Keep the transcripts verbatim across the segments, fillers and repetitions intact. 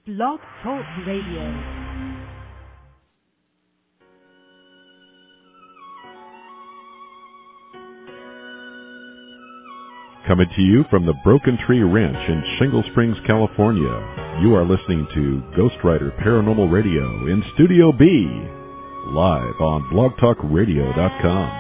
Blog Talk Radio. Coming to you from the Broken Tree Ranch in Shingle Springs, California, you are listening to Ghost Rider Paranormal Radio in Studio B, live on blog talk radio dot com.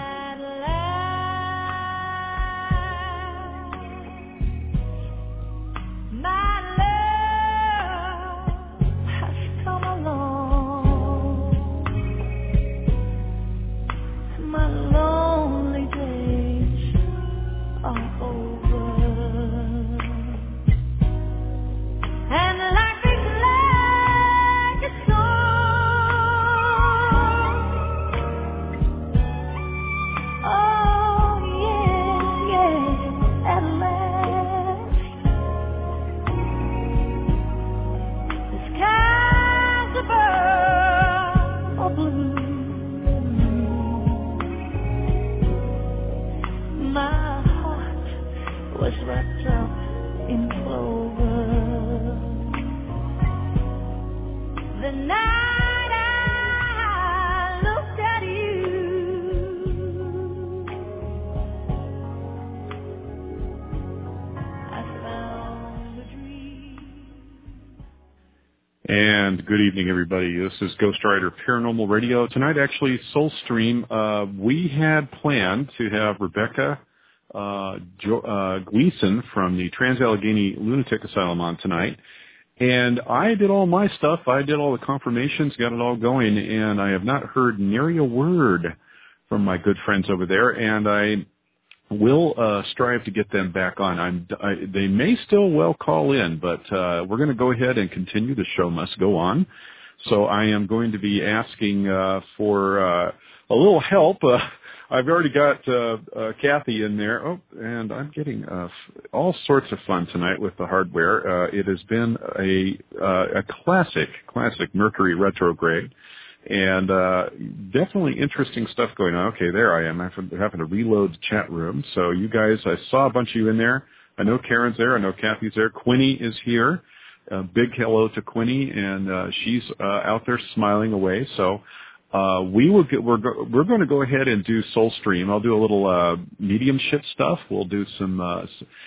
Good evening, everybody. This is Ghost Rider Paranormal Radio. Tonight, actually, Soulstream. Uh, we had planned to have Rebecca uh, jo- uh, Gleason from the Trans-Allegheny Lunatic Asylum on tonight. And I did all my stuff. I did all the confirmations, got it all going, and I have not heard nary a word from my good friends over there. And I will uh, strive to get them back on. I'm, I, they may still well call in, but uh, we're going to go ahead and continue. The show must go on. So I am going to be asking uh, for uh, a little help. Uh, I've already got uh, uh, Kathy in there. Oh, and I'm getting uh, all sorts of fun tonight with the hardware. Uh, it has been a, uh, a classic, classic Mercury retrograde. And uh definitely interesting stuff going on. Okay, there I am. I'm having to reload the chat room. So you guys, I saw a bunch of you in there. I know Karen's there. I know Kathy's there. Quinny is here. A big hello to Quinny, and uh, she's uh, out there smiling away. So uh we will get, we're go, we're going to go ahead and do Soulstream. I'll do a little uh mediumship stuff. We'll do some uh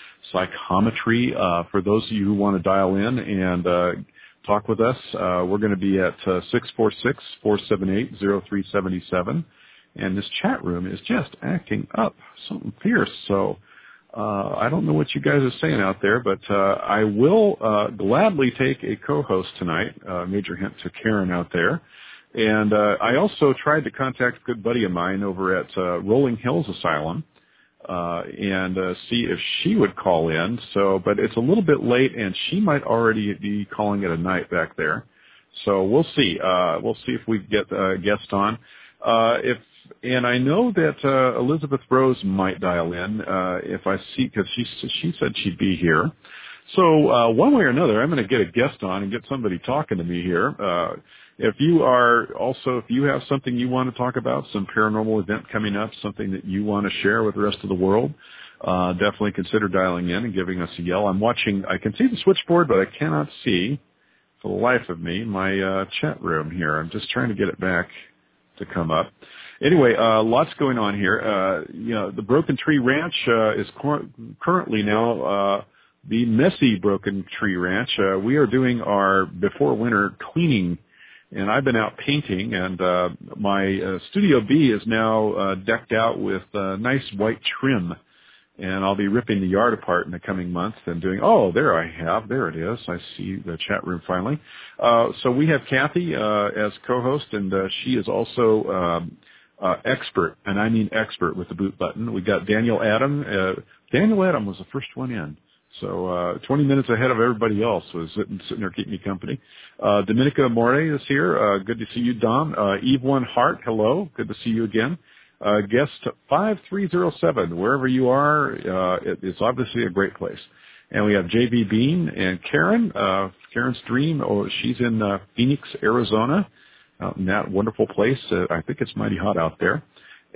psychometry uh for those of you who want to dial in and uh talk with us. Uh, we're going to be at uh, six four six, four seven eight, zero three seven seven, and this chat room is just acting up, something fierce. So uh, I don't know what you guys are saying out there, but uh, I will uh, gladly take a co-host tonight, uh, major hint to Karen out there. And uh, I also tried to contact a good buddy of mine over at uh, Rolling Hills Asylum, Uh, and uh, see if she would call in. So, but it's a little bit late, and she might already be calling it a night back there. So we'll see. Uh, we'll see if we get a guest on. Uh, if and I know that uh, Elizabeth Rose might dial in uh, if I see, because she she said she'd be here. So uh, one way or another, I'm going to get a guest on and get somebody talking to me here. Uh, If you are also, if you have something you want to talk about, some paranormal event coming up, something that you want to share with the rest of the world, uh, definitely consider dialing in and giving us a yell. I'm watching, I can see the switchboard, but I cannot see, for the life of me, my uh, chat room here. I'm just trying to get it back to come up. Anyway, uh, lots going on here. Uh, you know, the Broken Tree Ranch uh, is cor- currently now uh, the messy Broken Tree Ranch. Uh, we are doing our before winter cleaning. And I've been out painting, and uh, my uh, Studio B is now uh, decked out with uh, nice white trim. And I'll be ripping the yard apart in the coming months and doing, oh, there I have, there it is. I see the chat room finally. Uh, so we have Kathy uh, as co-host, and uh, she is also um, uh, expert, and I mean expert with the boot button. We got Daniel Adam. Uh, Daniel Adam was the first one in. So uh, twenty minutes ahead of everybody else was sitting, sitting there keeping me company. Uh, Dominica Morey is here. Uh, good to see you, Dom. Uh, Eve One Hart, hello. Good to see you again. Uh, guest five three zero seven, wherever you are, uh, it, it's obviously a great place. And we have J B Bean and Karen. Uh, Karen's Dream, oh, she's in uh, Phoenix, Arizona, out in that wonderful place. Uh, I think it's mighty hot out there.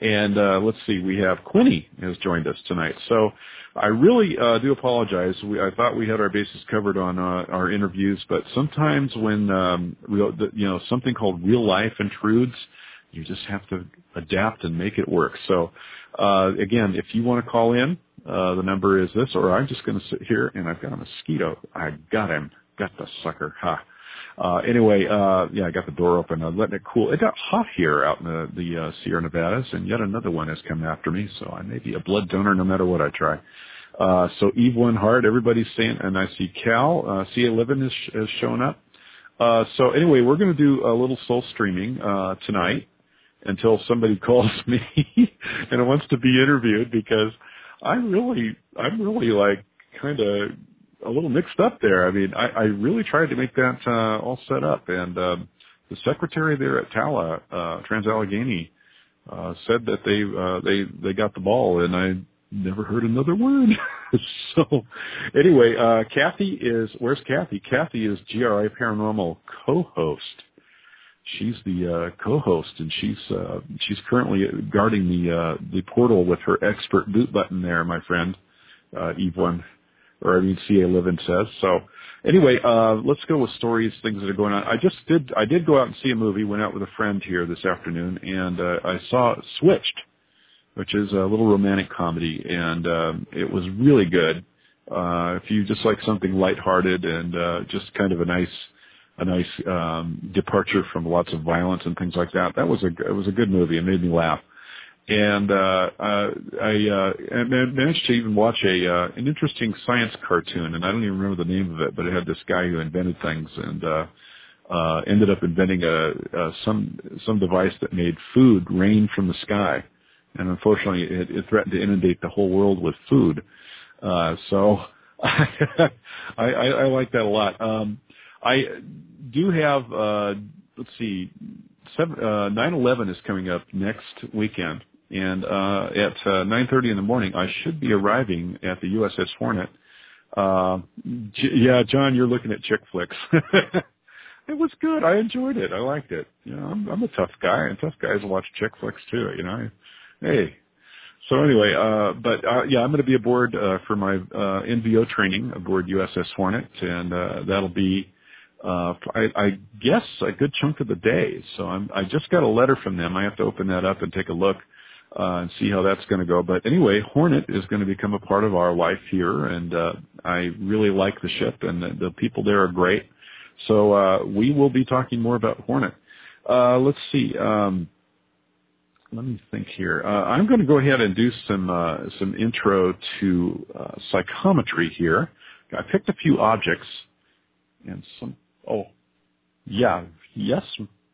And uh, let's see, we have Quinny has joined us tonight. So I really uh, do apologize. We, I thought we had our bases covered on uh, our interviews, but sometimes when um, real, the, you know, something called real life intrudes, you just have to adapt and make it work. So uh, again, if you want to call in, uh, the number is this, or I'm just going to sit here and I've got a mosquito. I got him, got the sucker. Ha. Uh, anyway, uh, yeah, I got the door open. I'm letting it cool. It got hot here out in the, the uh, Sierra Nevadas, and yet another one has come after me, so I may be a blood donor no matter what I try. Uh, so Eve One Heart, everybody's saying, and I see Cal, uh, C A Eleven is, is showing up. Uh, so anyway, we're going to do a little soul streaming uh, tonight until somebody calls me and wants to be interviewed, because I really, I'm really like kind of a little mixed up there. I mean, I, I really tried to make that uh, all set up, and um, the secretary there at Tala, uh, Trans-Allegheny, uh, said that they uh, they they got the ball, and I never heard another word. So, anyway, uh, Kathy is where's Kathy? Kathy is G R I Paranormal co-host. She's the uh, co-host, and she's uh, she's currently guarding the uh, the portal with her expert boot button there, my friend, uh, Eve One. Or I mean, C A Eleven says. So anyway, uh, let's go with stories, things that are going on. I just did, I did go out and see a movie, went out with a friend here this afternoon, and uh, I saw Switched, which is a little romantic comedy, and um, it was really good. Uh, if you just like something lighthearted and uh, just kind of a nice, a nice um, departure from lots of violence and things like that, that was a, it was a good movie. It made me laugh. And uh, uh, I uh, managed to even watch a uh, an interesting science cartoon, and I don't even remember the name of it, but it had this guy who invented things and uh, uh, ended up inventing a, a some some device that made food rain from the sky, and unfortunately, it, it threatened to inundate the whole world with food. Uh, so I, I, I like that a lot. Um, I do have uh, let's see, nine eleven is coming up next weekend. And uh, at uh, nine thirty in the morning, I should be arriving at the U S S Hornet. Uh, J- yeah, John, you're looking at chick flicks. It was good. I enjoyed it. I liked it. You know, I'm, I'm a tough guy, and tough guys watch chick flicks too. You know, hey. So anyway, uh, but uh, yeah, I'm going to be aboard uh, for my uh, N V O training aboard U S S Hornet, and uh, that'll be, uh, I, I guess, a good chunk of the day. So I'm, I just got a letter from them. I have to open that up and take a look. Uh, and see how that's going to go. But anyway, Hornet is going to become a part of our life here, and uh, I really like the ship, and the, the people there are great. So uh, we will be talking more about Hornet. Uh, let's see. Um, let me think here. Uh, I'm going to go ahead and do some uh, some intro to uh, psychometry here. I picked a few objects and some. Oh, yeah, yes.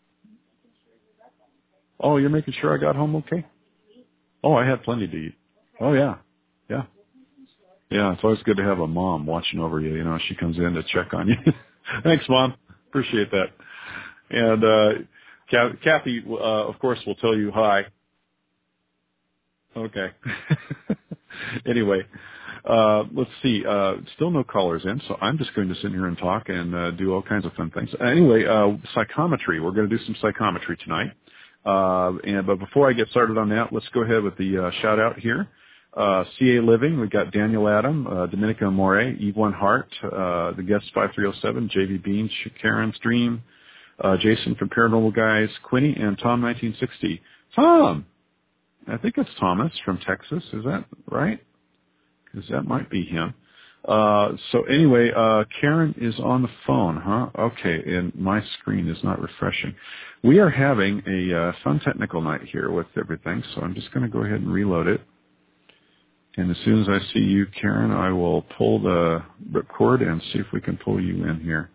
Oh, you're making sure I got home okay? Oh, I had plenty to eat. Oh, yeah. Yeah. Yeah, it's always good to have a mom watching over you. You know, she comes in to check on you. Thanks, Mom. Appreciate that. And uh, Kathy, uh, of course, will tell you hi. Okay. Anyway, uh, let's see. Uh, still no callers in, so I'm just going to sit here and talk and uh, do all kinds of fun things. Anyway, uh, psychometry. We're going to do some psychometry tonight. Uh, and but before I get started on that, let's go ahead with the uh, shout out here. Uh, C A Living, we've got Daniel Adam, uh, Dominica Amore, Eve One Heart, uh, the guest five three oh seven, J V Beans, Karen Stream, uh, Jason from Paranormal Guys, Quinny, and Tom nineteen sixty. Tom! I think it's Thomas from Texas. Is that right? Because that might be him. Uh, so anyway, uh, Karen is on the phone, huh? Okay, and my screen is not refreshing. We are having a uh, fun technical night here with everything, so I'm just going to go ahead and reload it. And as soon as I see you, Karen, I will pull the record and see if we can pull you in here.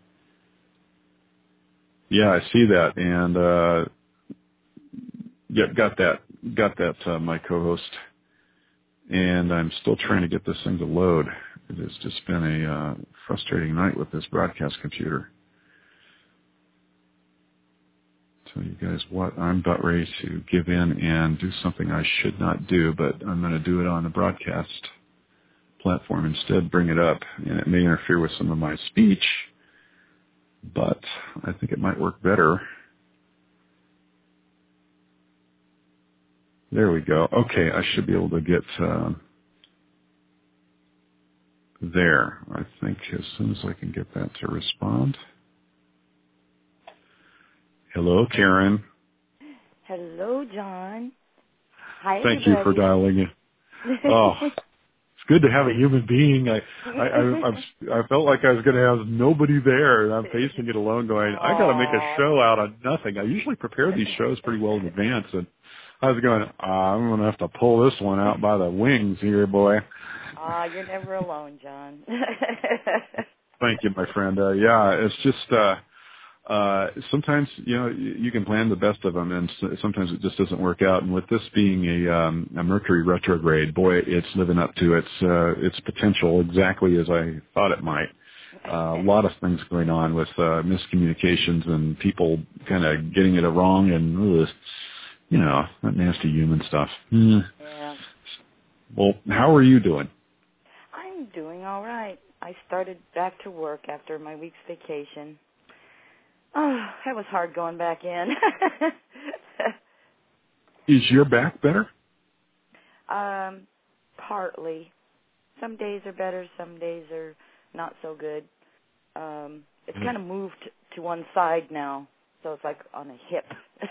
Yeah, I see that, and uh, yeah, got that, got that, uh, my co-host. And I'm still trying to get this thing to load. It has just been a uh, frustrating night with this broadcast computer. Tell you guys what, I'm about ready to give in and do something I should not do, but I'm going to do it on the broadcast platform instead, bring it up. And it may interfere with some of my speech, but I think it might work better. There we go. Okay, I should be able to get uh, there. I think as soon as I can get that to respond. Hello, Karen. Hello, John. Hi, Thank you for dialing in. Oh, it's good to have a human being. I I I, I've, I felt like I was going to have nobody there, and I'm facing it alone going, I got to make a show out of nothing. I usually prepare these shows pretty well in advance, and I was going, uh, I'm going to have to pull this one out by the wings here, boy. Ah, uh, you're never alone, John. Thank you, my friend. Uh, yeah, it's just... uh Uh, sometimes, you know, you can plan the best of them, and sometimes it just doesn't work out. And with this being a, um, a Mercury retrograde, boy, it's living up to its uh, its potential exactly as I thought it might. Uh, a lot of things going on with uh, miscommunications and people kind of getting it wrong, and ugh, you know, that nasty human stuff. Mm. Yeah. Well, how are you doing? I'm doing all right. I started back to work after my week's vacation. Oh, that was hard going back in. Is your back better? Um, partly. Some days are better, some days are not so good. Um, it's mm. kind of moved to one side now, so it's like on a hip.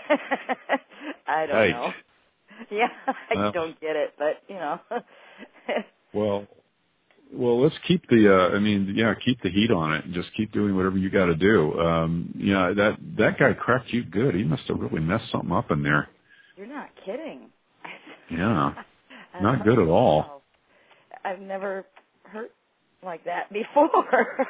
I don't right. know. Yeah, I well, don't get it, but, you know. well... Well, let's keep the, uh, I mean, yeah, keep the heat on it and just keep doing whatever you got to do. Um, you know, that, that guy cracked you good. He must have really messed something up in there. You're not kidding. Yeah. Not good at all. I've never hurt like that before.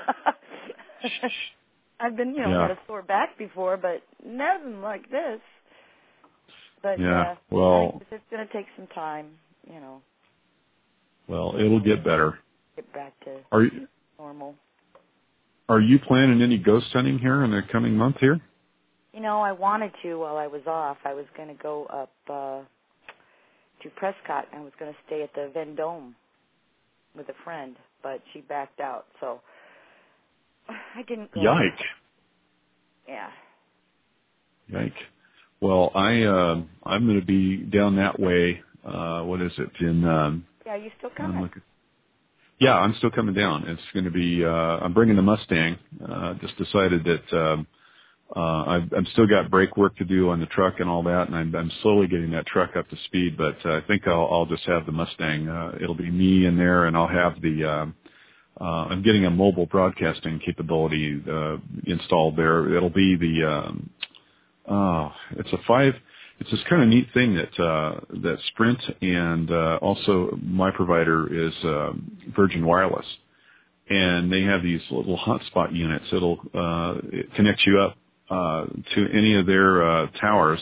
I've been, you know, yeah. had a sore back before, but nothing like this. But, yeah. uh, well, it's going to take some time, you know. Well, it'll get better. Get back to are you, normal. Are you planning any ghost hunting here in the coming month here? You know, I wanted to while I was off. I was going to go up uh, to Prescott. I was going to stay at the Vendome with a friend, but she backed out, so I didn't go. Yike. Yeah. Yike. Well, I, uh, I'm going to be down that way. Uh, what is it? In, um, yeah, you still coming? Looking, yeah, I'm still coming down. It's going to be, uh, I'm bringing the Mustang. Uh, just decided that, um, uh, I've, I've still got brake work to do on the truck and all that, and I'm, I'm slowly getting that truck up to speed, but uh, I think I'll, I'll just have the Mustang. Uh, it'll be me in there, and I'll have the, um, uh, I'm getting a mobile broadcasting capability, uh, installed there. It'll be the, um, oh, it's a five, it's this kind of neat thing that, uh, that Sprint and, uh, also my provider is, um, Virgin Wireless. And they have these little hotspot units. It'll, uh, it connects you up, uh, to any of their, uh, towers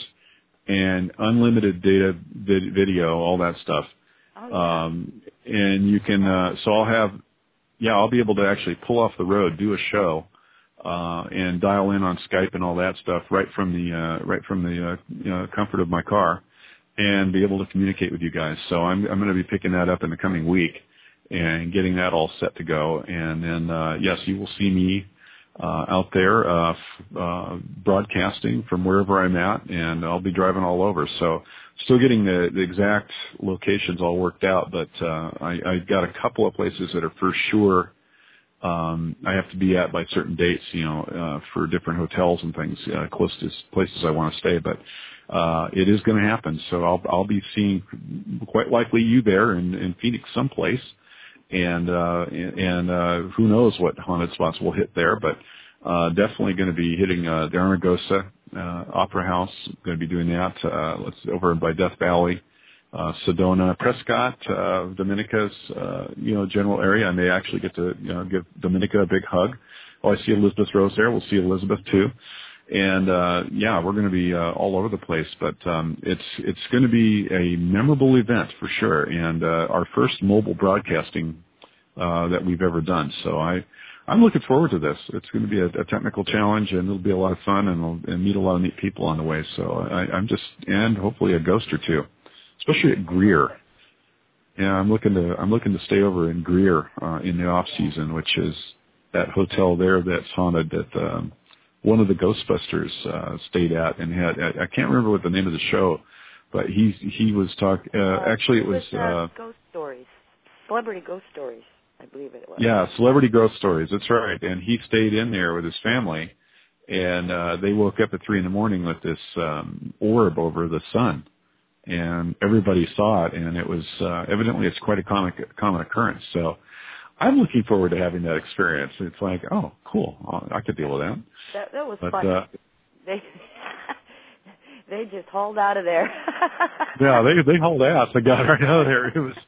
and unlimited data, vid- video, all that stuff. Oh, yeah. Um, and you can, uh, so I'll have, yeah, I'll be able to actually pull off the road, do a show, uh, and dial in on Skype and all that stuff right from the, uh, right from the, uh, you know, comfort of my car and be able to communicate with you guys. So I'm, I'm going to be picking that up in the coming week and getting that all set to go. And then, uh, yes, you will see me, uh, out there, uh, f- uh, broadcasting from wherever I'm at, and I'll be driving all over. So still getting the, the exact locations all worked out, but, uh, I, I got a couple of places that are for sure Um, I have to be at by certain dates, you know, uh, for different hotels and things, uh, close to places I want to stay, but, uh, it is going to happen. So I'll, I'll be seeing quite likely you there in, in Phoenix someplace. And, uh, and, uh, who knows what haunted spots we'll hit there, but, uh, definitely going to be hitting, uh, the Armagosa, uh, Opera House. Going to be doing that, uh, let's over by Death Valley. Uh, Sedona, Prescott, uh, Dominica's, uh, you know, general area. I may actually get to, you know, give Dominica a big hug. Oh, I see Elizabeth Rose there. We'll see Elizabeth too. And, uh, yeah, we're going to be, uh, all over the place, but, um, it's, it's going to be a memorable event for sure. And, uh, our first mobile broadcasting, uh, that we've ever done. So I, I'm looking forward to this. It's going to be a, a technical challenge, and it'll be a lot of fun, and we'll and meet a lot of neat people on the way. So I, I'm just, and hopefully a ghost or two. Especially at Greer. Yeah, I'm looking to I'm looking to stay over in Greer uh, in the off season, which is that hotel there that's haunted that um, one of the Ghostbusters uh, stayed at and had. I, I can't remember what the name of the show but he he was talking. Uh, uh, actually, it it was. was uh, Uh, Ghost Stories, Celebrity Ghost Stories, I believe it was. yeah, Celebrity Ghost Stories. That's right. And he stayed in there with his family, and uh, they woke up at three in the morning with this um, orb over the sun, and everybody saw it, and it was uh, evidently it's quite a common common occurrence. So I'm looking forward to having that experience. It's like, oh, cool, I could deal with that. That that was but, fun. Uh, They they just hauled out of there. yeah, they they hauled ass. They got right out of there. It was.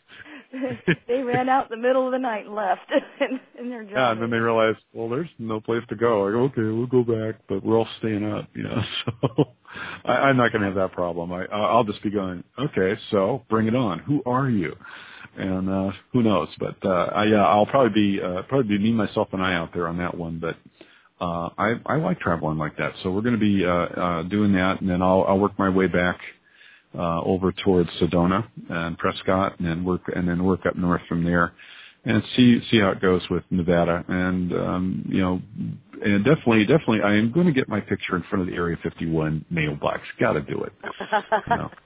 They ran out in the middle of the night and left in, in their driveway. Yeah, and then they realized, well, there's no place to go. Like, okay, we'll go back, but we're all staying up, you know. So I, I'm not going to have that problem. I, I'll just be going, okay, so bring it on. Who are you? And uh, who knows? But uh, I, yeah, I'll probably be uh, probably be me, myself, and I out there on that one. But uh, I, I like traveling like that, so we're going to be uh, uh, doing that, and then I'll, I'll work my way back uh, over towards Sedona and Prescott, and then work and then work up north from there. And see see how it goes with Nevada, and um, you know, and definitely, definitely, I am going to get my picture in front of the Area fifty-one mailbox. Got to do it. You know?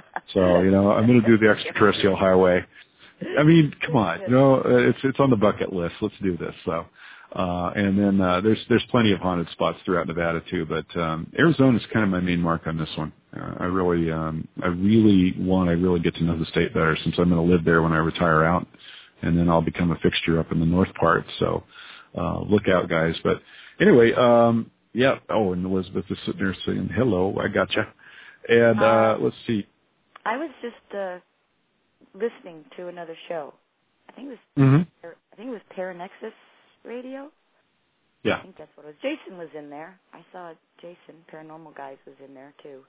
So you know, I'm going to do the extraterrestrial highway. I mean, come on, you know, it's it's on the bucket list. Let's do this. So, uh, and then uh, there's there's plenty of haunted spots throughout Nevada too, but um, Arizona is kind of my main mark on this one. Uh, I really, um, I really want, I really get to know the state better since I'm going to live there when I retire out. And then I'll become a fixture up in the north part. So uh, look out, guys. But anyway, um, yeah. Oh, and Elizabeth is sitting there saying, hello, I gotcha. And uh, uh, let's see. I was just uh, listening to another show. I think it was mm-hmm. I think it was Paranexus Radio. Yeah. I think that's what it was. Jason was in there. I saw Jason, Paranormal Guys, was in there too.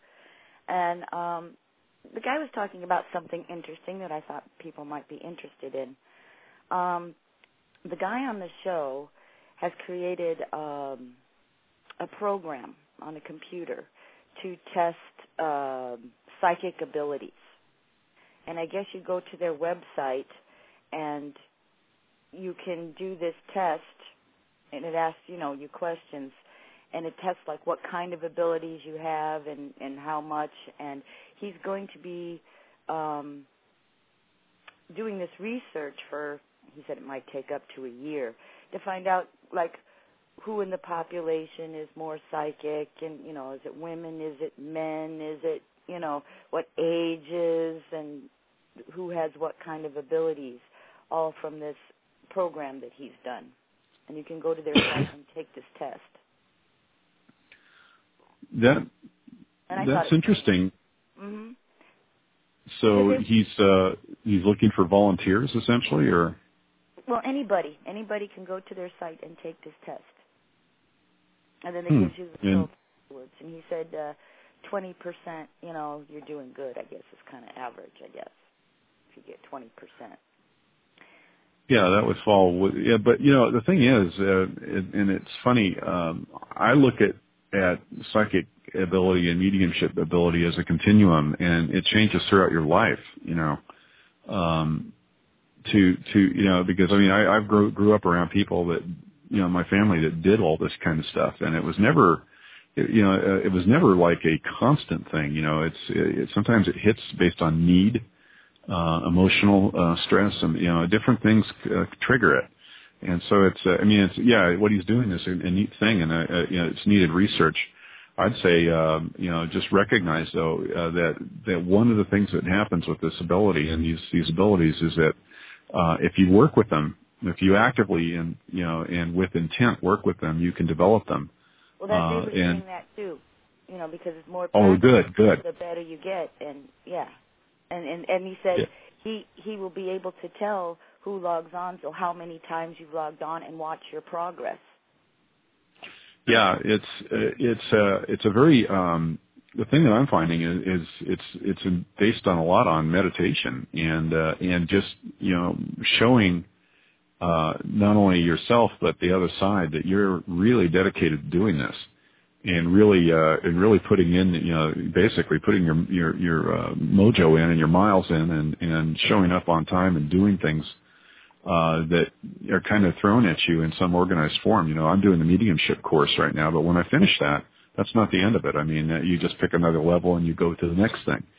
And um, the guy was talking about something interesting that I thought people might be interested in. Um, the guy on the show has created um, a program on a computer to test uh, psychic abilities. And I guess you go to their website and you can do this test, and it asks, you know, you questions, and it tests like what kind of abilities you have and, and how much. And he's going to be um, doing this research for, he said it might take up to a year, to find out, like, who in the population is more psychic, and, you know, is it women, is it men, is it, you know, what ages, and who has what kind of abilities, all from this program that he's done. And you can go to their site and take this test. That and I That's interesting. Mm-hmm. So he's uh, he's looking for volunteers, essentially, or? Well, anybody. Anybody can go to their site and take this test. And then it hmm. gives you the results afterwards. And he said uh, twenty percent, you know, you're doing good, I guess, is kind of average, I guess, if you get twenty percent. Yeah, that would fall. With, yeah, but, you know, the thing is, uh, it, and it's funny, um, I look at, at psychic ability and mediumship ability as a continuum, and it changes throughout your life, you know. Um, to, to, you know, because I mean, I, I grew, grew up around people that, you know, my family that did all this kind of stuff, and it was never, it, you know, uh, it was never like a constant thing, you know, it's, it, sometimes it hits based on need, uh, emotional, uh, stress, and, you know, different things, uh, trigger it. And so it's, uh, I mean, it's, yeah, what he's doing is a, a neat thing, and, uh, uh, you know, it's needed research. I'd say, um, you know, just recognize though, uh, that, that one of the things that happens with this ability and these, these abilities is that, uh, if you work with them, if you actively and, you know, and with intent work with them, you can develop them. Well, that's uh, David and, doing that too, you know, because it's more oh, practice, good, good. the better you get. And yeah. And, and, and he said, yeah. he, he will be able to tell who logs on, so how many times you've logged on, and watch your progress. Yeah, it's it's uh, it's a very um, the thing that I'm finding is, is it's it's based on a lot on meditation and uh, and just you know showing uh, not only yourself but the other side that you're really dedicated to doing this and really uh, and really putting in you know basically putting your your your uh, mojo in and your miles in and and showing up on time and doing things Uh, that are kind of thrown at you in some organized form. You know, I'm doing the mediumship course right now, but when I finish that, that's not the end of it. I mean, uh, you just pick another level and you go to the next thing.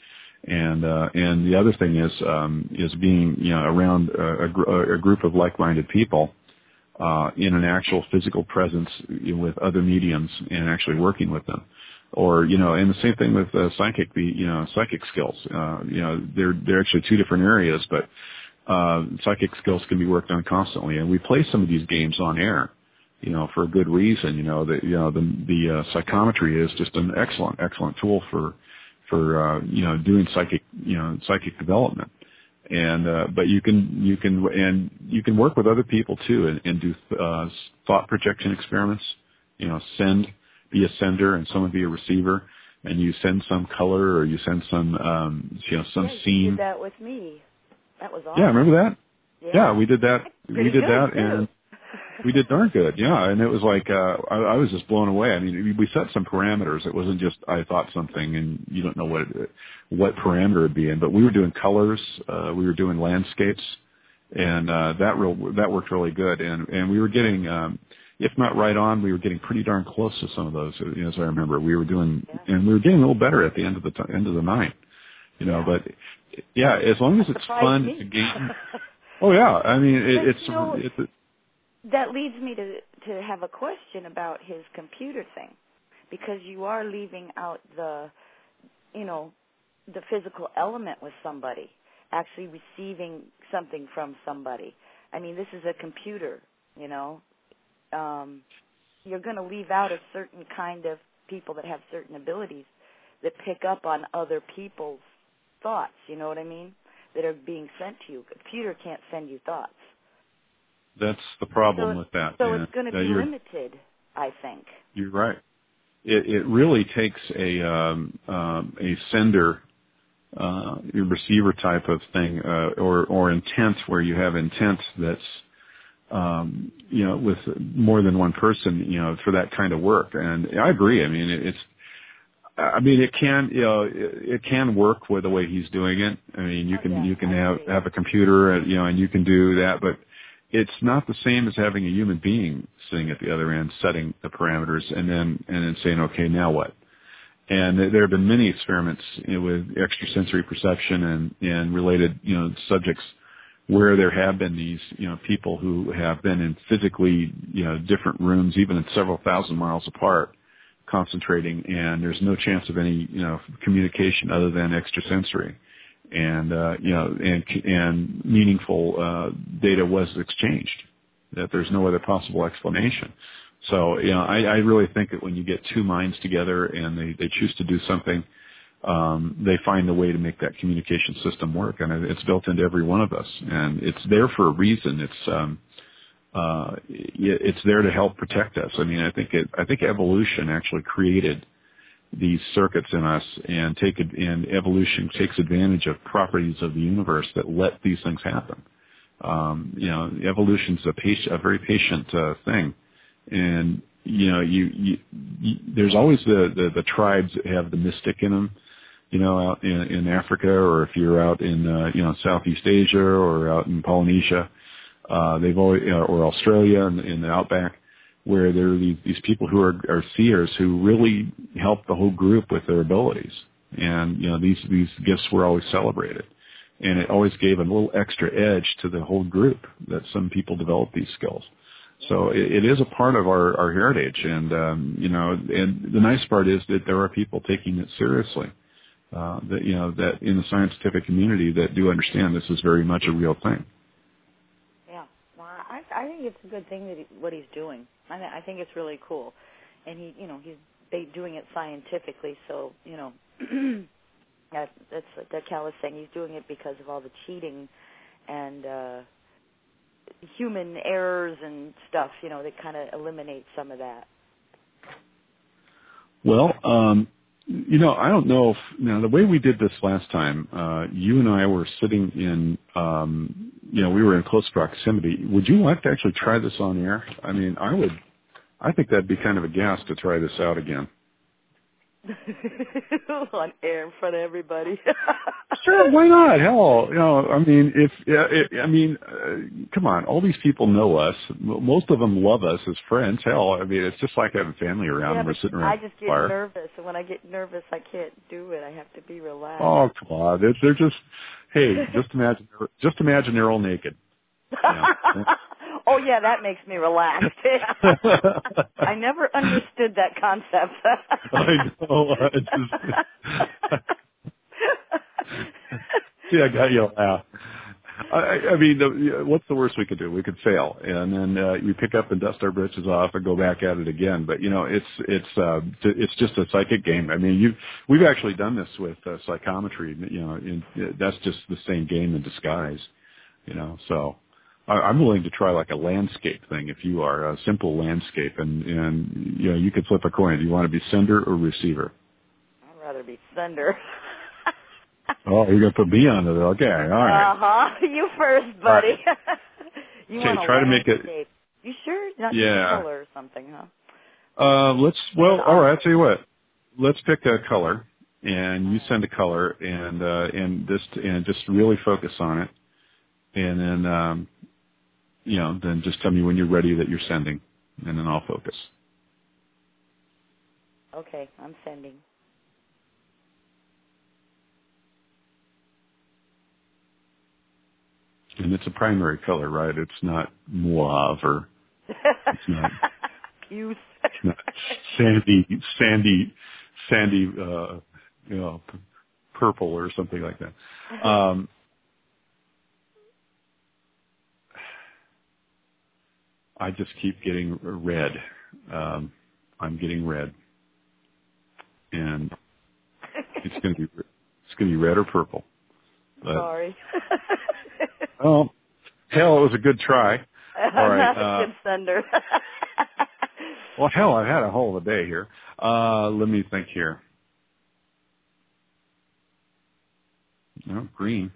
And uh, and the other thing is um, is being you know around a, a, gr- a group of like-minded people uh, in an actual physical presence with other mediums and actually working with them. Or, you know, and the same thing with uh, psychic, the, you know, psychic skills. Uh, you know, they're, they're actually two different areas, but, uh, psychic skills can be worked on constantly. And we play some of these games on air, you know, for a good reason. You know, that, you know, the, the, uh, psychometry is just an excellent, excellent tool for, for, uh, you know, doing psychic, you know, psychic development. And, uh, but you can, you can, and you can work with other people too and, and do, uh, thought projection experiments, you know, send, be a sender and someone be a receiver, and you send some color or you send some, um, you know, some yeah, scene. You did that with me. That was awesome. Yeah, remember that? Yeah, yeah we did that. Pretty we did good, that, too. and we did darn good. Yeah, and it was like uh, I, I was just blown away. I mean, we set some parameters. It wasn't just I thought something and you don't know what it, what parameter it'd be in, but we were doing colors, uh, we were doing landscapes, and uh, that real that worked really good. And and we were getting. Um, If not right on, we were getting pretty darn close to some of those. As I remember, we were doing, yeah. and we were getting a little better at the end of the t- end of the night. You know, yeah. but yeah, as long as That it's surprised fun, me. it's a game. Oh yeah, I mean, it, But, it's you know, it's. A, that leads me to to have a question about his computer thing, because you are leaving out the, you know, the physical element with somebody, actually receiving something from somebody. I mean, this is a computer, you know. Um, you're going to leave out a certain kind of people that have certain abilities that pick up on other people's thoughts, you know what I mean, that are being sent to you. A computer can't send you thoughts. that's the problem so, with that. So yeah. it's going to yeah, be you're, limited, I think. You're right. It, it really takes a um, um, a sender, uh, a receiver type of thing, uh, or or intent where you have intent that's. Um, you know, with more than one person, you know, for that kind of work. And I agree. I mean, it's, I mean, it can, you know, it, it can work with the way he's doing it. I mean, you Oh, can, yeah, you can I have, agree. have a computer, you know, and you can do that, but it's not the same as having a human being sitting at the other end, setting the parameters and then, and then saying, okay, now what? And there have been many experiments, you know, with extrasensory perception and, and related, you know, subjects where there have been these, you know, people who have been in physically, you know, different rooms, even in several thousand miles apart, concentrating, and there's no chance of any, you know, communication other than extrasensory, and uh, you know, and and meaningful uh, data was exchanged. That there's no other possible explanation. So, you know, I, I really think that when you get two minds together and they, they choose to do something, um, they find a way to make that communication system work, and it's built into every one of us, and it's there for a reason. It's um, uh, it's there to help protect us. I mean, I think it, I think evolution actually created these circuits in us, and take it, and evolution takes advantage of properties of the universe that let these things happen. Um, you know, evolution's a patient, a very patient uh, thing, and you know, you, you, you there's always the, the the tribes that have the mystic in them. You know, out in, in Africa, or if you're out in, uh, you know, Southeast Asia, or out in Polynesia, uh, they've always, uh, or Australia in, in the outback, where there are these, these people who are, are seers who really help the whole group with their abilities. And, you know, these, these gifts were always celebrated. And it always gave a little extra edge to the whole group that some people develop these skills. So it, it is a part of our, our heritage. And, um, you know, and the nice part is that there are people taking it seriously. Uh, that, you know, that in the scientific community that do understand this is very much a real thing. Yeah, well, I, I think it's a good thing that he, what he's doing. I, th- I think it's really cool, and he, you know, he's they doing it scientifically. So, you know, that, that's that Cal is saying he's doing it because of all the cheating and uh, human errors and stuff. You know, that kind of eliminates some of that. Well, um, you know, I don't know if, you know, the way we did this last time, uh, you and I were sitting in, um, you know, we were in close proximity. Would you like to actually try this on air? I mean, I would, I think that'd be kind of a gas to try this out again. On air in front of everybody. Sure, why not? Hell, you know, I mean, if uh, it, I mean, uh, come on, all these people know us. M- Most of them love us as friends. Hell, I mean, it's just like having family around Yeah, and we're but sitting I around just the get fire. nervous, and when I get nervous, I can't do it. I have to be relaxed. Oh, come on, they're, they're just, hey, just imagine, just imagine they're all naked. Yeah. Oh yeah, that makes me relaxed. I never understood that concept. I know. I just, see, I got you a laugh. I, I mean, the, what's the worst we could do? We could fail, and then uh, we pick up and dust our britches off and go back at it again. But you know, it's it's uh, it's just a psychic game. I mean, you we've actually done this with uh, psychometry. You know, in, that's just the same game in disguise. You know, so I, I'm willing to try like a landscape thing if you are a simple landscape, and and you know, you could flip a coin. Do you want to be sender or receiver? I'd rather be thunder. Oh, you're gonna put me on it. Okay, all right. Uh huh. You first, All right. buddy. You Okay, want a try to make landscape? it. You sure? Not just a Yeah. color or something, huh? Uh, let's. Or Well, an all right. I'll object. tell you what. Let's pick a color, and you All send a color, and uh, and just and just really focus on it, and then um, you know, then just tell me when you're ready that you're sending, and then I'll focus. right. Okay, I'm sending. And it's a primary color, right? It's not mauve or it's not Puce. it's not sandy sandy sandy uh, you know p- purple or something like that. Um, I just keep getting red. Um, I'm getting red, and it's going to be it's going to be red or purple. But, Sorry. oh, hell, it was a good try. All I'm right. not a Uh, good sender. well, hell, I've had a hell of a day here. Uh, let me think here. No, green.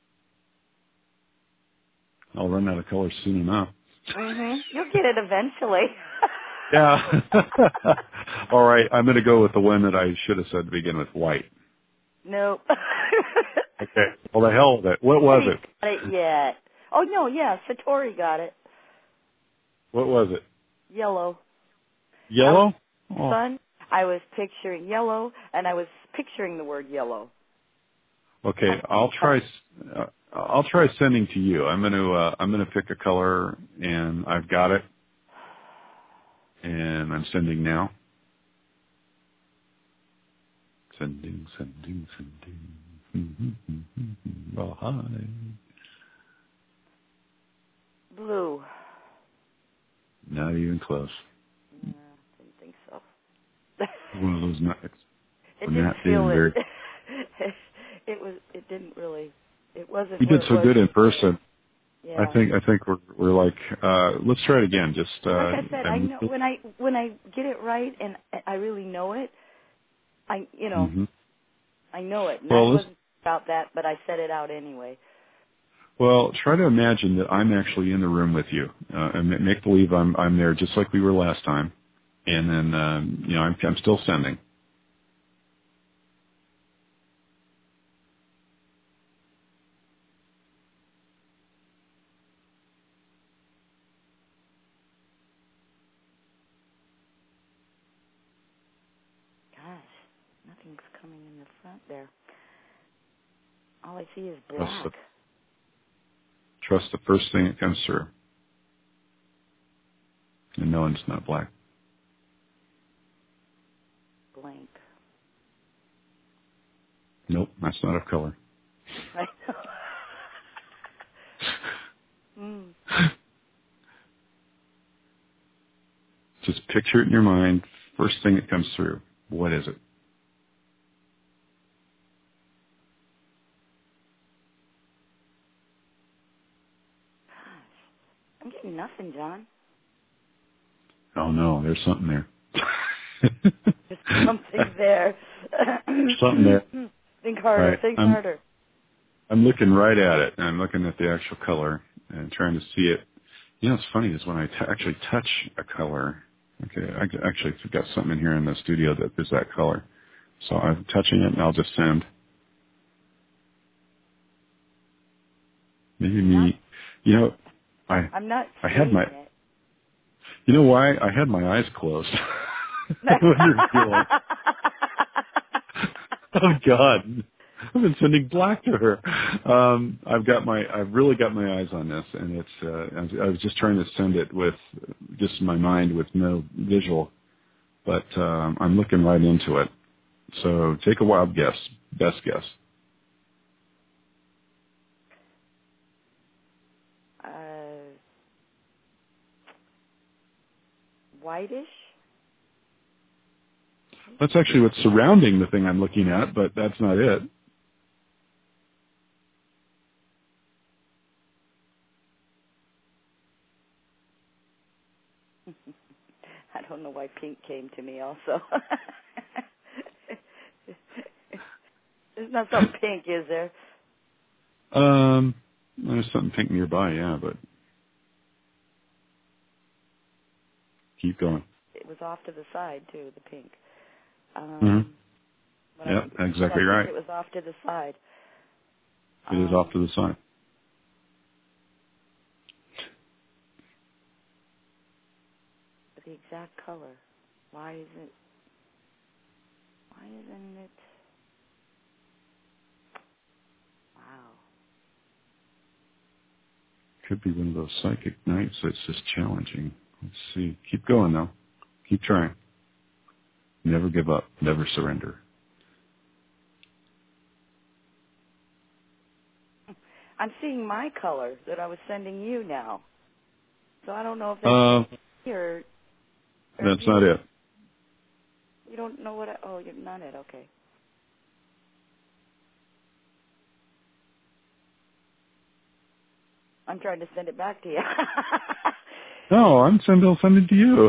I'll run out of colors soon enough. Mhm. You'll get it eventually. Yeah. All right. I'm going to go with the one that I should have said to begin with, white. Nope. Okay. Well, the hell with it. What was Nobody's it? got it yet. Oh no, yeah, Satori got it. What was it? Yellow. I was Yellow? Oh. sun. I was picturing yellow, and I was picturing the word yellow. Okay. I'll try. Uh, I'll try sending to you. I'm going to. Uh, I'm going to pick a color, and I've got it, and I'm sending now. Sending, sending, sending. Oh, hi. Blue. Not even close. Yeah, didn't think so. One of those nights. It I'm didn't not feel doing it. very. It was. It didn't really. It wasn't You what did it so was. good in person. Yeah. I think. I think we're we're like. Uh, let's try it again. Just. Uh, Like I said, I I'm, know when I when I get it right and I really know it. I you know mm-hmm. I know it, and that Well, let's. wasn't about that, but I said it out anyway. Well, try to imagine that I'm actually in the room with you, uh, and ma- make believe I'm I'm there, just like we were last time. And then, um, you know, I'm I'm still sending. Gosh, nothing's coming in the front there. All I see is Trust black. the trust the first thing that comes through. And no, it's not black. Blank. Nope, that's not a color. I know. mm. Just picture it in your mind. First thing that comes through. What is it? I'm getting nothing, John. Oh no, there's something there. There's something there. Something there. Think All harder. right. Think I'm harder. I'm looking right at it, and I'm looking at the actual color and trying to see it. You know, what's funny is when I t- actually touch a color. Okay, I actually got something in here in the studio that is that color. So I'm touching it, and I'll just send. Maybe me. You know, I I'm not I had my. it. You know why? I had my eyes closed. When you're doing. Oh God, I've been sending black to her. Um, I've got my, I've really got my eyes on this, and it's. Uh, I, was, I was just trying to send it with just my mind with no visual, but um, I'm looking right into it. So take a wild guess, best guess. Uh, whitish. That's actually what's surrounding the thing I'm looking at, but that's not it. I don't know why pink came to me also. There's not some pink, is there? Um, there's something pink nearby, yeah, but keep going. It was off to the side, too, the pink. Um, Mm-hmm. but Yep, I, exactly I think right. it was off to the side. It um, is off to the side. But the exact color. Why is it? Why isn't it? Wow. Could be one of those psychic nights that's just challenging. Let's see. Keep going, though. Keep trying. Never give up. Never surrender. I'm seeing my color that I was sending you now. So I don't know if that's Uh, here. that's not it. You don't know what I... Oh, you're not it. Okay. I'm trying to send it back to you. No, I'm sending, I'll send it to you.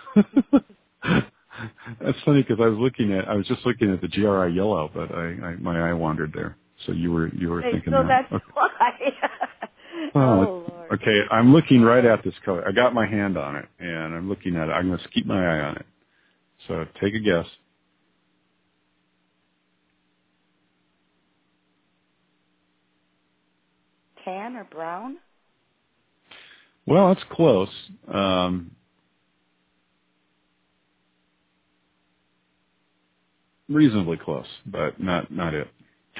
That's funny because I was looking at, I was just looking at the G R I yellow, but I, I my eye wandered there. So you were, you were Hey, thinking so that. that's Okay. why. Oh, Oh, Lord. okay. I'm looking right at this color. I got my hand on it, and I'm looking at it. I'm going to keep my eye on it. So take a guess. Tan or brown? Well, it's close. Um, reasonably close, but not not it.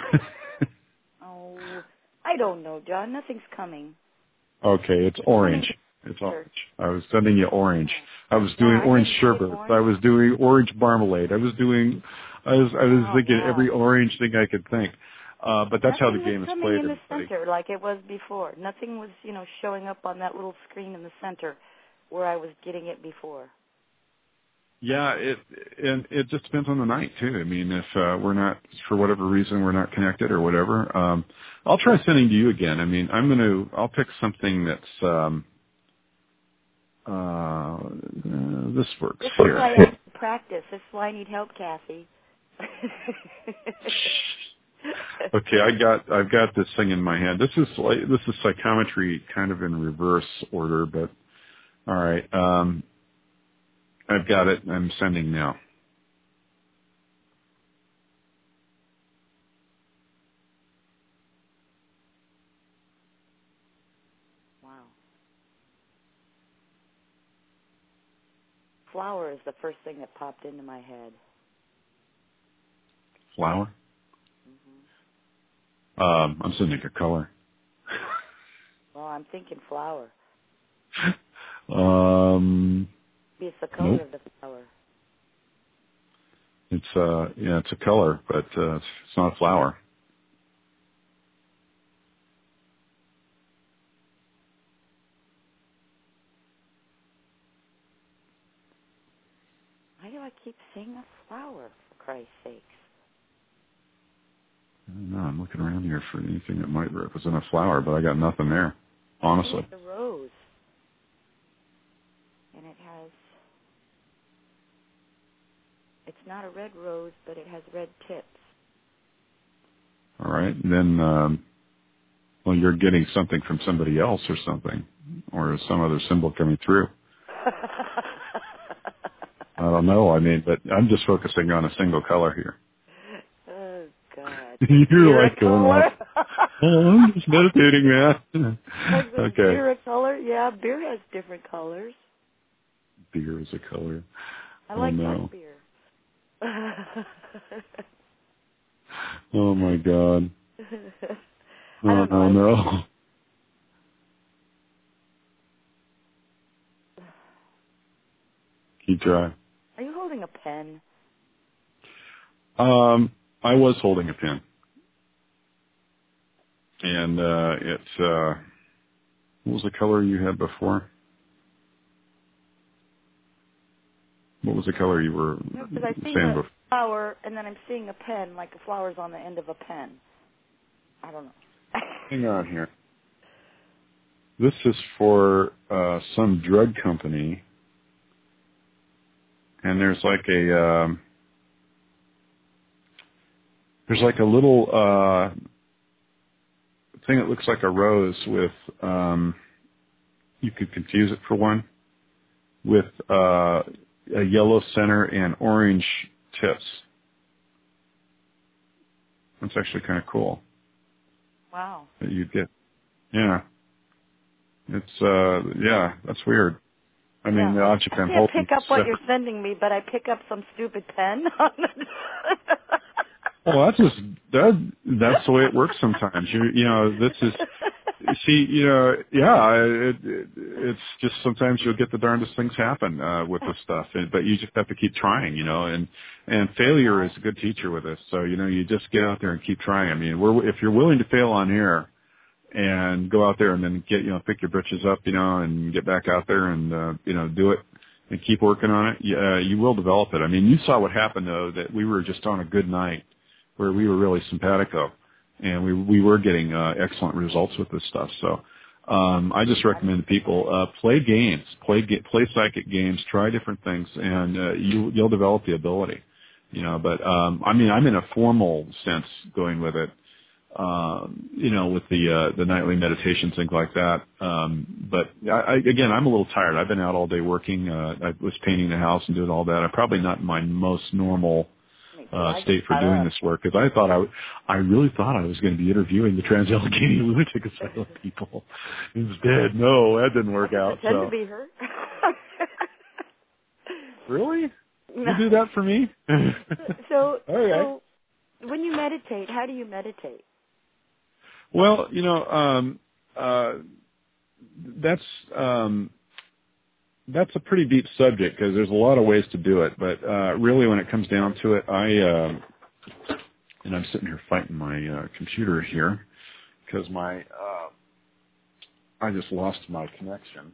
Oh, I don't know, John. Nothing's coming. Okay, it's It's orange. coming It's to orange. I was sending you orange. I was Yeah, doing I orange can see it sherbet. orange. I was doing orange marmalade. I was doing. I was I was Oh, thinking wow. every orange thing I could think. Uh, but that's how the Nothing was game is coming played, in the everybody. center like it was before. Nothing was, you know, showing up on that little screen in the center where I was getting it before. Yeah, it and it just depends on the night too. I mean, if uh, we're not, for whatever reason, we're not connected or whatever, um, I'll try sending to you again. I mean, I'm gonna, I'll pick something that's um, uh, uh, this works This is here. why I have to practice. This is why I need help, Kathy. Okay, I got I've got this thing in my hand. This is like this is psychometry, kind of in reverse order, but all right. Um, I've got it. I'm sending now. Wow. Flower is the first thing that popped into my head. Flower. Hmm. Um, I'm sending a color. Well, I'm thinking flower. um, Maybe it's the color nope. of the flower. It's uh, yeah, it's a color, but uh, it's, it's not a flower. Why do I keep saying a flower, for Christ's sakes? I don't know. I'm looking around here for anything that might represent a flower, but I got nothing there. Honestly. It's a rose. And it has, it's not a red rose, but it has red tips. All right. Then, um, well, you're getting something from somebody else or something, or some other symbol coming through. I don't know. I mean, but I'm just focusing on a single color here. You're like going off. Oh, I'm just meditating, man. Like okay. Beer a color? Yeah, beer has different colors. Beer is a color. I oh, like no. black beer. Oh, my God. I don't know. Oh, no. Keep dry. Are you holding a pen? Um, I was holding a pen. And uh, it's, uh, what was the color you had before? What was the color you were No, because I see saying a before? flower, and then I'm seeing a pen, like a flower's on the end of a pen. I don't know. Hang on here. This is for uh, some drug company, and there's like a um, there's like a little uh, thing that looks like a rose with um, you could confuse it for one with uh, a yellow center and orange tips. That's actually kind of cool. Wow. That you get, yeah. It's uh, yeah, that's weird. I mean, Yeah. the object I I'm can't holding. pick up what you're sending me, but I pick up some stupid pen. Well, that's just that. That's the way it works sometimes. You you know, this is. See, you know, yeah, it, it, it's just sometimes you'll get the darndest things happen uh, with this stuff, and, but you just have to keep trying, you know, and and failure is a good teacher with this. So you know, you just get out there and keep trying. I mean, we're if you're willing to fail on air and go out there and then get you know pick your britches up, you know, and get back out there and uh, you know do it and keep working on it, you, uh, you will develop it. I mean, you saw what happened though, that we were just on a good night where we were really simpatico. And we we were getting uh, excellent results with this stuff. So um, I just recommend to people uh, play games, play play psychic games, try different things, and uh, you you'll develop the ability. You know, but um, I mean, I'm in a formal sense going with it. Um, you know, with the uh, the nightly meditations, things like that. Um, but I, I, again, I'm a little tired. I've been out all day working. Uh, I was painting the house and doing all that. I'm probably not in my most normal Uh, state for doing this work because I thought I, w- I really thought I was going to be interviewing the Trans-Allegheny Lunatic Asylum people. Instead, no, that didn't work I out. pretend So to be her. really, No. you do that for me? so, All right. so when you meditate, how do you meditate? Well, you know, um, uh, that's um, that's a pretty deep subject because there's a lot of ways to do it. But uh, really, when it comes down to it, I. Uh, And I'm sitting here fighting my uh, computer here because my uh, I just lost my connection,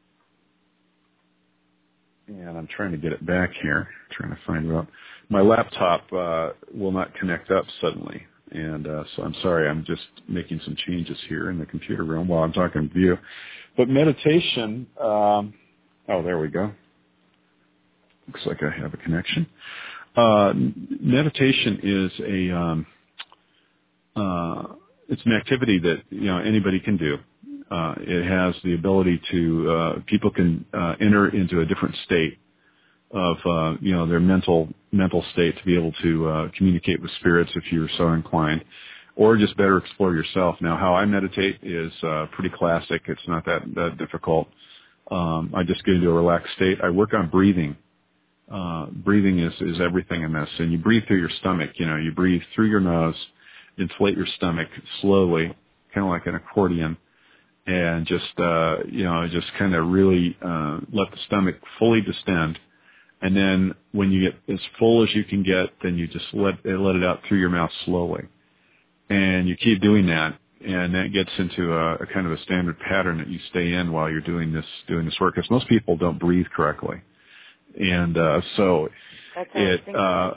and I'm trying to get it back here. Trying to find out. My laptop uh, will not connect up suddenly, and uh, so I'm sorry. I'm just making some changes here in the computer room while I'm talking to you. But meditation. Um, oh, there we go. Looks like I have a connection. Uh, meditation is a um, uh, it's an activity that you know anybody can do. Uh, it has the ability to uh, people can uh, enter into a different state of uh, you know their mental mental state to be able to uh, communicate with spirits if you're so inclined, or just better explore yourself. Now, how I meditate is uh, pretty classic. It's not that that difficult. Um, I just get into a relaxed state. I work on breathing. Uh, breathing is, is everything in this. And you breathe through your stomach, you know, you breathe through your nose, inflate your stomach slowly, kind of like an accordion, and just, uh, you know, just kind of really, uh, let the stomach fully distend. And then when you get as full as you can get, then you just let, let it out through your mouth slowly. And you keep doing that. And that gets into a, a kind of a standard pattern that you stay in while you're doing this, doing this work. Because most people don't breathe correctly. And uh, so That's how it. I think Uh,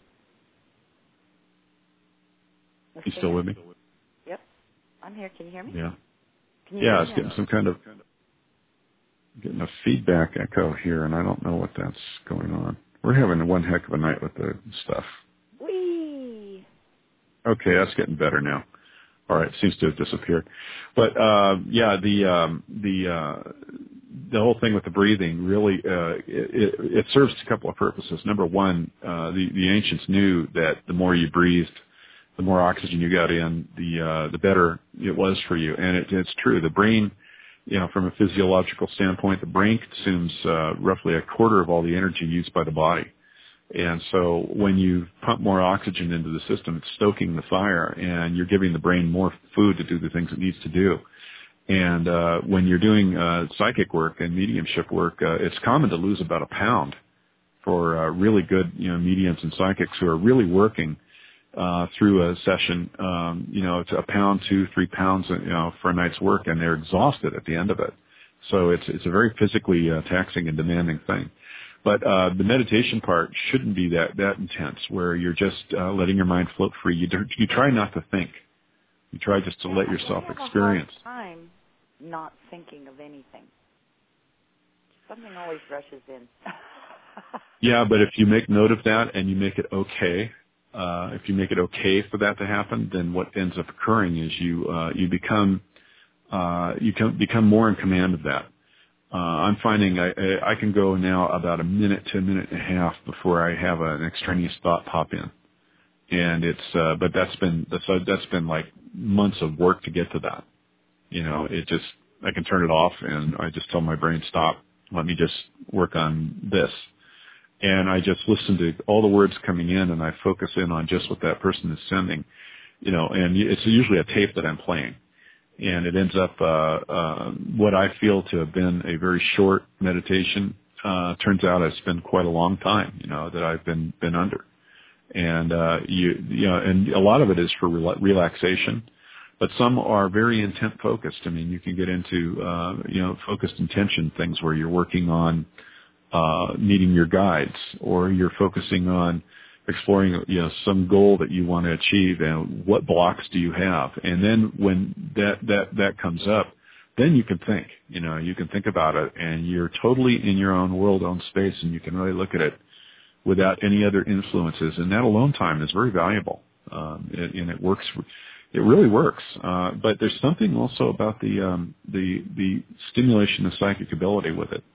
Let's you see still here. with me? Yep, I'm here. Can you hear me? Yeah. Can you Yeah, hear I me was getting now? some kind of getting a feedback echo here, and I don't know what that's going on. We're having one heck of a night with the stuff. Whee! Okay, that's getting better now. All right, seems to have disappeared. But uh, yeah, the um, the uh, the whole thing with the breathing really uh, it, it serves a couple of purposes. Number one, uh, the the ancients knew that the more you breathed, the more oxygen you got in, the uh, the better it was for you. And it, it's true. The brain, you know, from a physiological standpoint, the brain consumes uh, roughly a quarter of all the energy used by the body. And so when you pump more oxygen into the system, it's stoking the fire, and you're giving the brain more food to do the things it needs to do. And uh, when you're doing uh, psychic work and mediumship work, uh, it's common to lose about a pound for uh, really good, you know, mediums and psychics who are really working uh, through a session. Um, you know, it's a pound, two, three pounds, you know, for a night's work, and they're exhausted at the end of it. So it's it's a very physically uh, taxing and demanding thing. But uh, the meditation part shouldn't be that that intense, where you're just uh, letting your mind float free. You don't, you try not to think. You try just to yeah, let yourself I have experience. A hard time not thinking of anything. Something always rushes in. Yeah, but if you make note of that and you make it okay, uh, if you make it okay for that to happen, then what ends up occurring is you uh, you become uh, you can become more in command of that. Uh, I'm finding I, I can go now about a minute to a minute and a half before I have an extraneous thought pop in, and it's uh, but that's been that's that's been like months of work to get to that. You know, it just I can turn it off and I just tell my brain, stop, let me just work on this. And I just listen to all the words coming in, and I focus in on just what that person is sending, you know, and it's usually a tape that I'm playing. And it ends up, uh, uh, what I feel to have been a very short meditation, uh, turns out it's been quite a long time, you know, that I've been, been under. And, uh, you, you know, and a lot of it is for rela- relaxation, but some are very intent focused. I mean, you can get into, uh, you know, focused intention things where you're working on, uh, meeting your guides, or you're focusing on exploring, you know, some goal that you want to achieve, and what blocks do you have? And then when that, that, that comes up, then you can think, you know, you can think about it, and you're totally in your own world, own space, and you can really look at it without any other influences. And that alone time is very valuable. Um, it, and it works, it really works. Uh, but there's something also about the, um, the, the stimulation of psychic ability with it.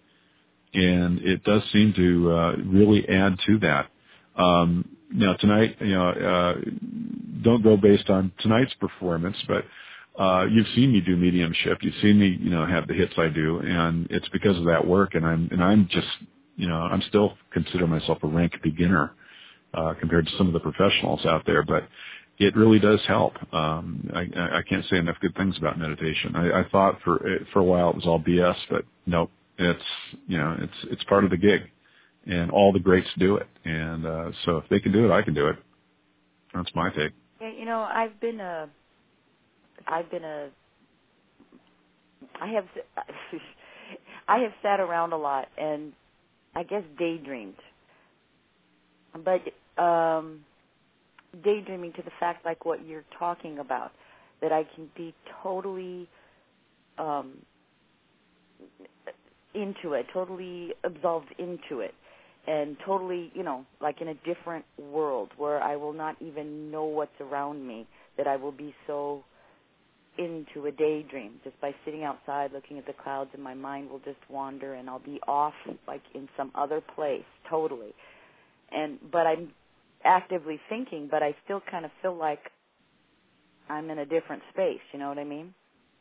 And it does seem to uh, really add to that. Um, now tonight, you know, uh, don't go based on tonight's performance, but uh, you've seen me do mediumship. You've seen me, you know, have the hits I do, and it's because of that work. And I'm and I'm just, you know, I'm still consider myself a rank beginner uh, compared to some of the professionals out there, but it really does help. Um, I, I can't say enough good things about meditation. I, I thought for for a while it was all B S, but nope. It's, you know, it's, it's part of the gig, and all the greats do it. And, uh, so if they can do it, I can do it. That's my take. Yeah, you know, I've been a, I've been a, I have, I have sat around a lot and I guess daydreamed. But, um, daydreaming to the fact like what you're talking about, that I can be totally, um, into it, totally absolved into it, and totally, you know, like in a different world where I will not even know what's around me, that I will be so into a daydream just by sitting outside looking at the clouds, and my mind will just wander and I'll be off like in some other place totally. And but I'm actively thinking, but I still kind of feel like I'm in a different space, you know what I mean?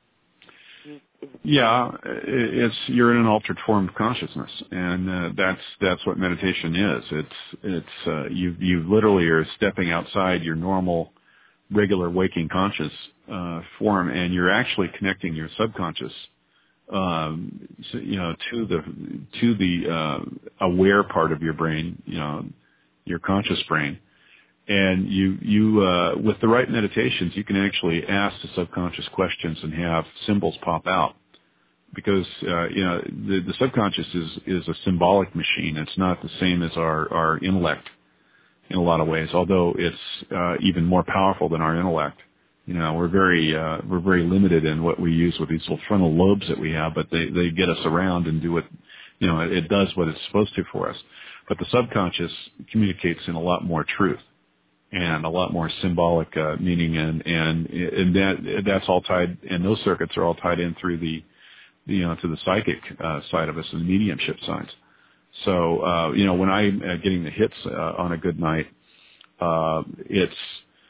Yeah, it's you're in an altered form of consciousness, and uh, that's that's what meditation is. It's it's uh, you you literally are stepping outside your normal, regular waking conscious uh, form, and you're actually connecting your subconscious, um, so, you know, to the to the uh, aware part of your brain, you know, your conscious brain. And you, you, uh, with the right meditations, you can actually ask the subconscious questions and have symbols pop out. Because, uh, you know, the, the subconscious is, is a symbolic machine. It's not the same as our, our intellect in a lot of ways, although it's, uh, even more powerful than our intellect. You know, we're very, uh, we're very limited in what we use with these little frontal lobes that we have, but they, they get us around and do what, you know, it, it does what it's supposed to for us. But the subconscious communicates in a lot more truth. And a lot more symbolic uh, meaning, and and and that that's all tied, and those circuits are all tied in through the, you know, to the psychic uh, side of us and the mediumship sides. So uh, you know, when I'm uh, getting the hits uh, on a good night, uh, it's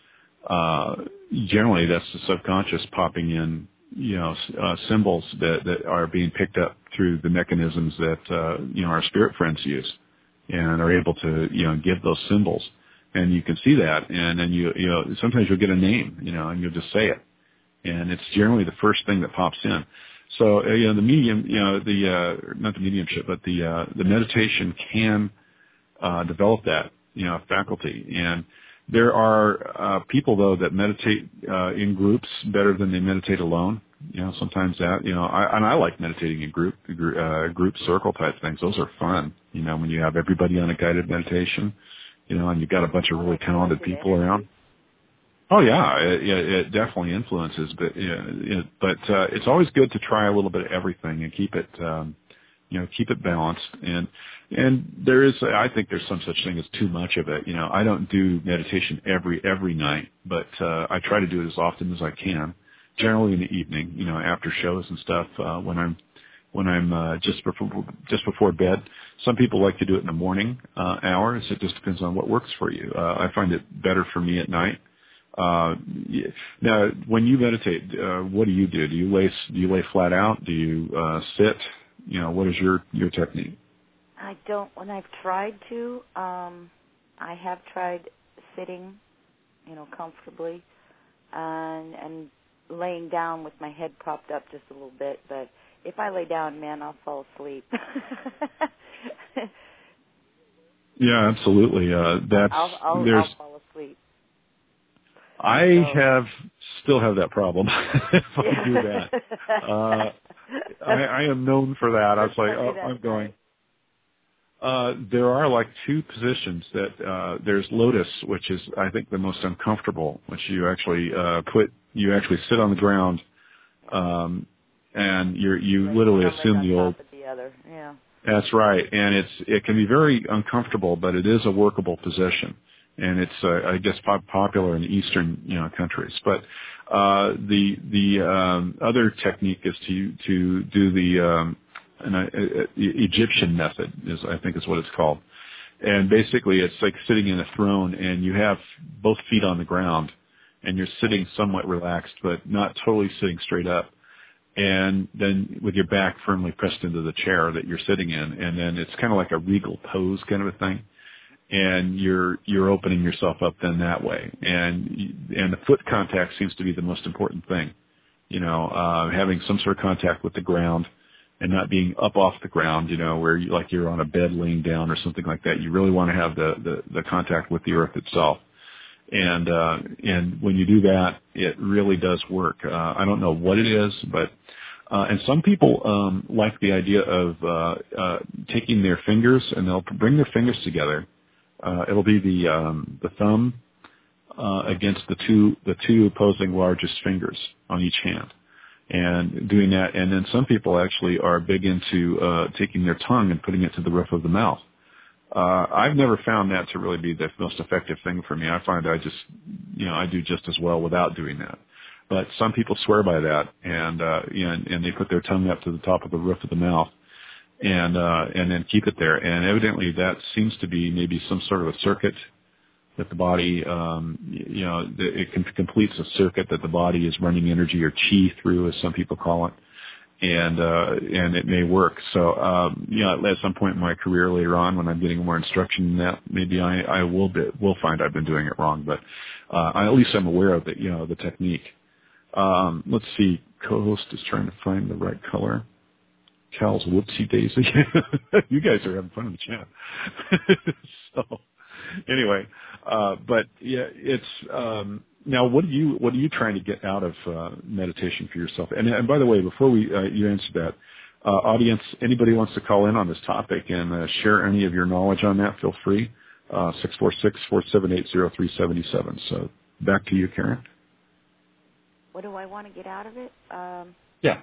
uh, generally that's the subconscious popping in, you know, uh, symbols that, that are being picked up through the mechanisms that, uh, you know, our spirit friends use and are able to, you know, give those symbols. And you can see that. And then you, you know, sometimes you'll get a name, you know, and you'll just say it. And it's generally the first thing that pops in. So, uh, you know, the medium, you know, the, uh, not the mediumship, but the, uh, the meditation can, uh, develop that, you know, faculty. And there are, uh, people though that meditate, uh, in groups better than they meditate alone. You know, sometimes that, you know, I, and I like meditating in group, uh, group circle type things. Those are fun, you know, when you have everybody on a guided meditation, you know, and you've got a bunch of really talented people around. Oh yeah, it, it definitely influences, but it, but uh, it's always good to try a little bit of everything and keep it, um, you know, keep it balanced. And and there is, I think, there's some such thing as too much of it. You know, I don't do meditation every every night, but uh, I try to do it as often as I can. Generally in the evening, you know, after shows and stuff, uh, when I'm when I'm uh, just before just before bed. Some people like to do it in the morning uh, hours. It just depends on what works for you. Uh, I find it better for me at night. Uh, now, when you meditate, uh, what do you do? Do you lay do you lay flat out? Do you uh, sit? You know, what is your your technique? I don't. When I've tried to, um, I have tried sitting, you know, comfortably, and and laying down with my head propped up just a little bit. But if I lay down, man, I'll fall asleep. Yeah, absolutely. Uh, that's I'll, I'll, there's. I'll fall asleep. I so. have still have that problem. If I do that, uh, I, I am known for that. I was like, oh, I'm going. Uh, there are like two positions that uh, there's lotus, which is I think the most uncomfortable, which you actually uh, put you actually sit on the ground, um, and you're you right, literally one assume leg the on old. top of the other. Yeah. That's right, and it's it can be very uncomfortable, but it is a workable position, and it's uh, I guess pop- popular in Eastern you know countries. But uh, the the um, other technique is to to do the um, an uh, Egyptian method is I think is what it's called, and basically it's like sitting in a throne, and you have both feet on the ground, and you're sitting somewhat relaxed, but not totally sitting straight up. And then with your back firmly pressed into the chair that you're sitting in, and then it's kind of like a regal pose kind of a thing, and you're you're opening yourself up then that way, and and the foot contact seems to be the most important thing, you know, uh, having some sort of contact with the ground, and not being up off the ground, you know, where you, like you're on a bed laying down or something like that. You really want to have the the, the contact with the earth itself. And, uh, and when you do that, it really does work. Uh, I don't know what it is, but, uh, and some people, um, like the idea of, uh, uh, taking their fingers and they'll bring their fingers together. Uh, it'll be the, um, the thumb, uh, against the two, the two opposing largest fingers on each hand. And doing that, and then some people actually are big into, uh, taking their tongue and putting it to the roof of the mouth. Uh, I've never found that to really be the most effective thing for me. I find I just, you know, I do just as well without doing that. But some people swear by that, and uh, you know, and, and they put their tongue up to the top of the roof of the mouth, and uh, and then keep it there. And evidently, that seems to be maybe some sort of a circuit that the body, um, you know, it completes a circuit that the body is running energy or chi through, as some people call it. And, uh, and it may work. So, um, you know, at some point in my career later on, when I'm getting more instruction in that, maybe I, I will be, will find I've been doing it wrong, but, uh, I, at least I'm aware of it, you know, the technique. Um, let's see, co-host is trying to find the right color. Cal's whoopsie daisy. You guys are having fun in the chat. So, anyway, uh, but yeah, it's, um, now, what are you what are you trying to get out of uh, meditation for yourself? And, and by the way, before we uh, you answer that, uh, audience, anybody wants to call in on this topic and uh, share any of your knowledge on that, feel free. Uh, six four six, four seven eight, zero three seven seven. So back to you, Karen. What do I want to get out of it? Um, yeah.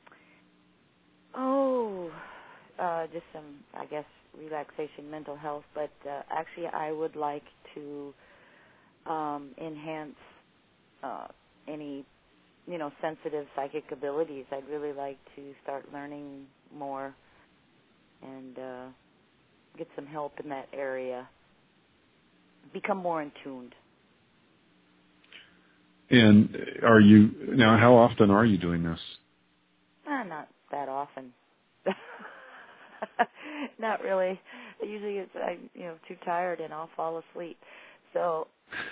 Oh, uh, just some, I guess, relaxation, mental health. But uh, actually, I would like to um, enhance uh, any, you know, sensitive psychic abilities. I'd really like to start learning more and uh, get some help in that area. Become more in tuned. And are you now? How often are you doing this? Uh, not that often. Not really. Usually, it's I'm you know too tired and I'll fall asleep. So.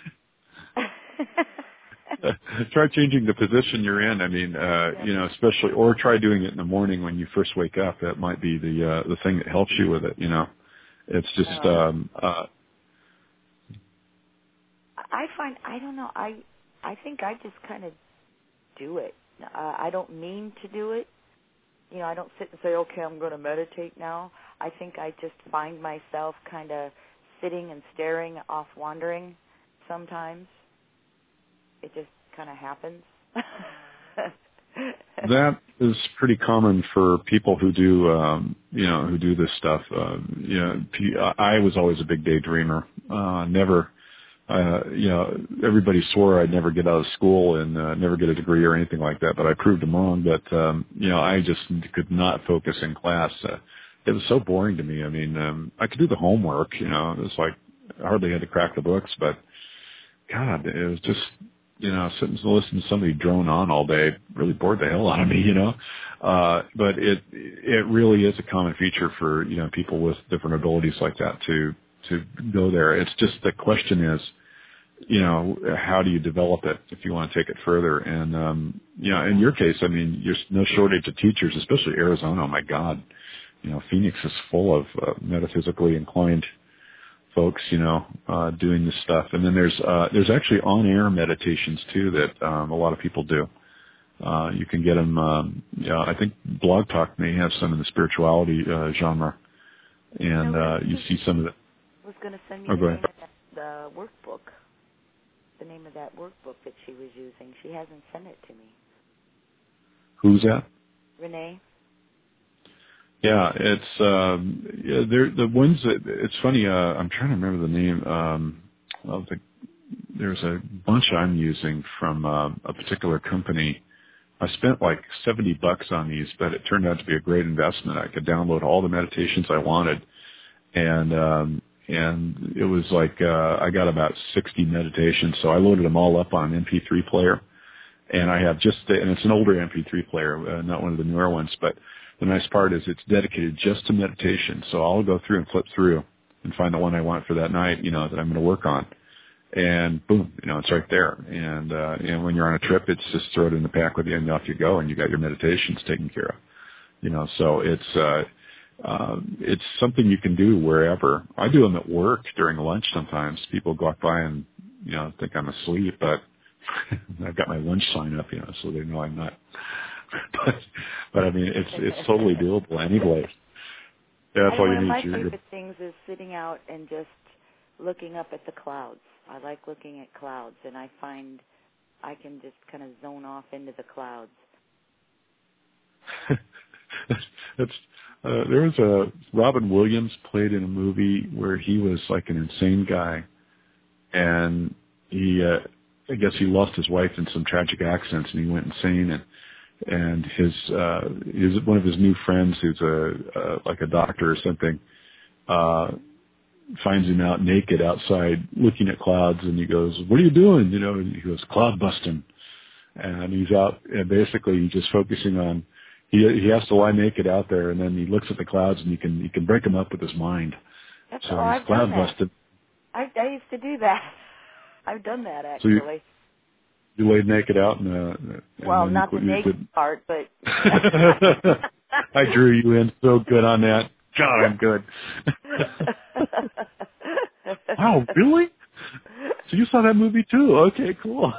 Try changing the position you're in. I mean, uh, yeah. you know, especially, or try doing it in the morning when you first wake up. That might be the uh, the thing that helps you with it. You know, it's just. Um, Um, uh, I find I don't know. I I think I just kind of do it. Uh, I don't mean to do it. You know, I don't sit and say, okay, I'm going to meditate now. I think I just find myself kind of sitting and staring off wandering sometimes. It just kind of happens. that is pretty common for people who do, um, you know, who do this stuff. Uh, you know, I was always a big daydreamer. Uh, never, uh, you know, everybody swore I'd never get out of school and uh, never get a degree or anything like that, but I proved them wrong. But, um, you know, I just could not focus in class. Uh, it was so boring to me. I mean, um, I could do the homework, you know, it was like I hardly had to crack the books, but God, it was just, you know, sitting and listening to somebody drone on all day really bored the hell out of me, you know. Uh, but it it really is a common feature for, you know, people with different abilities like that to to go there. It's just the question is, you know, how do you develop it if you want to take it further? And, um, you know, in your case, I mean, there's no shortage of teachers, especially Arizona. Oh, my God. You know, Phoenix is full of uh, metaphysically inclined folks, you know, uh, doing this stuff. And then there's, uh, there's actually on-air meditations too that, um, a lot of people do. Uh, you can get them, um, you know, I think Blog Talk may have some in the spirituality, uh, genre. And, no, uh, you see some of the, was going to send me oh, the go name ahead. of that, the workbook, the name of that workbook that she was using. She hasn't sent it to me. Who's that? Renee? Yeah, it's um yeah, they're the ones that it's funny, uh I'm trying to remember the name um of the there's a bunch I'm using from uh, a particular company. I spent like seventy bucks on these, but it turned out to be a great investment. I could download all the meditations I wanted, and um and it was like uh I got about sixty meditations, so I loaded them all up on an M P three player. And I have just, and it's an older M P three player, uh, not one of the newer ones, but the nice part is it's dedicated just to meditation. So I'll go through and flip through and find the one I want for that night, you know, that I'm going to work on. And boom, you know, it's right there. And, uh, and when you're on a trip, it's just throw it in the pack with you and off you go, and you got your meditations taken care of. You know, so it's, uh, uh, it's something you can do wherever. I do them at work during lunch sometimes. People go by and, you know, think I'm asleep, but I've got my lunch sign up, you know, so they know I'm not. but, but I mean, it's it's totally doable anyway. That's I, all one you of need. my Your, your, favorite things is sitting out and just looking up at the clouds. I like looking at clouds, and I find I can just kind of zone off into the clouds. it's uh, there was a Robin Williams played in a movie where he was like an insane guy, and he. Uh, I guess he lost his wife in some tragic accidents, and he went insane. And and his uh, his one of his new friends, who's a uh, like a doctor or something, uh, finds him out naked outside looking at clouds, and he goes, "What are you doing?" You know, and he goes, "Cloud busting." And he's out, and basically he's just focusing on. He he has to lie naked out there, and then he looks at the clouds, and he can he can break them up with his mind. That's, So oh, he's I've cloud done that. busted. I, I used to do that. I've done that So you, actually. you laid naked out, and, uh, and Well, then not you, the you naked did. part, but I drew you in so good on that. God, I'm good. Wow, really? So you saw that movie too? Okay, cool.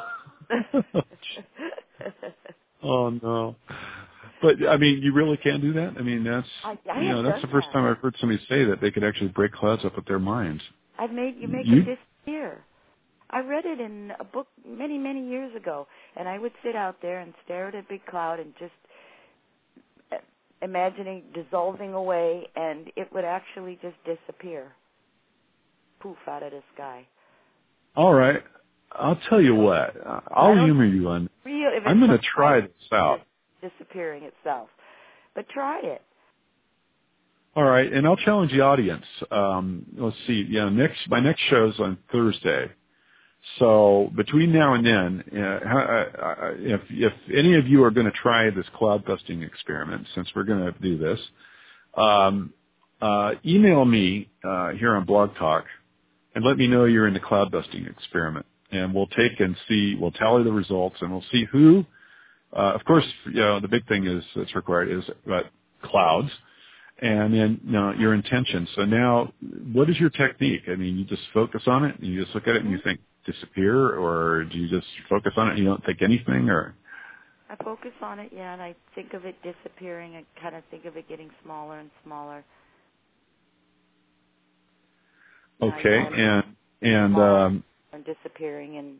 Oh no. But I mean, you really can do that? I mean, that's I, I you know, have that's done the first that. time I've heard somebody say that they could actually break clouds up with their minds. I've made you make You them disappear. I read it in a book many, many years ago, and I would sit out there and stare at a big cloud and just uh, imagining dissolving away, and it would actually just disappear, poof, out of the sky. all right. I'll tell you what. I'll humor you on. Real, if I'm going to it's try this out. disappearing itself, but try it. All right, and I'll challenge the audience. Um, let's see. You know, next my next show's on Thursday. So between now and then, uh, how- if if any of you are going to try this cloud busting experiment, since we're going to do this, um, uh, email me uh, here on Blog Talk and let me know you're in the cloud busting experiment, and we'll take and see, we'll tally the results, and we'll see who. Uh, of course, you know, the big thing is that's required is uh, clouds, and then you know, your intention. So now, what is your technique? I mean, you just focus on it, and you just look at it, and you think disappear, or do you just focus on it and you don't think anything, or? I focus on it, yeah, and I think of it disappearing. I kind of think of it getting smaller and smaller. Okay, and and um, and disappearing, and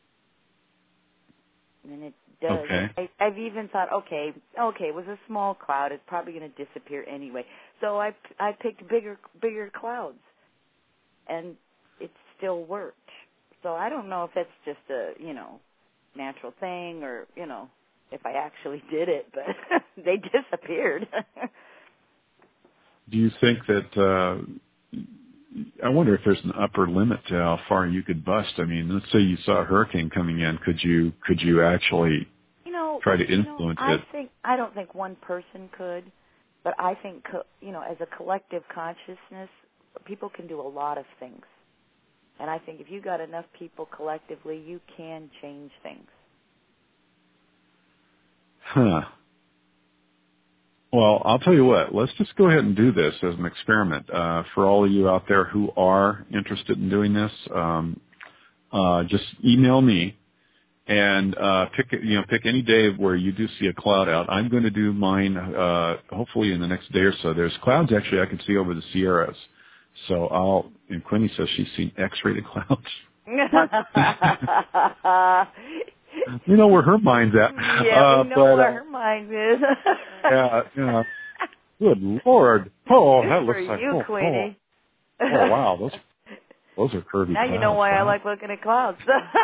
and it does. Okay. I, I've even thought, okay, okay, it was a small cloud. It's probably going to disappear anyway. So I I picked bigger bigger clouds, and it still worked. So I don't know if that's just a you know natural thing, or you know if I actually did it, but they disappeared. Do you think that? Uh, I wonder if there's an upper limit to how far you could bust. I mean, let's say you saw a hurricane coming in. Could you could you actually you know, try to you influence know, I it? think I don't think one person could, but I think co- you know, as a collective consciousness, people can do a lot of things. And I think if you got enough people collectively, you can change things. Huh. Well, I'll tell you what. Let's just go ahead and do this as an experiment. Uh, for all of you out there who are interested in doing this, um, uh, just email me and uh, pick you know pick any day where you do see a cloud out. I'm going to do mine uh, hopefully in the next day or so. There's clouds actually I can see over the Sierras. So I'll. And Quinny says she's seen X-rated clouds. You know where her mind's at. Yeah, uh, we know but, where uh, her mind is. yeah, yeah. Good Lord. Oh, Good that for looks like, you, oh, Queenie. oh, oh, wow. Those, those are curvy Now clouds. you know why Wow. I like looking at clouds.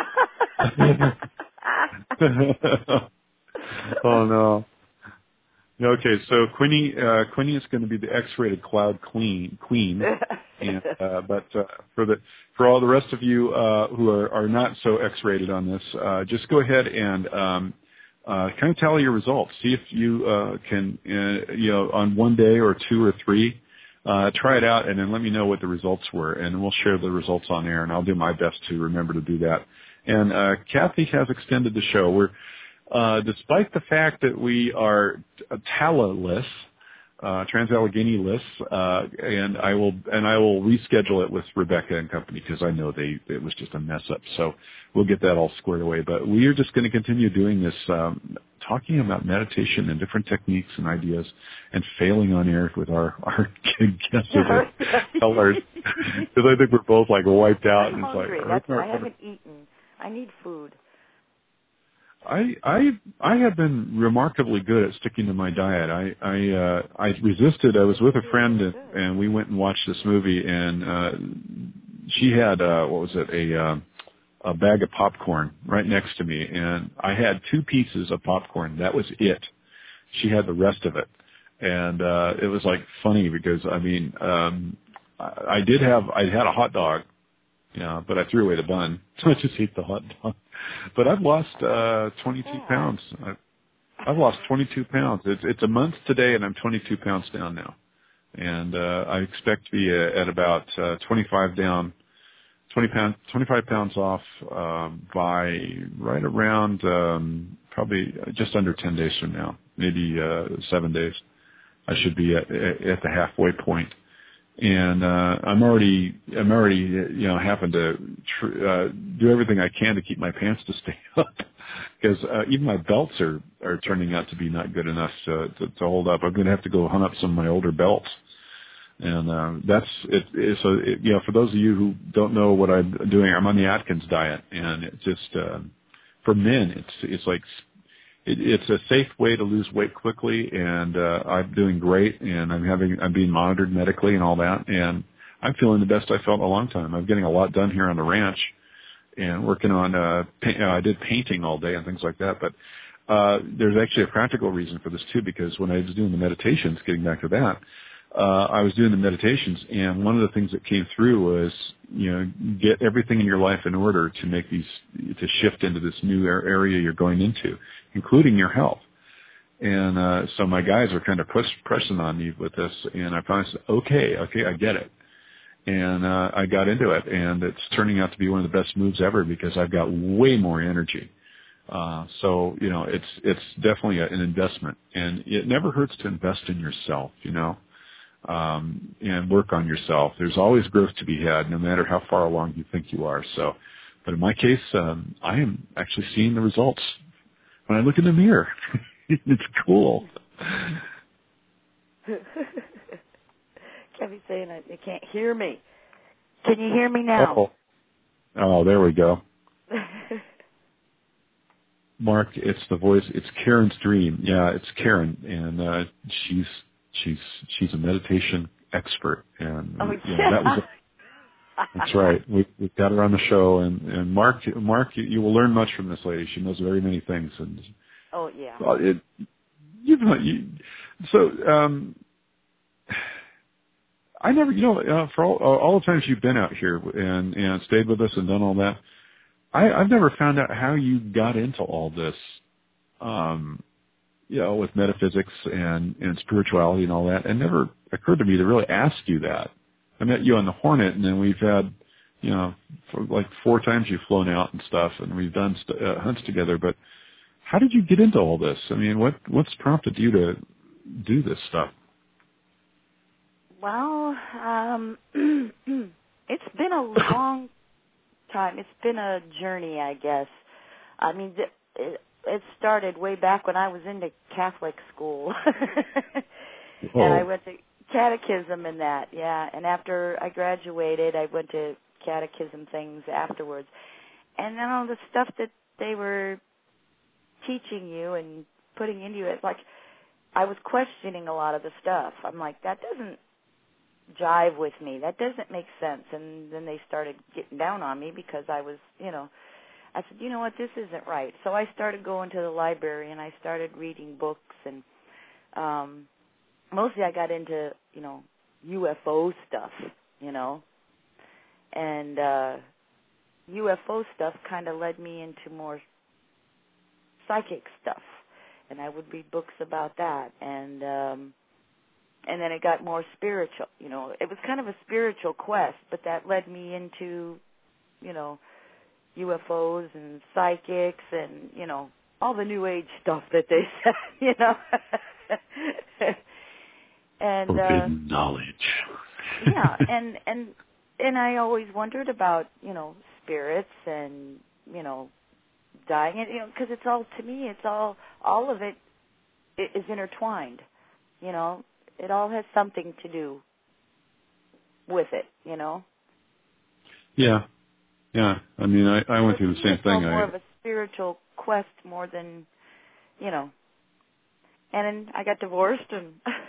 Oh, no. Okay, so Quinny, uh, Quinny is going to be the X-rated cloud queen, queen. And, uh, but uh, for the for all the rest of you uh, who are, are not so X-rated on this, uh, just go ahead and um, uh, kind of tally your results. See if you uh, can, uh, you know, on one day or two or three, uh, try it out, and then let me know what the results were, and we'll share the results on air. And I'll do my best to remember to do that. And uh, Kathy has extended the show. We're Uh, despite the fact that we are Tala-less, uh, Trans-Allegheny-less, uh, and I will and I will reschedule it with Rebecca and company because I know they it was just a mess up. So we'll get that all squared away. But we are just going to continue doing this, um, talking about meditation and different techniques and ideas, and failing on air with our our guests or tellers because I think we're both like wiped out. I'm and hungry. It's like, That's why I haven't eaten. I need food. I I I have been remarkably good at sticking to my diet. I I uh, I resisted. I was with a friend and, and we went and watched this movie, and uh, she had uh, what was it a uh, a bag of popcorn right next to me, and I had two pieces of popcorn. That was it. She had the rest of it, and uh, it was like funny because I mean um, I, I did have I had a hot dog. Yeah, but I threw away the bun, so I just ate the hot dog. But I've lost uh, twenty-two pounds. I've, I've lost twenty-two pounds. It's, it's a month today, and I'm twenty-two pounds down now. And uh, I expect to be at about uh, twenty-five down, twenty pounds, twenty-five pounds off um, by right around um, probably just under ten days from now, maybe uh, seven days. I should be at, at the halfway point. And uh, I'm already, I'm already, you know, having to tr- uh, do everything I can to keep my pants to stay up, because uh, even my belts are, are turning out to be not good enough to, to, to hold up. I'm going to have to go hunt up some of my older belts, and uh, that's it. it so, it, you know, for those of you who don't know what I'm doing, I'm on the Atkins diet, and it's just uh, for men, it's it's like. It, it's a safe way to lose weight quickly, and uh, I'm doing great, and I'm having I'm being monitored medically and all that, and I'm feeling the best I felt in a long time. I'm getting a lot done here on the ranch, and working on. Uh, paint, uh, I did painting all day and things like that, but uh, there's actually a practical reason for this too, because when I was doing the meditations, getting back to that, uh, I was doing the meditations, and one of the things that came through was, you know, get everything in your life in order to make these, to shift into this new area you're going into, including your health. And uh, so my guys are kind of push, pressing on me with this, and I finally said, okay, okay, I get it. And uh, I got into it, and it's turning out to be one of the best moves ever because I've got way more energy. Uh, so, you know, it's it's definitely a, an investment, and it never hurts to invest in yourself, you know, um, and work on yourself. There's always growth to be had, no matter how far along you think you are. So, but in my case, um, I am actually seeing the results when I look in the mirror. It's cool. Kevin's saying I, they can't hear me. Can you hear me now? Oh, oh there we go. Mark, it's the voice. It's Karen's dream. Yeah, it's Karen, and uh, she's she's she's a meditation expert. And oh, you yeah. know, that was a, that's right. We we got her on the show, and and Mark, Mark, you, you will learn much from this lady. She knows very many things, and oh yeah. Well, it, you know, you, so um, I never, you know, uh, for all, all the times you've been out here and and stayed with us and done all that. I, I've never found out how you got into all this, um, you know, with metaphysics and, and spirituality and all that. It never occurred to me to really ask you that. I met you on the Hornet, and then we've had, you know, for like four times you've flown out and stuff, and we've done st- uh, hunts together. But how did you get into all this? I mean, what what's prompted you to do this stuff? Well, um, it's been a long time. It's been a journey, I guess. I mean, it, it started way back when I was into Catholic school. Oh. And I went to catechism and that, yeah. And after I graduated, I went to catechism things afterwards. And then all the stuff that they were teaching you and putting into it, like, I was questioning a lot of the stuff. I'm like, that doesn't jive with me. That doesn't make sense. And then they started getting down on me because I was, you know, I said, you know what, this isn't right. So I started going to the library and I started reading books, and um, mostly I got into, you know, U F O stuff, you know, and uh, U F O stuff kind of led me into more psychic stuff, and I would read books about that, and um, and then it got more spiritual. You know, it was kind of a spiritual quest, but that led me into, you know, U F Os and psychics and, you know, all the New Age stuff that they said, you know. and Forbidden uh, knowledge. yeah, and and and I always wondered about, you know, spirits and, you know, dying, and, you know, because it's all, to me, it's all, all of it is intertwined, you know. It all has something to do with it, you know. Yeah, yeah. I mean, I, I went through the same it's all thing. more I, of a spiritual quest more than, you know. And then I got divorced, and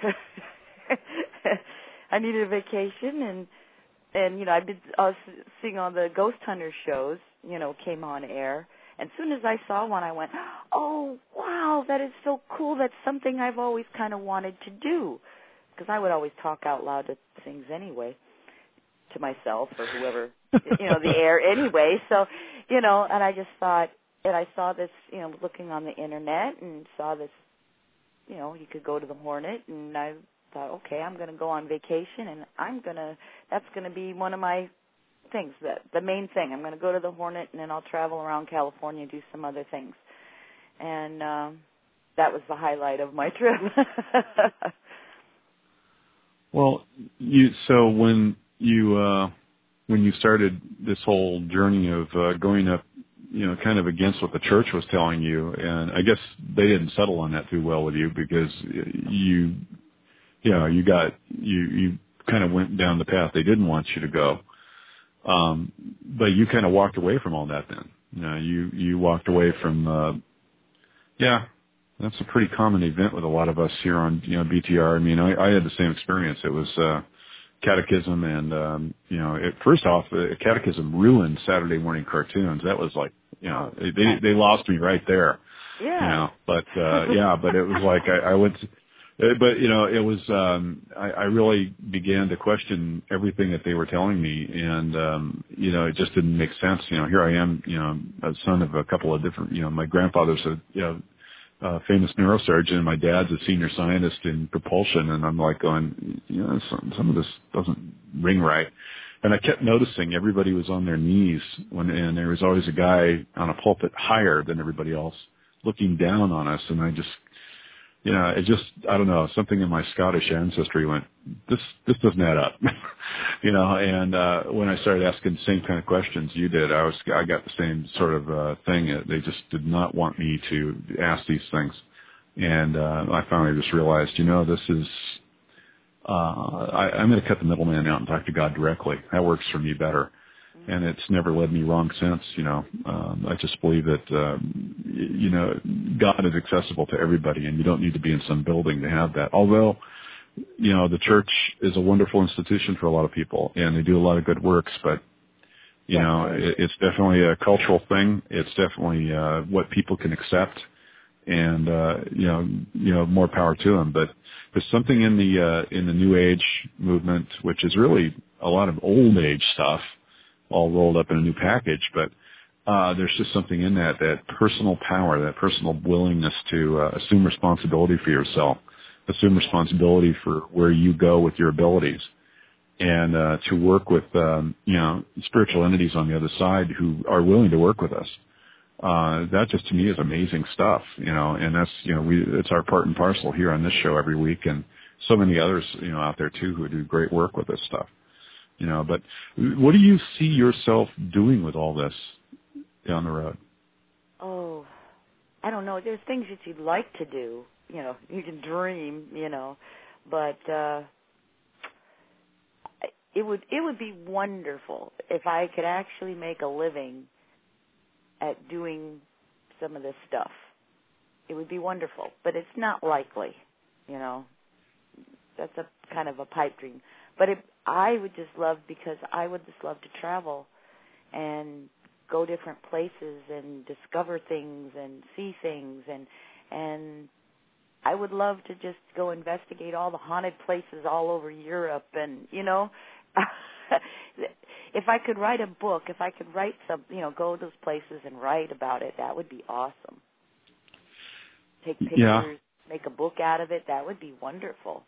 I needed a vacation, and and you know, I did I was seeing all the ghost hunter shows, you know, came on air. And as soon as I saw one, I went, oh, wow, that is so cool. That's something I've always kind of wanted to do. Because I would always talk out loud to things anyway, to myself or whoever, you know, the air anyway. So, you know, and I just thought, and I saw this, you know, looking on the Internet and saw this, you know, you could go to the Hornet, and I thought, okay, I'm going to go on vacation, and I'm going to, that's going to be one of my things, that the main thing. I'm going to go to the Hornet, and then I'll travel around California and do some other things. And um, that was the highlight of my trip. Well, you so when you uh, when you started this whole journey of uh, going up, you know, kind of against what the church was telling you, and I guess they didn't settle on that too well with you because you, you know, you got you you kind of went down the path they didn't want you to go. Um, but you kind of walked away from all that then. You know, you, you walked away from, uh, yeah, that's a pretty common event with a lot of us here on, you know, B T R. I mean, I, I had the same experience. It was, uh, catechism and, um, you know, it, first off, uh, catechism ruined Saturday morning cartoons. That was like, you know, they, they lost me right there. Yeah. You know, but, uh, yeah, but it was like I, I went, to, Uh, But, you know, it was, um, I, I really began to question everything that they were telling me. And, um, you know, it just didn't make sense. You know, here I am, you know, a son of a couple of different, you know, my grandfather's a, you know, a famous neurosurgeon, and my dad's a senior scientist in propulsion. And I'm like going, you know, some, some of this doesn't ring right. And I kept noticing everybody was on their knees when, and there was always a guy on a pulpit higher than everybody else looking down on us. And I just, you know, it just, I don't know, something in my Scottish ancestry went, this, this doesn't add up, you know, and, uh, when I started asking the same kind of questions you did, I was, I got the same sort of, uh, thing. They just did not want me to ask these things. And, uh, I finally just realized, you know, this is, uh, I, I'm going to cut the middleman out and talk to God directly. That works for me better. And it's never led me wrong since, you know. Um, I just believe that, um, you know, God is accessible to everybody, and you don't need to be in some building to have that. Although, you know, the church is a wonderful institution for a lot of people, and they do a lot of good works, but, you know, it, it's definitely a cultural thing. It's definitely uh, what people can accept, and, uh, you know, you know, more power to them. But there's something in the uh, in the New Age movement, which is really a lot of old age stuff, all rolled up in a new package, but uh, there's just something in that, that personal power, that personal willingness to uh, assume responsibility for yourself, assume responsibility for where you go with your abilities, and uh, to work with, um, you know, spiritual entities on the other side who are willing to work with us. Uh, that just to me is amazing stuff, you know, and that's, you know, we, it's our part and parcel here on this show every week, and so many others, you know, out there too who do great work with this stuff. You know, but what do you see yourself doing with all this down the road? Oh, I don't know. There's things that you'd like to do. You know, you can dream, you know, but uh, it would it would be wonderful if I could actually make a living at doing some of this stuff. It would be wonderful, but it's not likely, you know. That's a kind of a pipe dream. But it, I would just love, because I would just love to travel and go different places and discover things and see things, and and I would love to just go investigate all the haunted places all over Europe, and you know, if I could write a book, if I could write some, you know, go to those places and write about it, that would be awesome. Take pictures, yeah. Make a book out of it, that would be wonderful.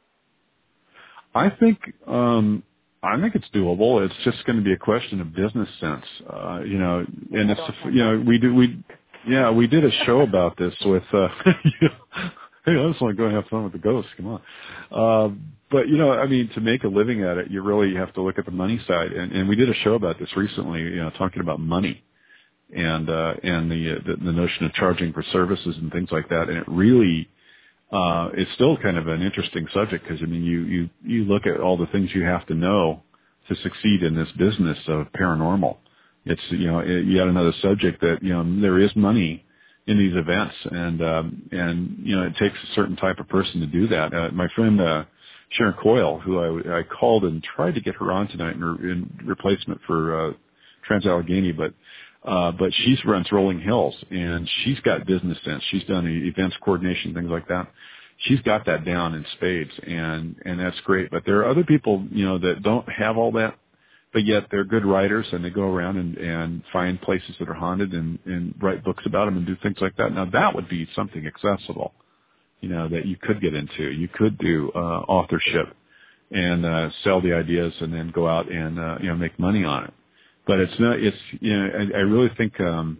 I think um, I think it's doable. It's just going to be a question of business sense, uh, you know. And it's you know we do we yeah we did a show about this with uh, you know, hey, I just want to go and have fun with the ghosts. Come on, uh, but you know I mean to make a living at it, you really have to look at the money side. And, and we did a show about this recently, you know, talking about money and uh, and the, uh, the the notion of charging for services and things like that. And it really Uh, it's still kind of an interesting subject because, I mean, you, you, you look at all the things you have to know to succeed in this business of paranormal. It's, you know, it, yet another subject that, you know, there is money in these events, and, um, and, you know, it takes a certain type of person to do that. Uh, my friend, uh, Sharon Coyle, who I, I called and tried to get her on tonight in, in replacement for, uh, Trans-Allegheny, but, Uh, but she runs Rolling Hills, and she's got business sense. She's done events coordination, things like that. She's got that down in spades, and, and that's great. But there are other people, you know, that don't have all that, but yet they're good writers, and they go around and, and find places that are haunted and, and write books about them and do things like that. Now, that would be something accessible, you know, that you could get into. You could do uh, authorship and uh, sell the ideas and then go out and, uh, you know, make money on it. But it's not, it's, you know, I, I really think, um,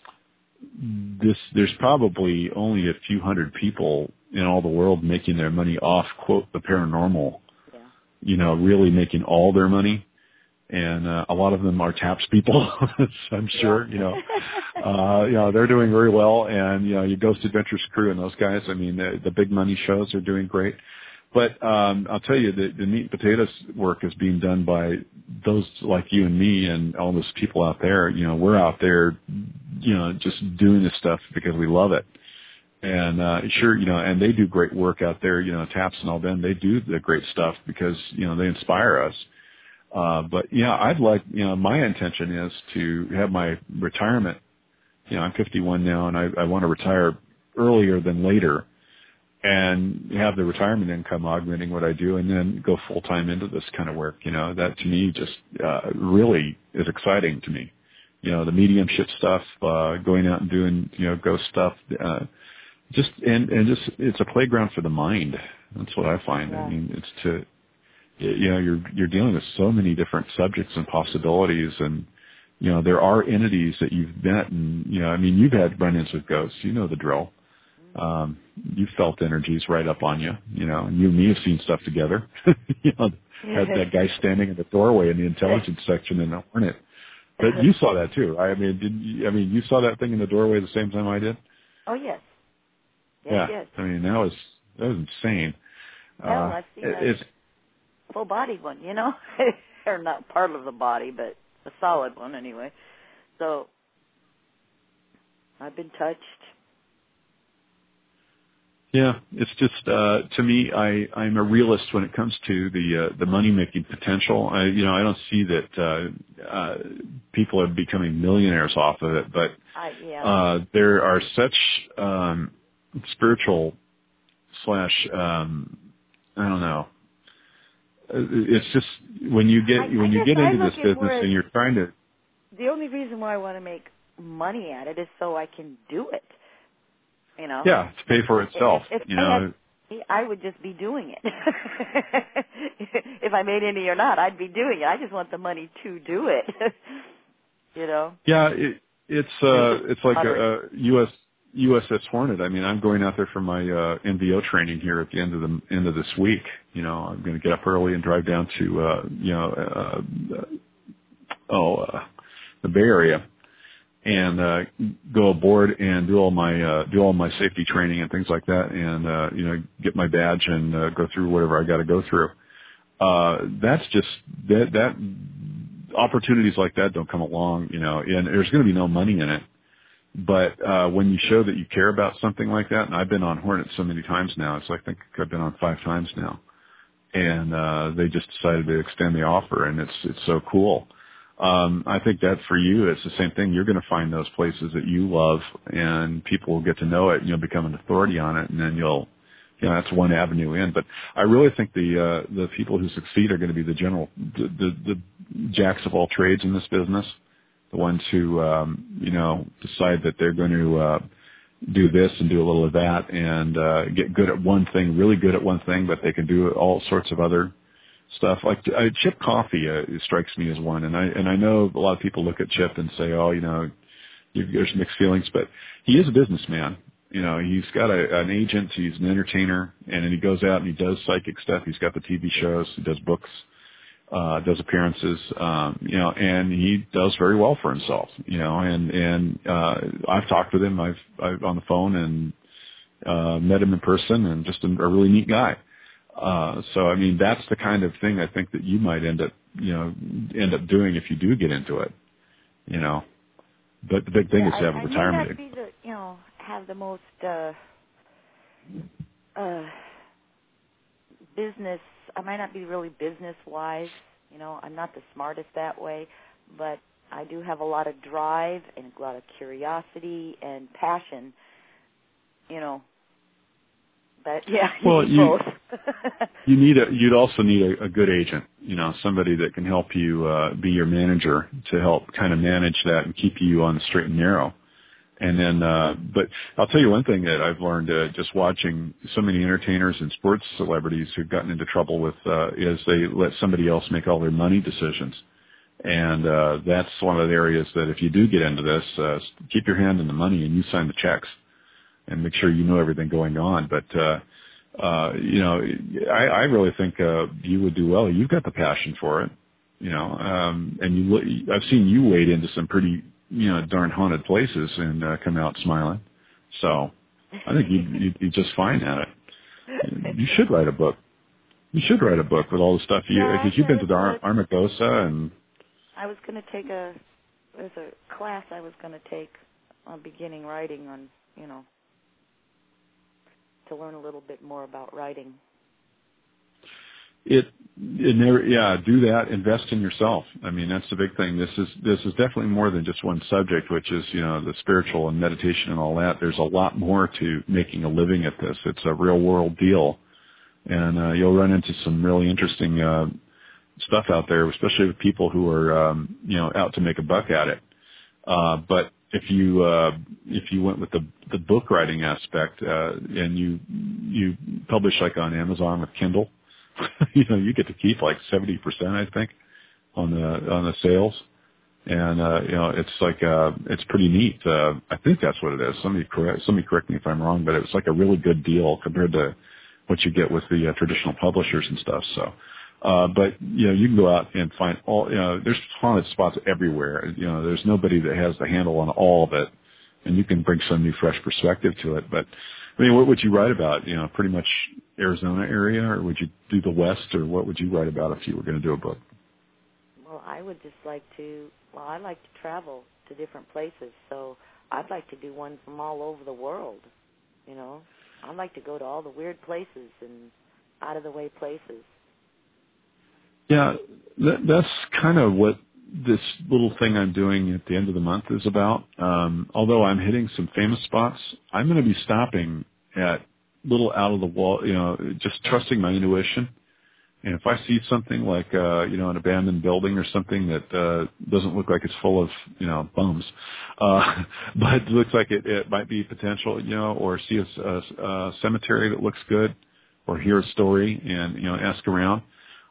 this, there's probably only a few hundred people in all the world making their money off, quote, the paranormal, yeah. You know, really making all their money. And, uh, a lot of them are TAPS people, I'm sure, yeah. you know, uh, you know, they're doing very well. And, you know, your Ghost Adventures crew and those guys, I mean, the, the big money shows are doing great. But um, I'll tell you, the, the meat and potatoes work is being done by those like you and me and all those people out there. You know, we're out there, you know, just doing this stuff because we love it. And uh, sure, you know, and they do great work out there. You know, TAPS and all them, they do the great stuff because, you know, they inspire us. Uh, but, yeah, I'd like, you know, my intention is to have my retirement. You know, I'm fifty-one now, and I, I want to retire earlier than later. and have the retirement income augmenting what I do, and then go full time into this kind of work. You know, that to me just uh, really is exciting to me. You know, the mediumship stuff, uh, going out and doing, you know, ghost stuff, uh, just, and, and just, it's a playground for the mind. That's what I find. Yeah. I mean, it's to, you know, you're, you're dealing with so many different subjects and possibilities, and, you know, there are entities that you've met, and, you know, I mean, you've had run-ins with ghosts. You know the drill. Um, you felt energies right up on you, you know, and you and me have seen stuff together. You know, that, that guy standing in the doorway in the intelligence section in the Hornet. But you saw that too. I mean, did you, I mean, you saw that thing in the doorway at the same time I did? Oh, yes. Yes, yeah. yes. I mean, that was, that was insane. Hell, uh, I've seen it, a it's, full-bodied one, you know? Or not part of the body, but a solid one anyway. So, I've been touched. Yeah, it's just uh, to me, I I'm a realist when it comes to the uh, the money making potential. I you know I don't see that uh, uh, people are becoming millionaires off of it, but I, yeah. uh, there are such um, spiritual slash um, I don't know. It's just when you get I, when I you guess get I into look this at business more as and you're trying to. the only reason why I want to make money at it is so I can do it. You know. Yeah, to pay for itself. If, if you I know. had, I would just be doing it. If I made any or not, I'd be doing it. I just want the money to do it. You know. Yeah, it, it's uh, it's like a, a U S U S S Hornet. I mean, I'm going out there for my uh, N V O training here at the end of the end of this week. You know, I'm going to get up early and drive down to uh, you know uh, oh uh, the Bay Area and uh, go aboard and do all my uh, do all my safety training and things like that, and uh, you know get my badge and uh, go through whatever I got to go through. Uh, that's just that that opportunities like that don't come along, you know, and there's going to be no money in it. But uh, when you show that you care about something like that, and I've been on Hornet so many times now, it's like I think I've been on five times now, and uh, they just decided to extend the offer, and it's it's so cool. Um, I think that for you, it's the same thing. You're going to find those places that you love, and people will get to know it, and you'll become an authority on it, and then you'll, you know, that's one avenue in. But I really think the uh, the people who succeed are going to be the general, the, the, the jacks of all trades in this business, the ones who, um, you know, decide that they're going to uh, do this and do a little of that, and uh, get good at one thing, really good at one thing, but they can do all sorts of other stuff. Like uh, Chip Coffey uh, strikes me as one, and I and I know a lot of people look at Chip and say, oh, you know, there's mixed feelings, but he is a businessman. You know, he's got a, an agent, he's an entertainer, and then he goes out and he does psychic stuff. He's got the T V shows, he does books, uh, does appearances, um, you know, and he does very well for himself, you know, and, and, uh, I've talked with him, I've, I've on the phone and, uh, met him in person, and just a, a really neat guy. Uh, so, I mean, that's the kind of thing I think that you might end up, you know, end up doing if you do get into it, you know. But the big thing Yeah, is to have I, a I retirement. may not be the, you know, have the most uh, uh, business. I might not be really business wise. You know, I'm not the smartest that way, but I do have a lot of drive and a lot of curiosity and passion. You know, but yeah, you Well, need you both. you need a you'd also need a, a good agent. You know, somebody that can help you uh, be your manager to help kind of manage that and keep you on the straight and narrow. And then, uh, but I'll tell you one thing that I've learned uh, just watching so many entertainers and sports celebrities who've gotten into trouble with uh, is they let somebody else make all their money decisions. And uh, that's one of the areas that if you do get into this, uh, keep your hand in the money and you sign the checks and make sure you know everything going on. But, uh, uh, you know, I, I really think uh, you would do well. You've got the passion for it, you know, um, and you, I've seen you wade into some pretty, you know, darn haunted places and uh, come out smiling. So I think you'd, you'd be just fine at it. You should write a book. You should write a book with all the stuff you, Yeah, because you've been to the I Ar- Armagosa and. I was going to take a, there's a class I was going to take on beginning writing on, you know, to learn a little bit more about writing. it, it never, yeah, do that. Invest in yourself. I mean, that's the big thing. This is, this is definitely more than just one subject, which is, you know, the spiritual and meditation and all that. There's a lot more to making a living at this. It's a real world deal. And, uh, you'll run into some really interesting, uh, stuff out there, especially with people who are, um, you know, out to make a buck at it. Uh, but if you, uh, if you went with the, the book writing aspect, uh, and you, you publish like on Amazon with Kindle, you know, you get to keep like seventy percent, I think, on the, on the sales. And, uh, you know, it's like, uh, it's pretty neat. Uh, I think that's what it is. Somebody correct, somebody correct me if I'm wrong, but it's like a really good deal compared to what you get with the uh, traditional publishers and stuff. So, Uh, but, you know, you can go out and find all, you know, there's haunted spots everywhere. You know, there's nobody that has the handle on all of it, and you can bring some new, fresh perspective to it. But, I mean, what would you write about? You know, pretty much Arizona area, or would you do the West, or what would you write about if you were going to do a book? Well, I would just like to, well, I like to travel to different places, so I'd like to do one from all over the world, you know. I'd like to go to all the weird places and out-of-the-way places. Yeah, that, that's kind of what this little thing I'm doing at the end of the month is about. Um, although I'm hitting some famous spots, I'm going to be stopping at little out of the wall, you know, just trusting my intuition. And if I see something like, uh, you know, an abandoned building or something that, uh, doesn't look like it's full of, you know, bums, uh, but looks like it, it might be potential, you know, or see a, a, a cemetery that looks good, or hear a story and, you know, ask around.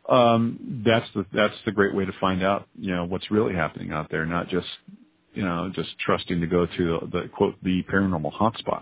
Um, that's the, that's the great way to find out, you know, what's really happening out there, not just, you know, just trusting to go to the, the quote, the paranormal hotspots.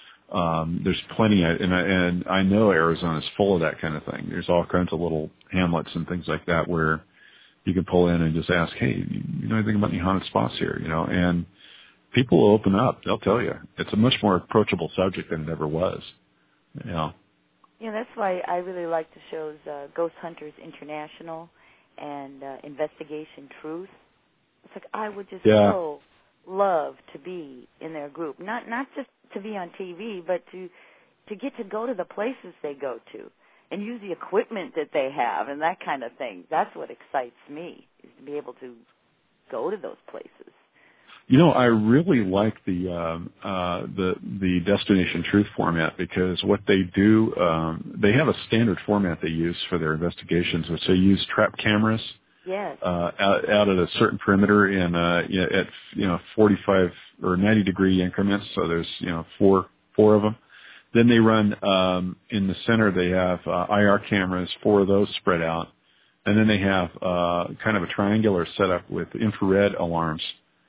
Um, there's plenty, and I, and I know Arizona is full of that kind of thing. There's all kinds of little hamlets and things like that where you can pull in and just ask, hey, you know anything about any haunted spots here, you know, and people will open up. They'll tell you. It's a much more approachable subject than it ever was, you know. Yeah, that's why I really like the shows uh, Ghost Hunters International and uh, Investigation Truth. It's like I would just yeah. so love to be in their group, not not just to be on T V, but to to get to go to the places they go to and use the equipment that they have and that kind of thing. That's what excites me, is to be able to go to those places. You know, I really like the um, uh, the the Destination Truth format, because what they do, um, they have a standard format they use for their investigations, which they use trap cameras. Yes. Uh, out, out at a certain perimeter in uh, you know, at you know forty-five or ninety degree increments. So there's you know four four of them. Then they run um, in the center. They have uh, I R cameras, four of those spread out, and then they have uh, kind of a triangular setup with infrared alarms.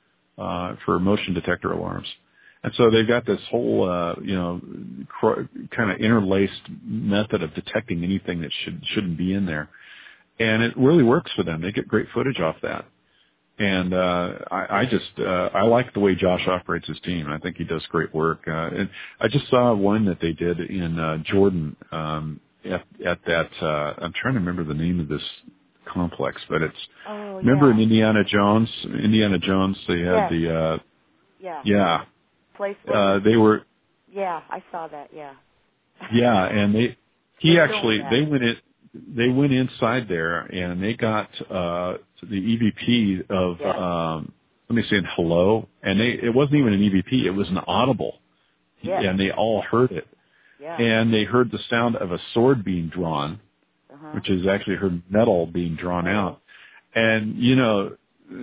Uh, for motion detector alarms. And so they've got this whole, uh, you know, cr- kind of interlaced method of detecting anything that should, shouldn't be in there. And it really works for them. They get great footage off that. And, uh, I, I just, uh, I like the way Josh operates his team. I think he does great work. Uh, and I just saw one that they did in, uh, Jordan, um, at, at that, uh, I'm trying to remember the name of this complex, but it's, oh, remember yeah. in Indiana Jones, Indiana Jones, they had yes. the, uh, yeah, yeah, place uh, they were, yeah, I saw that, yeah. yeah, and they, he they actually, they went in, they went inside there and they got, uh, the E V P of, yes. um, let me say hello, and they, it wasn't even an E V P, it was an audible, yes. and they all heard it, yeah. and they heard the sound of a sword being drawn, uh-huh. which is actually heard metal being drawn out. And, you know,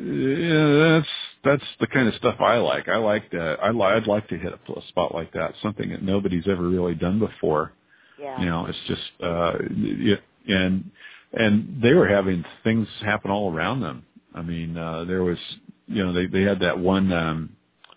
yeah, that's, that's the kind of stuff I like. I like that. I li- I'd like to hit a, a spot like that, something that nobody's ever really done before. Yeah. You know, it's just, uh, it, and, and they were having things happen all around them. I mean, uh, there was, you know, they, they had that one, um,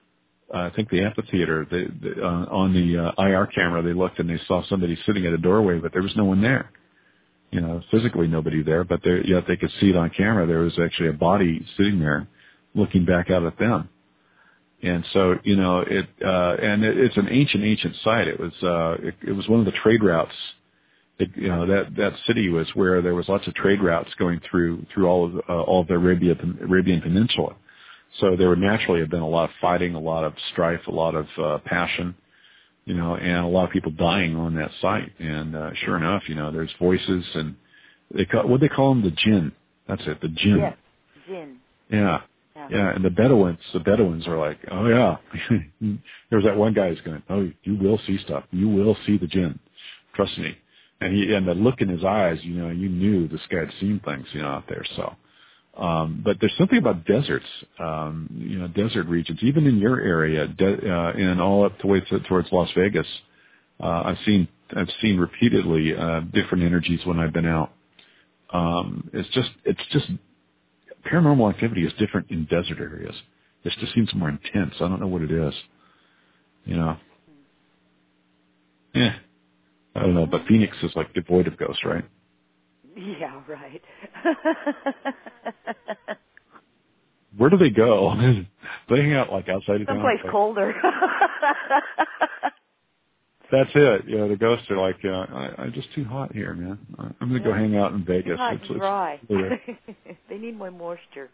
I think the amphitheater, they, they, uh, on the uh, I R camera, they looked and they saw somebody sitting at a doorway, but there was no one there. You know, physically nobody there, but there, yet they could see it on camera. There was actually a body sitting there looking back out at them. And so, you know, it, uh, and it, it's an ancient, ancient site. It was, uh, it, it was one of the trade routes. It, you know, that, that city was where there was lots of trade routes going through, through all of, uh, all of the Arabia, Arabian Peninsula. So there would naturally have been a lot of fighting, a lot of strife, a lot of, uh, passion. You know, and a lot of people dying on that site. And, uh, sure enough, you know, there's voices and they call, what they call them, the jinn. That's it, the jinn. Yes, jinn. Yeah. Yeah. Yeah, and the Bedouins, the Bedouins are like, oh yeah. There was that one guy who's going, oh, you will see stuff. You will see the jinn. Trust me. And he, and the look in his eyes, you know, you knew this guy had seen things, you know, out there. So, um, but there's something about deserts, um, you know, desert regions, even in your area, de- uh, and all up the way to, towards Las Vegas. Uh, I've seen, I've seen repeatedly, uh, different energies when I've been out. Um, it's just, it's just, paranormal activity is different in desert areas. It just seems more intense. I don't know what it is. You know. Yeah. I don't know, but Phoenix is like devoid of ghosts, right? Yeah, right. Where do they go? They hang out like outside of town. Someplace like, colder. That's it. You know, the ghosts are like, uh, I, I'm just too hot here, man. I'm going to yeah. go hang out in Vegas. Too hot It's, and dry. it's They need more moisture.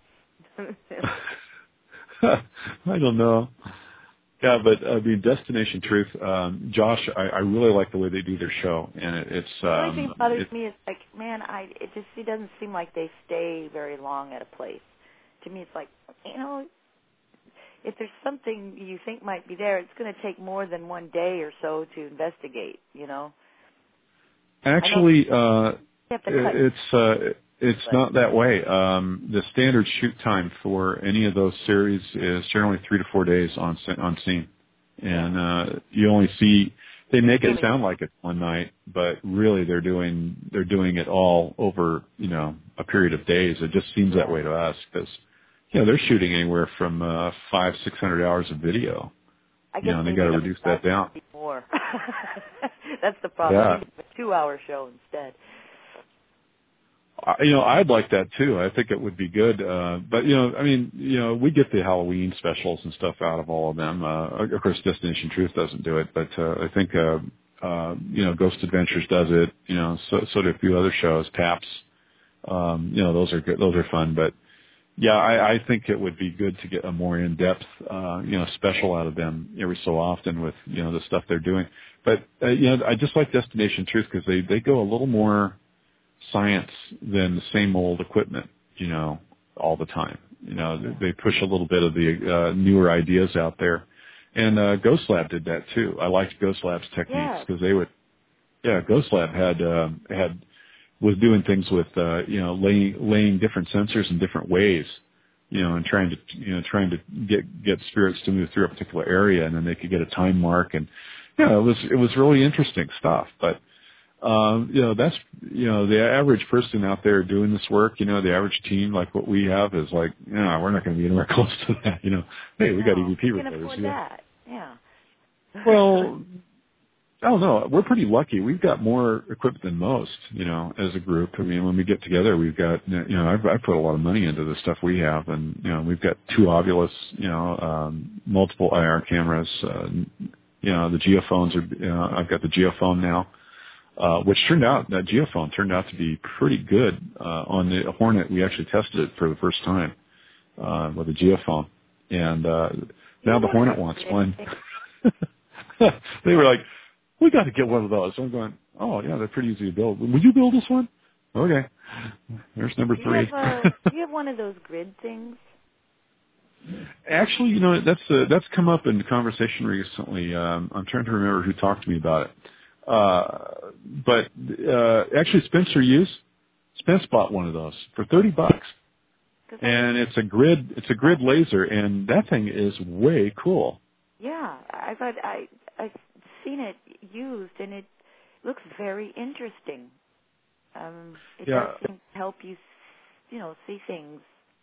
I don't know. Yeah, but I mean, Destination Truth. Um, Josh, I, I really like the way they do their show, and it, it's. Um, the only thing that bothers it, me is like, man, I it just it doesn't seem like they stay very long at a place. To me, it's like, you know, if there's something you think might be there, it's going to take more than one day or so to investigate. You know. Actually, uh, it's uh, it's but. not that way. Um, the standard shoot time for any of those series is generally three to four days on on scene, and uh, you only see. They make it sound like it's one night, but really they're doing they're doing it all over, you know, a period of days. It just seems that way to us because, you know, they're shooting anywhere from uh, five six hundred hours of video. I guess you know, and they got to reduce that down. More. That's the problem. Yeah. We need a two-hour show instead. I, you know, I'd like that too. I think it would be good. Uh, but you know, I mean, you know, we get the Halloween specials and stuff out of all of them. Uh, of course, Destination Truth doesn't do it, but uh, I think, uh, uh, you know, Ghost Adventures does it. You know, so, so do a few other shows. Taps. Um, you know, those are good. Those are fun. But yeah, I, I think it would be good to get a more in-depth, uh, you know, special out of them every so often with, you know, the stuff they're doing. But uh, you know, I just like Destination Truth because they they go a little more science than the same old equipment, you know, all the time. You know, yeah. they push a little bit of the uh, newer ideas out there. And uh, Ghost Lab did that too. I liked Ghost Lab's techniques because yeah. they would, yeah, Ghost Lab had, uh, had, was doing things with, uh, you know, laying, laying different sensors in different ways, you know, and trying to, you know, trying to get, get spirits to move through a particular area, and then they could get a time mark. And, yeah, it was, it was really interesting stuff. But, Um, you know, that's, you know, the average person out there doing this work, you know, the average team like what we have is like, you know, we're not going to be anywhere close to that, you know. Hey, we no, got E V P recorders. recorders. Afford Yeah. that. Yeah. Well, I don't know. We're pretty lucky. We've got more equipment than most, you know, as a group. I mean, when we get together, we've got, you know, I've, I've put a lot of money into the stuff we have, and, you know, we've got two Ovilus, you know, um, multiple I R cameras, uh, you know, the geophones are, you know, I've got the geophone now. Uh, which turned out, that geophone turned out to be pretty good. Uh, on the Hornet, we actually tested it for the first time, uh, with a geophone. And, uh, now the Hornet wants one. They were like, we got to get one of those. I'm going, oh yeah, they're pretty easy to build. Would you build this one? Okay. There's number do three. You have a, do you have one of those grid things? Actually, you know, that's, uh, that's come up in conversation recently. Um, I'm trying to remember who talked to me about it. Uh, but, uh, actually Spencer used, Spence bought one of those for thirty bucks. And it's a grid, it's a grid laser, and that thing is way cool. Yeah, I've, I, I've seen it used, and it looks very interesting. Um, it yeah. does seem to help you, you know, see things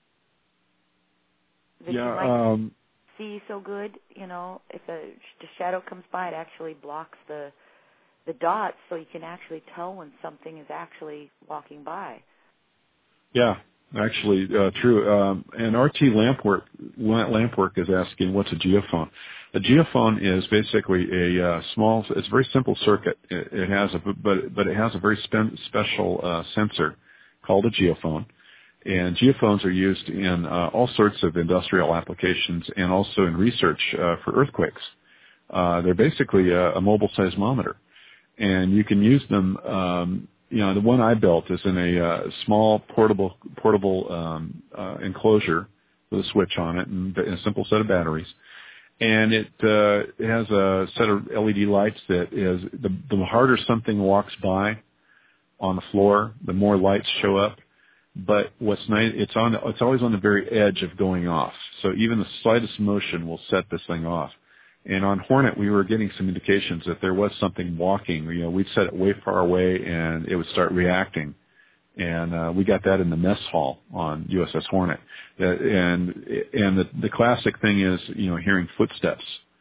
that yeah, you might um, see so good, you know, if a the shadow comes by, it actually blocks the the dots, so you can actually tell when something is actually walking by. Yeah, actually, uh, true. Um, and R T Lampwork, Lampwork is asking, what's a geophone? A geophone is basically a uh, small, it's a very simple circuit. It, it has a, but but it has a very spe- special uh, sensor called a geophone. And geophones are used in uh, all sorts of industrial applications and also in research uh, for earthquakes. Uh, they're basically a, a mobile seismometer. And you can use them, um, you know, the one I built is in a uh, small portable portable um, uh, enclosure with a switch on it and a simple set of batteries. And it, uh, it has a set of L E D lights that is, the, the harder something walks by on the floor, the more lights show up. But what's nice, it's on, it's always on the very edge of going off. So even the slightest motion will set this thing off. And on Hornet, we were getting some indications that there was something walking. You know, we'd set it way far away and it would start reacting. And uh, we got that in the mess hall on U S S Hornet. Uh, and and the, the classic thing is, you know, hearing footsteps.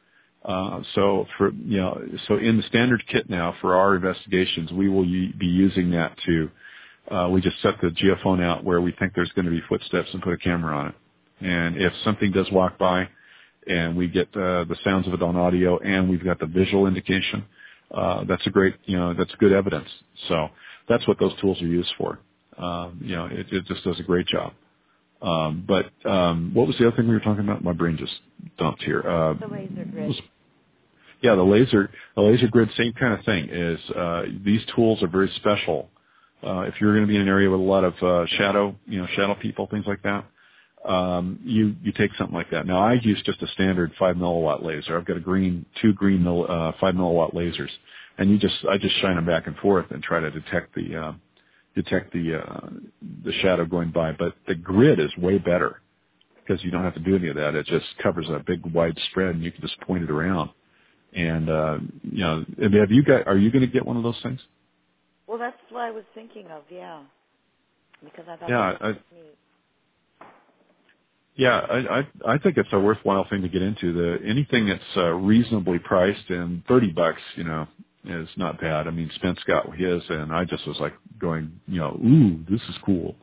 Uh, so for you know, so in the standard kit now for our investigations, we will be using that to. Uh, we just set the geophone out where we think there's going to be footsteps and put a camera on it. And if something does walk by, and we get uh, the sounds of it on audio, and we've got the visual indication, uh, that's a great, you know, that's good evidence. So that's what those tools are used for. Um, you know, it, it just does a great job. Um, but um, what was the other thing we were talking about? My brain just dumped here. Uh, the laser grid. Was, yeah, the laser, the laser grid, same kind of thing. Is uh, these tools are very special. Uh, if you're going to be in an area with a lot of uh, shadow, you know, shadow people, things like that, um, you you take something like that. Now I use just a standard five milliwatt laser. I've got a green, two green mil, uh, five milliwatt lasers, and you just I just shine them back and forth and try to detect the uh, detect the uh, the shadow going by. But the grid is way better because you don't have to do any of that. It just covers a big wide spread, and you can just point it around. And uh, you know, have you got? Are you going to get one of those things? Well, that's what I was thinking of, yeah. Because I thought yeah, that was I, neat. Yeah, I, I I think it's a worthwhile thing to get into. The anything that's uh, reasonably priced and thirty bucks, you know, is not bad. I mean, Spence got his, and I just was like going, you know, ooh, this is cool.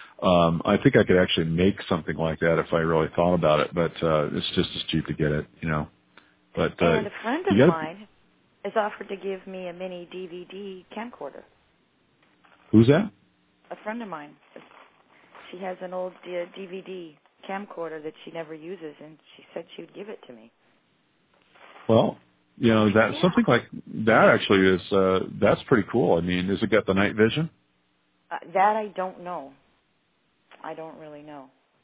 Um, I think I could actually make something like that if I really thought about it, but uh, it's just as cheap to get it, you know. But uh, and a friend of gotta, mine has offered to give me a mini D V D camcorder. Who's that? A friend of mine. She has an old uh, D V D camcorder that she never uses, and she said she would give it to me. Well, you know, that yeah. something like that actually is uh, that's pretty cool. I mean, has it got the night vision? Uh, that I don't know. I don't really know.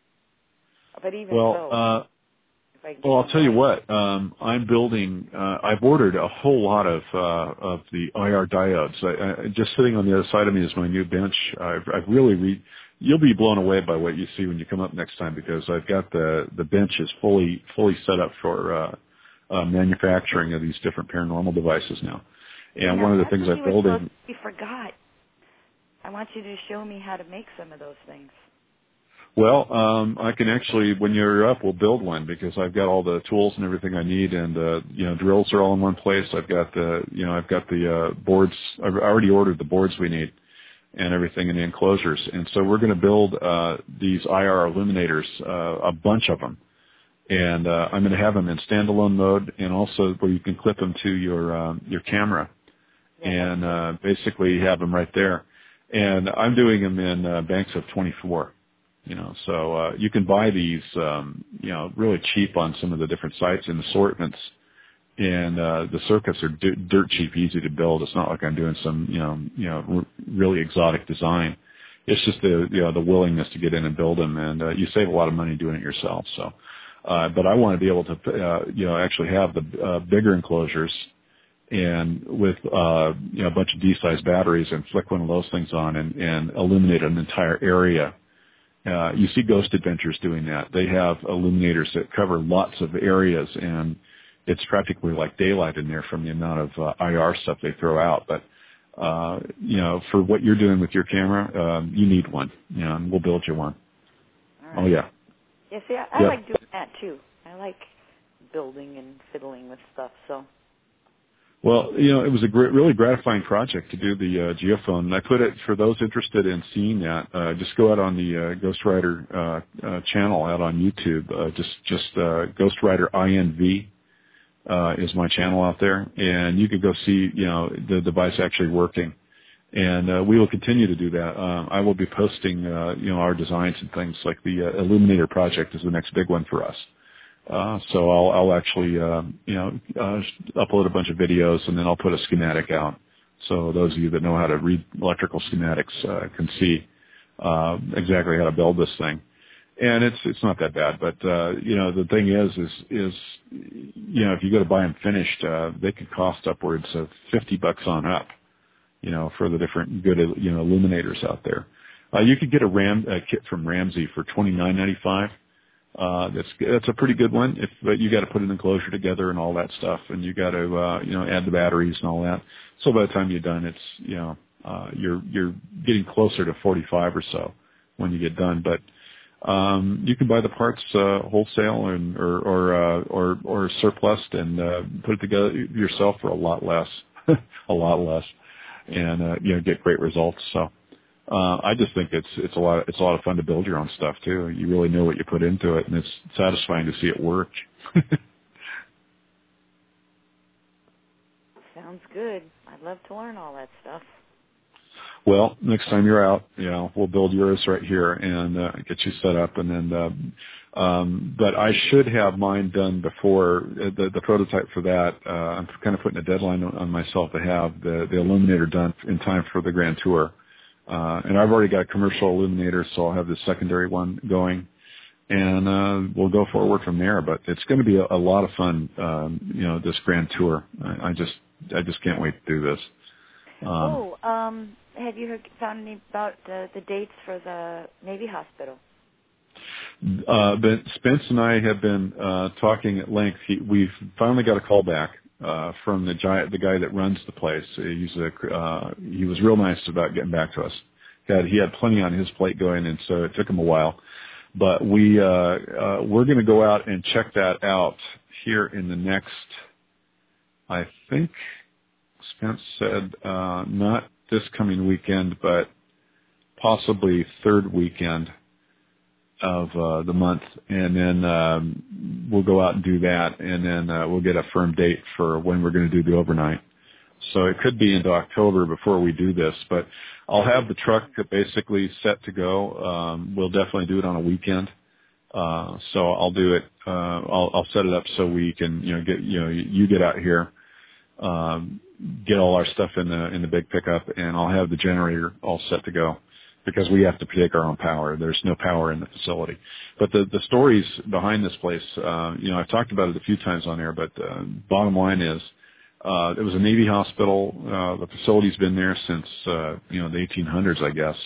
But even well, so, uh, if I well, I'll tell you right. what. Um, I'm building. Uh, I've ordered a whole lot of uh, of the I R diodes. I, I, just sitting on the other side of me is my new bench. I've, I've really re- You'll be blown away by what you see when you come up next time because I've got the the bench is fully fully set up for uh, uh, manufacturing of these different paranormal devices now. And you know, one of the things I'm building. We forgot. I want you to show me how to make some of those things. Well, um, I can actually, when you're up, we'll build one because I've got all the tools and everything I need, and uh, you know, drills are all in one place. I've got the, you know, I've got the uh, boards. I've already ordered the boards we need, and everything in the enclosures. And so we're going to build uh, these I R illuminators, uh, a bunch of them, and uh, I'm going to have them in standalone mode, and also where you can clip them to your um, your camera, yeah. and uh, basically have them right there. And I'm doing them in uh, banks of twenty-four. You know, so uh, you can buy these, um, you know, really cheap on some of the different sites and assortments, and uh, the circuits are d- dirt cheap, easy to build. It's not like I'm doing some, you know, you know, r- really exotic design. It's just the, you know, the willingness to get in and build them, and uh, you save a lot of money doing it yourself. So, uh, but I want to be able to, uh, you know, actually have the uh, bigger enclosures and with uh, you know a bunch of D-sized batteries and flick one of those things on and, and illuminate an entire area. Uh, you see Ghost Adventures doing that. They have illuminators that cover lots of areas, and it's practically like daylight in there from the amount of uh, I R stuff they throw out. But, uh, you know, for what you're doing with your camera, um, you need one. You know, and we'll build you one. Right. Oh, yeah. Yeah, see, I, I yeah. like doing that, too. I like building and fiddling with stuff, so... Well, you know, it was a great, really gratifying project to do the uh, geophone. And I put it, for those interested in seeing that, uh, just go out on the uh, Ghostwriter uh, uh, channel out on YouTube. Uh, just just uh, Ghostwriter I N V uh, is my channel out there. And you could go see, you know, the device actually working. And uh, we will continue to do that. Um, I will be posting, uh, you know, our designs and things like the uh, Illuminator project is the next big one for us. Uh, so I'll, I'll actually, uh, you know, uh, upload a bunch of videos and then I'll put a schematic out So those of you that know how to read electrical schematics uh, can see uh, exactly how to build this thing. And it's it's not that bad, but uh, you know the thing is is is you know if you go to buy them finished, uh, they could cost upwards of fifty bucks on up, you know, for the different good you know illuminators out there. Uh, you could get a Ram a kit from Ramsey for twenty nine ninety five. Uh, that's that's a pretty good one. If but you got to put an enclosure together and all that stuff, and you got to uh, you know add the batteries and all that. So by the time you're done, it's you know uh, you're you're getting closer to forty five or so when you get done, but. Um, you can buy the parts uh, wholesale and or or uh, or, or surplus and uh, put it together yourself for a lot less, a lot less, and uh, you know get great results. So uh, I just think it's it's a lot it's a lot of fun to build your own stuff too. You really know what you put into it, and it's satisfying to see it work. Sounds good. I'd love to learn all that stuff. Well, next time you're out, you know, we'll build yours right here and uh, get you set up. And then, uh, um, but I should have mine done before uh, the, the prototype for that. Uh, I'm kind of putting a deadline on, on myself to have the, the illuminator done in time for the Grand Tour. Uh, and I've already got a commercial illuminator, so I'll have the secondary one going. And uh, we'll go forward from there. But it's going to be a, a lot of fun, um, you know, this Grand Tour. I, I just, I just can't wait to do this. Um, oh, um, have you heard, found any about the, the dates for the Navy Hospital? Uh, but Spence and I have been uh, talking at length. He, we've finally got a call back uh, from the giant, the guy that runs the place. He's a, uh, he was real nice about getting back to us. He had, he had plenty on his plate going, and so it took him a while. But we uh, uh, we're going to go out and check that out here in the next, I think. Spence said uh, not this coming weekend, but possibly third weekend of uh, the month, and then um, we'll go out and do that, and then uh, we'll get a firm date for when we're going to do the overnight. So it could be into October before we do this, but I'll have the truck basically set to go. Um, we'll definitely do it on a weekend. Uh, so I'll do it. Uh, I'll, I'll set it up so we can, you know, get, you know, you get out here. Um, get all our stuff in the in the big pickup, and I'll have the generator all set to go because we have to take our own power. There's no power in the facility. But the the stories behind this place, uh, you know, I've talked about it a few times on air. But uh, bottom line is, uh, it was a Navy hospital. Uh, the facility's been there since uh, you know the eighteen hundreds, I guess,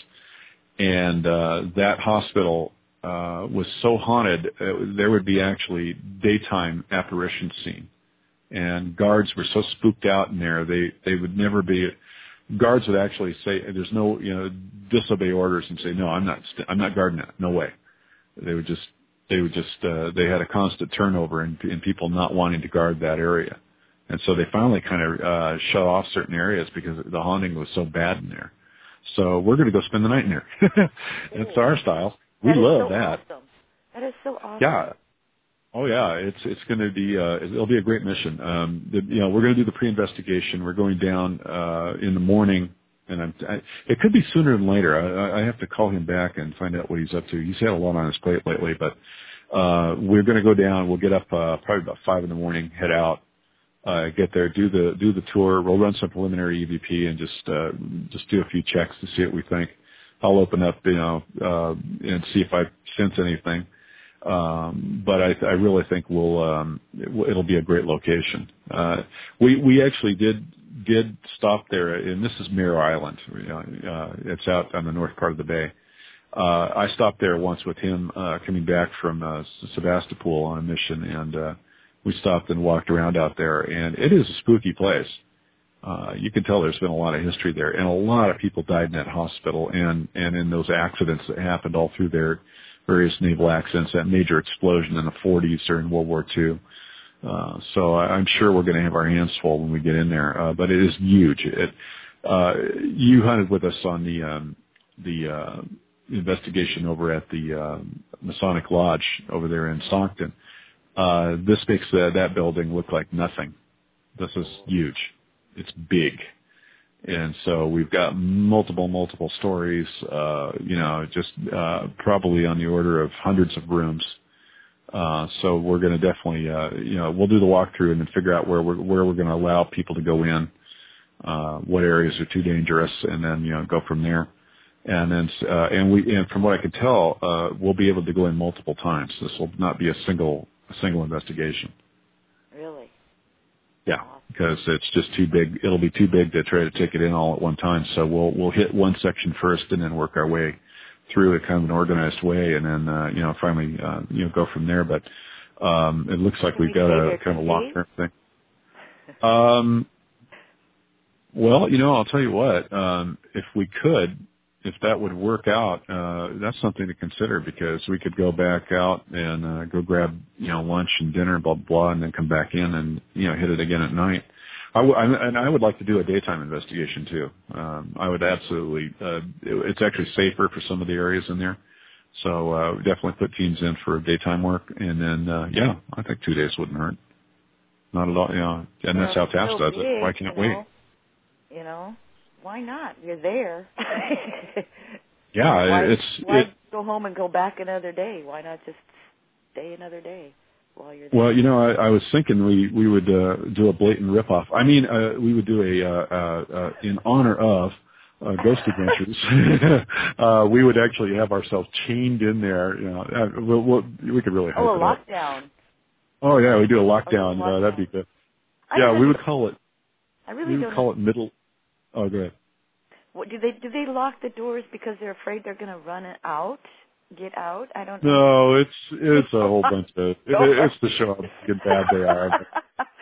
and uh, that hospital uh, was so haunted uh, there would be actually daytime apparitions seen. And guards were so spooked out in there, they, they would never be, guards would actually say, there's no, you know, disobey orders and say, no, I'm not, I'm not guarding it. No way. They would just, they would just, uh, they had a constant turnover in, in people not wanting to guard that area. And so they finally kind of, uh, shut off certain areas because the haunting was so bad in there. So we're going to go spend the night in there. It's our style. We love so that. Awesome. That is so awesome. Yeah. Oh yeah, it's it's going to be uh, it'll be a great mission. Um, the, you know, we're going to do the pre-investigation. We're going down uh, in the morning, and I'm, I, it could be sooner than later. I, I have to call him back and find out what he's up to. He's had a lot on his plate lately, but uh, we're going to go down. We'll get up uh, probably about five in the morning, head out, uh, get there, do the do the tour. We'll run some preliminary E V P and just uh, just do a few checks to see what we think. I'll open up, you know, uh, and see if I sense anything. Um, but I, I really think we'll, um, it, it'll be a great location. Uh, we, we actually did, did stop there, and this is Mare Island. You know, uh, it's out on the north part of the bay. Uh, I stopped there once with him, uh, coming back from, uh, Sebastopol on a mission, and, uh, we stopped and walked around out there, and it is a spooky place. Uh, you can tell there's been a lot of history there, and a lot of people died in that hospital and, and in those accidents that happened all through there. Various naval accidents, that major explosion in the forties during World War Two. Uh, so I, I'm sure we're going to have our hands full when we get in there. Uh, but it is huge. It, uh, you hunted with us on the um, the uh, investigation over at the uh, Masonic Lodge over there in Stockton. Uh, this makes uh, that building look like nothing. This is huge. It's big. And so we've got multiple, multiple stories, uh, you know, just, uh, probably on the order of hundreds of rooms. Uh, so we're going to definitely, uh, you know, we'll do the walkthrough and then figure out where we're, where we're going to allow people to go in. uh, what areas are too dangerous, and then you know go from there. And then uh, and we and from what I can tell, uh, we'll be able to go in multiple times. This will not be a single a single investigation. Really? Yeah, because it's just too big. It'll be too big to try to take it in all at one time. So we'll we'll hit one section first, and then work our way through it kind of an organized way, and then uh, you know finally uh, you know go from there. But um, it looks like Can we've got a kind of a long-term thing. Um, well, you know, I'll tell you what. Um, if we could, if that would work out, uh, that's something to consider, because we could go back out and uh, go grab you know lunch and dinner, blah blah, blah, and then come back in and you know hit it again at night. I w- I, and I would like to do a daytime investigation too. Um, I would absolutely. Uh, it, it's actually safer for some of the areas in there, so uh, definitely put teams in for daytime work. And then, uh, yeah, I think two days wouldn't hurt. Not at all. You know, and well, that's how Taft so does big, it. Why can't you we? know, you know, why not? You're there. Yeah, why, it's why it. go home and go back another day? Why not just stay another day while you're there? Well, you know, I, I was thinking we we would uh, do a blatant ripoff. I mean, uh, we would do a uh, uh, uh, in honor of uh, Ghost Adventures. uh, we would actually have ourselves chained in there. You know, uh, we'll, we'll, we could really hype oh, a it up. lockdown. Oh yeah, we do a Oh, lockdown. lockdown. Uh, that'd be good. I Yeah, don't we would understand. call it. I really We would don't call know. it middle. Oh, go ahead. What, do they do they lock the doors because they're afraid they're going to run it out, get out? I don't know. No, it's it's a whole bunch of. It, it's to show how good bad they are. But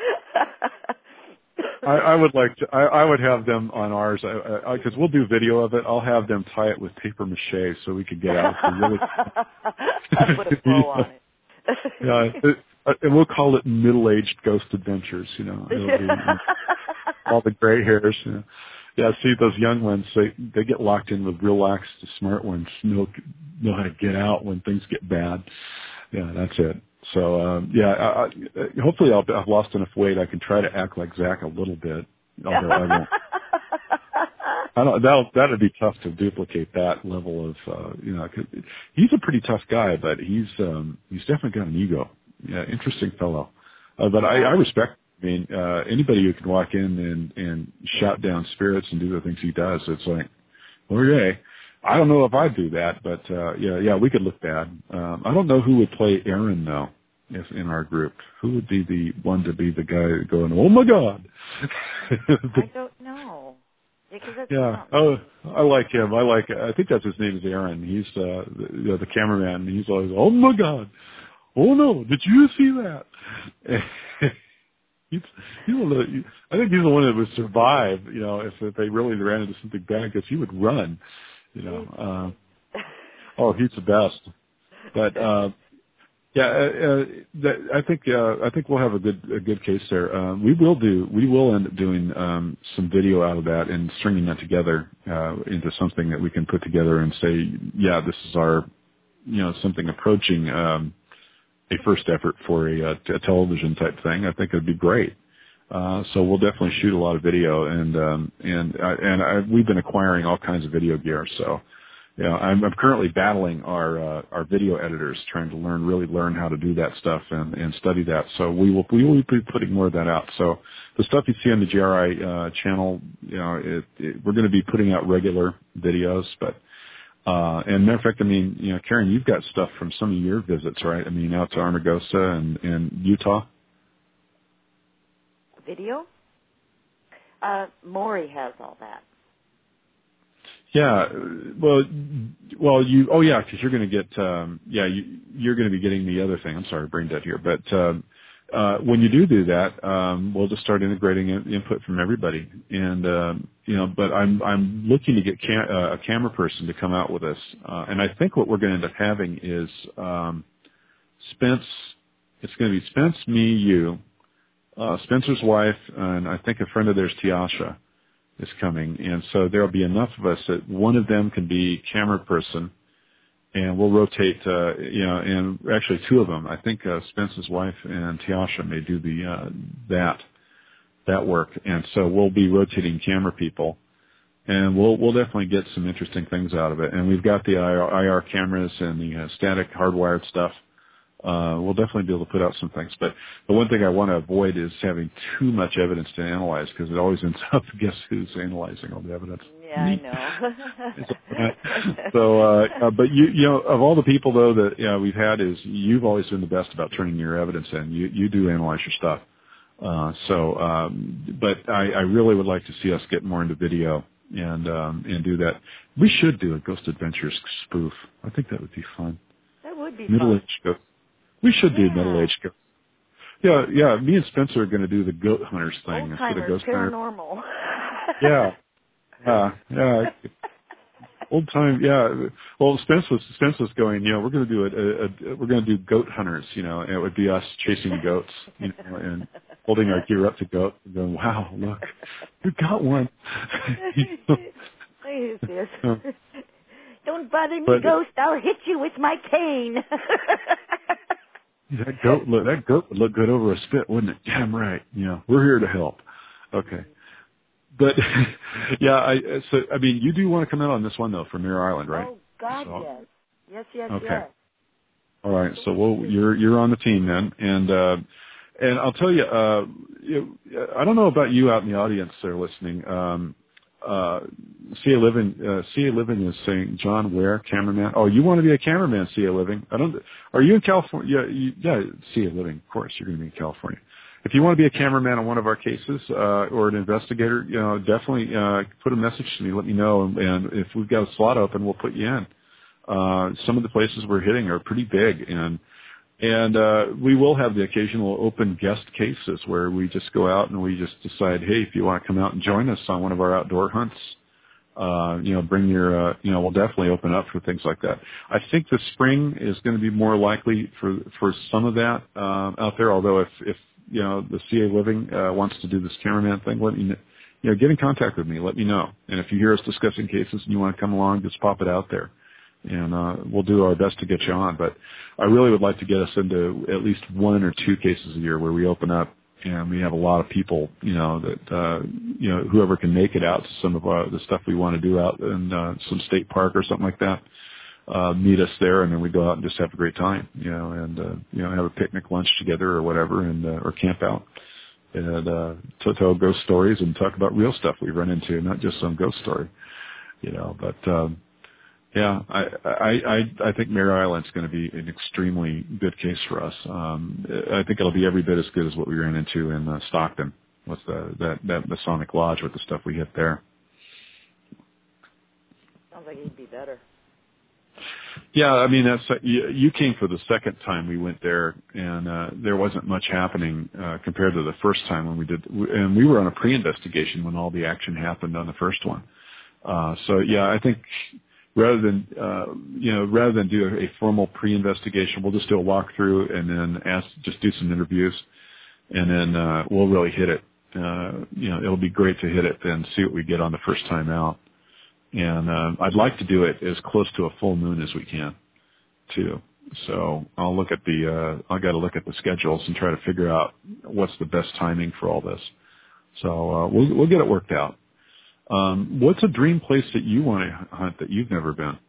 I, I would like to. I, I would have them on ours because we'll do video of it. I'll have them tie it with paper mache so we could get out. If we really put a bow on it. Yeah, it, and we'll call it middle-aged ghost adventures. You know, it'll be you know, all the gray hairs. You know. Yeah, see those young ones. They they get locked in with real lax. The smart ones know know how to get out when things get bad. Yeah, that's it. So um, yeah, I, I, hopefully I'll, I've lost enough weight I can try to act like Zach a little bit. Although I won't. I don't. That'll that'd be tough to duplicate that level of uh, you know. 'Cause he's a pretty tough guy, but he's um, he's definitely got an ego. Yeah, interesting fellow. Uh, but I, I respect. I mean, uh, anybody who can walk in and, and shout down spirits and do the things he does, it's like, okay. I don't know if I'd do that, but, uh, yeah, yeah, we could look bad. Um, I don't know who would play Aaron, though, if in our group. Who would be the one to be the guy going, oh, my God. I don't know. Yeah, 'cause that's yeah. not Oh, I like him. I like, I think that's his name is Aaron. He's, uh, the, you know, the cameraman. He's always, oh, my God. Oh, no. Did you see that? He's, he will, I think he's the one that would survive, you know, if, if they really ran into something bad, because he would run, you know. Uh, oh, he's the best. But uh, yeah, uh, uh, that, I think uh, I think we'll have a good a good case there. Uh, we will do we will end up doing um, some video out of that and stringing that together uh, into something that we can put together and say, yeah, this is our, you know, something approaching. Um, a first effort for a, a television type thing. I think it'd be great. Uh, so we'll definitely shoot a lot of video, and um, and uh, and I, we've been acquiring all kinds of video gear. So, you know, I'm, I'm currently battling our uh, our video editors, trying to learn really learn how to do that stuff and, and study that. So we will we will be putting more of that out. So the stuff you see on the G R I uh, channel, you know, it, it, we're going to be putting out regular videos, but. Uh, and matter of fact, I mean, you know, Karen, you've got stuff from some of your visits, right? I mean, out to Armagosa and, and Utah. Video? Uh, Maury has all that. Yeah. Well, well, you, oh yeah, cause you're going to get, um, yeah, you, you're going to be getting the other thing. I'm sorry, brain dead here, but, um, uh, when you do do that, um, we'll just start integrating in, input from everybody. And, um, you know, but I'm, I'm looking to get cam- uh, a camera person to come out with us. Uh, and I think what we're going to end up having is, um, Spence, it's going to be Spence, me, you, uh, Spencer's wife, and I think a friend of theirs, Tiasha, is coming. And so there'll be enough of us that one of them can be camera person. And we'll rotate, uh, you know, and actually two of them. I think uh, Spence's wife and Tiasha may do the uh, that that work, and so we'll be rotating camera people, and we'll we'll definitely get some interesting things out of it. And we've got the I R, I R cameras and the uh, static hardwired stuff. uh, we'll definitely be able to put out some things. But the one thing I want to avoid is having too much evidence to analyze, because it always ends up, guess who's analyzing all the evidence? Yeah, Me. I so, so uh, uh, but you, you know, of all the people though that you know, we've had, is you've always been the best about turning your evidence in. You you do analyze your stuff. Uh, so, um, but I, I really would like to see us get more into video and um, and do that. We should do a Ghost Adventures spoof. I think that would be fun. That would be Middle fun. Age Ghost. We should Yeah. do Middle Age Ghost. Yeah, yeah. Me and Spencer are going to do the Goat Hunters thing instead of Old-timers, Ghost Hunters. paranormal. Yeah, yeah, yeah. Old time, yeah. Well, Spence was Spence was going. You know, we're going to do it. A, a, we're going to do Goat Hunters. You know, and it would be us chasing goats. You know, and holding our gear up to goat and going, "Wow, look, you got one." You know? Yes, yes. Uh, Don't bother me, but ghost. I'll hit you with my cane. that goat look that goat would look good over a spit, wouldn't it? Damn right. You know, we're here to help. Okay. But yeah, I so I mean, you do want to come in on this one though for Mirror Island, right? Oh God, So, yes, yes, yes, okay. yes. All right. So we'll you're you're on the team then, and uh, and I'll tell you, uh, you, I don't know about you out in the audience there listening. Um, uh, C A Living, uh, C A Living is saying, John Ware, cameraman. Oh, you want to be a cameraman, C A Living? I don't. Are you in California? Yeah, you, yeah, C A Living. Of course, you're going to be in California. If you want to be a cameraman on one of our cases, uh, or an investigator, you know, definitely, uh, put a message to me, let me know. And, and if we've got a slot open, we'll put you in. Uh, some of the places we're hitting are pretty big, and, and, uh, we will have the occasional open guest cases where we just go out and we just decide, hey, if you want to come out and join us on one of our outdoor hunts, uh, you know, bring your, uh, you know, we'll definitely open up for things like that. I think the spring is going to be more likely for, for some of that, uh, out there, although if, if, you know, the C A Living, uh, wants to do this cameraman thing, let me know, you know, get in contact with me, let me know. And if you hear us discussing cases and you want to come along, just pop it out there. And, uh, we'll do our best to get you on. But I really would like to get us into at least one or two cases a year where we open up and we have a lot of people, you know, that, uh, you know, whoever can make it out to some of our, the stuff we want to do out in, uh, some state park or something like that, uh, meet us there, and then we go out and just have a great time, you know, and, uh, you know, have a picnic lunch together or whatever, and, uh, or camp out and, uh, to tell ghost stories and talk about real stuff we run into, not just some ghost story, you know, but, um, yeah, I, I, I, I think Mare Island's going to be an extremely good case for us. Um, I think it'll be every bit as good as what we ran into in uh, Stockton with the, that, that Masonic Lodge with the stuff we hit there. Sounds like he'd be better. Yeah, I mean, that's, you, you came for the second time we went there, and, uh, there wasn't much happening, uh, compared to the first time when we did, and we were on a pre-investigation when all the action happened on the first one. Uh, so yeah, I think, Rather than, uh, you know, rather than do a formal pre-investigation, we'll just do a walkthrough and then ask, just do some interviews, and then uh, we'll really hit it. Uh, you know, it'll be great to hit it and see what we get on the first time out. And uh, I'd like to do it as close to a full moon as we can, too. So I'll look at the, uh, I got to look at the schedules and try to figure out what's the best timing for all this. So uh, we'll we'll get it worked out. Um, what's a dream place that you want to hunt that you've never been?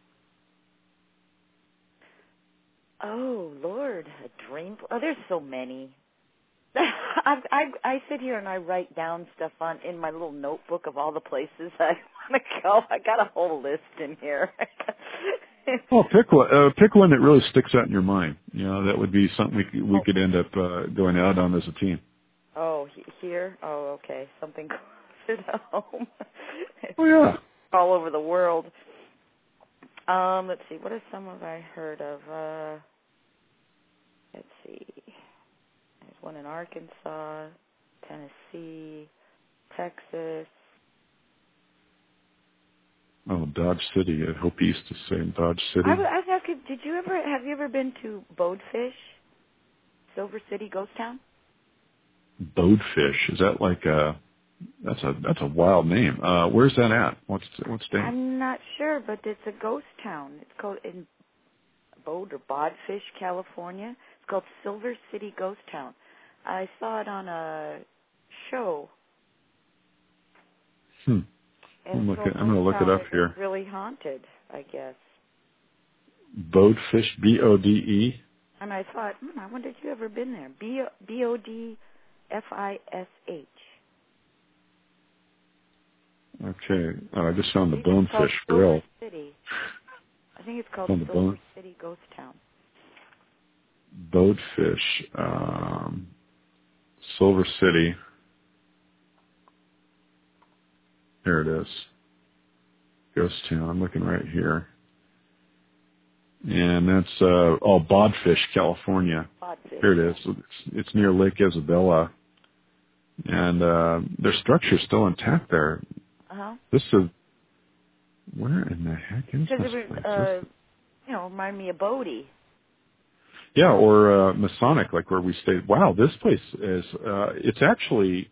Oh Lord, a dream. Oh, there's so many. I, I I sit here and I write down stuff on in my little notebook of all the places I want to go. I got a whole list in here. Oh, pick one. Uh, pick one that really sticks out in your mind. You know, that would be something we could, we oh. could end up uh, going out on as a team. Oh, he, here. Oh, okay. Something closer to home. Oh yeah. All over the world. Um, let's see. What are some of I heard of? Uh, let's see. There's one in Arkansas, Tennessee, Texas. Oh, Dodge City. I hope he used to say Dodge City. I was, I was asking, did you ever have you ever been to Bodefish, Silver City Ghost Town? Bodefish. Is that like a? That's a that's a wild name. Uh, where's that at? What's what state? I'm not sure, but it's a ghost town. It's called in Bode or Bodfish, California. It's called Silver City Ghost Town. I saw it on a show. Hmm. And I'm, look so at, I'm going to look it up it's here. Really haunted, I guess. Bodefish, B O D E. And I thought, hmm, I wonder if you ever been there. B B O D F I S H. Okay. Uh, I just found the I think it's called Bonefish Silver Grill. City. I think it's called Found the Silver bone City Ghost Town. Bonefish. Um, Silver City. There it is. Ghost Town. I'm looking right here. And that's, uh, oh, Bodfish, California. Bodfish. Here it is. It's, it's near Lake Isabella. And, uh, their structure's still intact there. Uh-huh. This is, where in the heck is Because this it was, place? uh, you know, remind me of Bodie. Yeah, or, uh, Masonic, like where we stayed. Wow, this place is, uh, it's actually,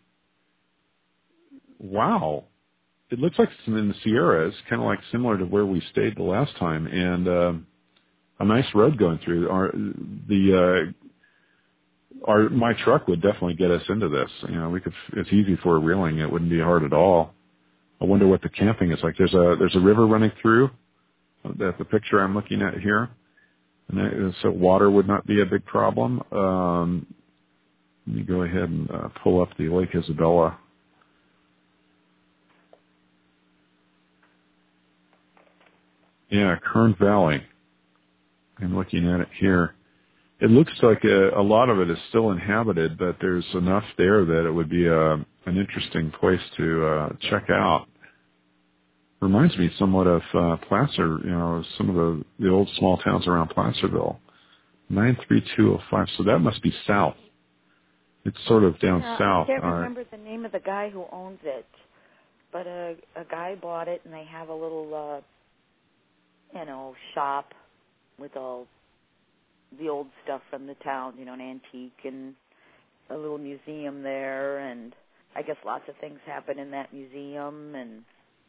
wow. It looks like it's in the Sierras, kind of like similar to where we stayed the last time. And, um, a nice road going through. Our the uh, our my truck would definitely get us into this. You know, we could. It's easy for a reeling. It wouldn't be hard at all. I wonder what the camping is like. There's a there's a river running through. That's the picture I'm looking at here, and that, so water would not be a big problem. Um, let me go ahead and uh, pull up the Lake Isabella. Yeah, Kern Valley. I'm looking at it here. It looks like a, a lot of it is still inhabited, but there's enough there that it would be a, an interesting place to uh, check out. Reminds me somewhat of uh, Placer, you know, some of the, the old small towns around Placerville. nine three two oh five, so that must be south. It's sort of down Yeah, south. I can't All right. remember the name of the guy who owns it, but a, a guy bought it, and they have a little, uh, you know, shop with all the old stuff from the town, you know, an antique and a little museum there, and I guess lots of things happen in that museum. And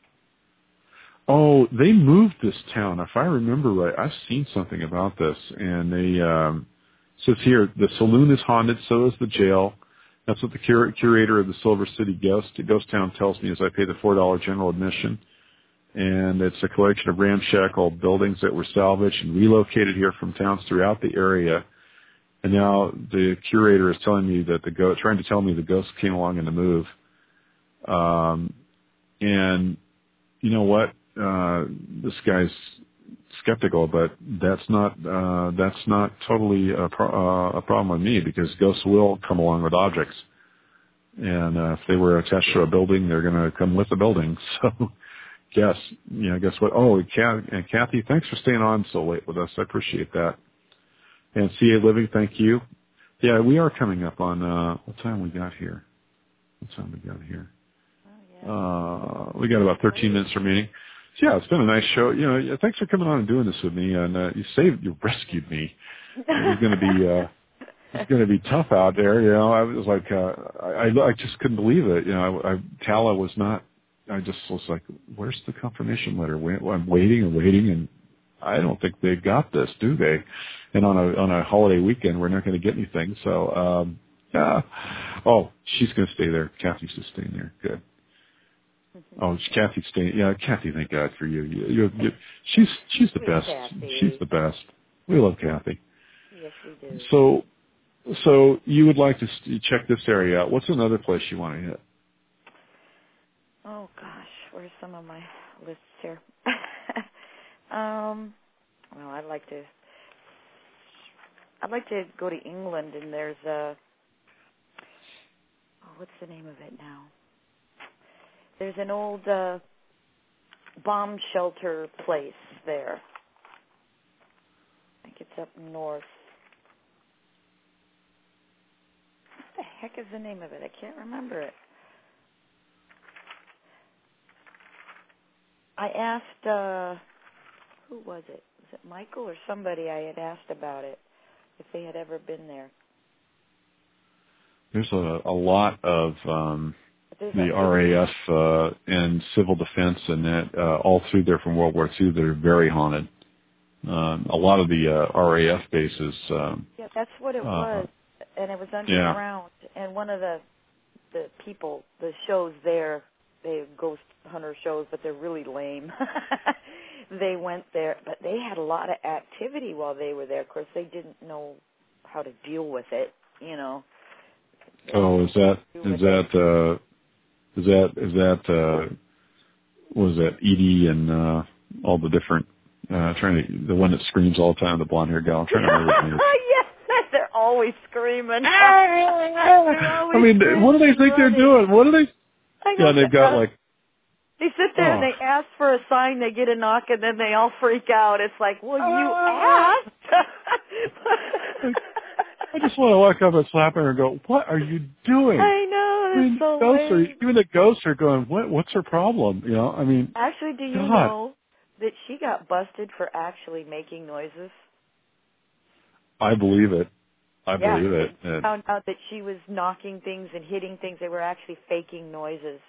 Oh, they moved this town. If I remember right, I've seen something about this. And they um, says here the saloon is haunted, so is the jail. That's what the cur- curator of the Silver City Ghost Ghost Town tells me. As I pay the four dollar general admission, and it's a collection of ramshackle buildings that were salvaged and relocated here from towns throughout the area. And now the curator is telling me that the ghost, trying to tell me the ghost came along in the move. Um, and you know what? Uh, this guy's skeptical, but that's not, uh, that's not totally a, pro- uh, a problem with me, because ghosts will come along with objects. And, uh, if they were attached to a building, they're going to come with the building. So, guess, you know, guess what? Oh, and Kathy, thanks for staying on so late with us. I appreciate that. And C A Living, thank you. Yeah, we are coming up on, uh, what time we got here? What time we got here? oh, yeah. Uh, we got about thirteen minutes remaining. So yeah, it's been a nice show. You know, yeah, thanks for coming on and doing this with me. And, uh, you saved, you rescued me. It was going to be, uh, it's going to be tough out there. You know, I was like, uh, I, I just couldn't believe it. You know, I, I, Tala was not, I just was like, where's the confirmation letter? I'm waiting and waiting, and I don't think they got this, do they? And on a on a holiday weekend, we're not going to get anything. So, um, yeah. Oh, she's going to stay there. Kathy's just staying there. Good. Oh, Kathy's staying. Yeah, Kathy. Thank God for you. you, you, you she's she's the Sweet best. Kathy. She's the best. We love Kathy. Yes, we do. So, so you would like to check this area out. What's another place you want to hit? Oh gosh, where's some of my lists here? um, well, I'd like to. I'd like to go to England, and there's a. Oh, what's the name of it now? There's an old uh, bomb shelter place there. I think it's up north. What the heck is the name of it? I can't remember it. I asked, uh, who was it? Was it Michael or somebody I had asked about it, if they had ever been there. There's a, a lot of um, There's the a, R A F uh, and civil defense and that uh, all through there from World War Two that are very haunted. Um, a lot of the uh, R A F bases. Um, yeah, that's what it uh, was, and it was yeah. underground. And one of the the people, the shows there, they ghost hunter shows, but they're really lame. They went there, but they had a lot of activity while they were there. Of course, they didn't know how to deal with it, you know. Oh, is that is that uh, is that is that uh, was that Edie and uh, all the different uh, trying to the one that screams all the time, the blonde haired gal. I'm trying to remember her name. Yes, they're always screaming. They're always I mean, screaming what do they think they're doing? What do they? I know, Yeah, they've got like. They sit there oh. and they ask for a sign, they get a knock, and then they all freak out. It's like, well, you Ah. asked. I just want to walk up and slap her and go, "What are you doing?" I know, it's I mean, so ghosts are, lame. even the ghosts are going, "What? What's her problem?" You know, I mean. Actually, do you God. know that she got busted for actually making noises? I believe it. I yeah, believe it. They it. found out that she was knocking things and hitting things. They were actually faking noises.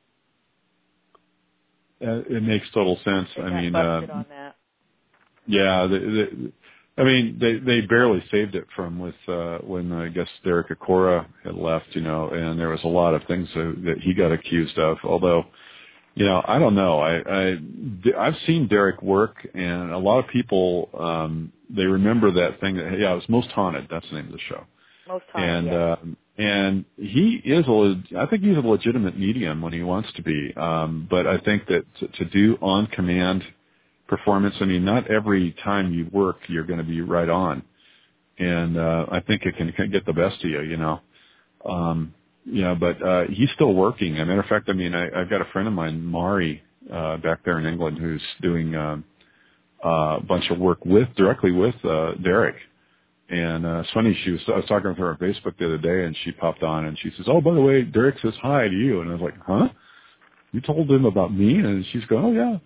Uh, it makes total sense. They I got mean, busted uh, on that. yeah. The, the, I mean, they they barely saved it from with uh, when I guess Derek Acora had left, you know, and there was a lot of things that, that he got accused of. Although, you know, I don't know. I, I I've seen Derek work, and a lot of people um, they remember that thing that yeah, it was Most Haunted. That's the name of the show. Most haunted, And yeah. um, and he is a leg- I think he's a legitimate medium when he wants to be. Um, but I think that to, to do on command performance, I mean, not every time you work you're going to be right on, and uh, I think it can, can get the best of you, you know. Um, you know, but uh, he's still working. As a matter of fact, I mean, I, I've got a friend of mine, Mari, uh, back there in England, who's doing uh, uh, a bunch of work with directly with uh, Derek. And uh, it's funny, she was, I was talking with her on Facebook the other day, and she popped on, and she says, "Oh, by the way, Derek says hi to you." And I was like, "Huh? You told him about me?" And she's going, "Oh, yeah."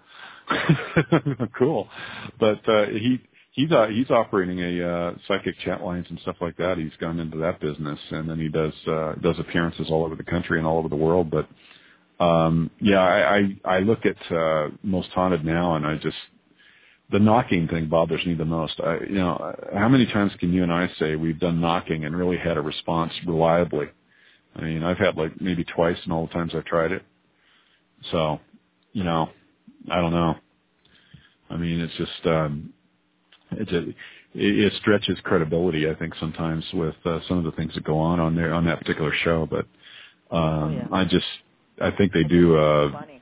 Cool. But uh, he he's uh, he's operating a uh, psychic chat lines and stuff like that. He's gone into that business, and then he does uh, does appearances all over the country and all over the world. But um, yeah, I, I I look at uh, Most Haunted now, and I just the knocking thing bothers me the most. I, you know, how many times can you and I say we've done knocking and really had a response reliably? I mean, I've had like maybe twice in all the times I've tried it. So, you know, I don't know. I mean, it's just, um, it's a, it, it stretches credibility, I think, sometimes with uh, some of the things that go on on there on that particular show. But um, oh, yeah. I just, I think they do. Uh, funny.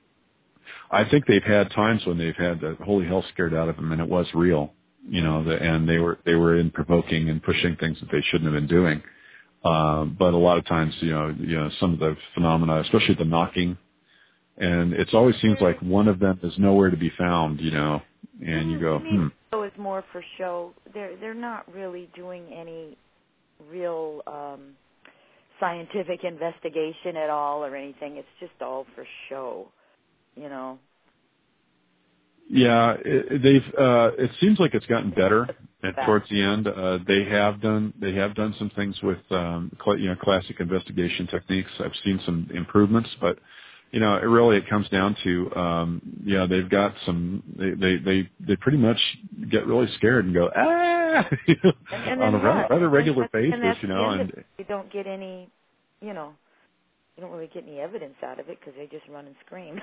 I think they've had times when they've had the holy hell scared out of them, and it was real, you know. The, and they were they were in provoking and pushing things that they shouldn't have been doing. Uh, but a lot of times, you know, you know, some of the phenomena, especially the knocking. And it always seems like one of them is nowhere to be found, you know, and you go, to me, hmm. show is more for show. They're they're not really doing any real um, scientific investigation at all or anything. It's just all for show, you know. Yeah, it, they've. Uh, it seems like it's gotten better at, towards the end. Uh, they have done. They have done some things with, um, cl- you know, classic investigation techniques. I've seen some improvements, but you know, it really it comes down to, um, yeah, they've got some. They they they, they pretty much get really scared and go ah and, and on then, a rather, yeah, rather and, regular and, basis, and that's you the know, end of and. it. You don't get any, you know, you don't really get any evidence out of it because they just run and scream.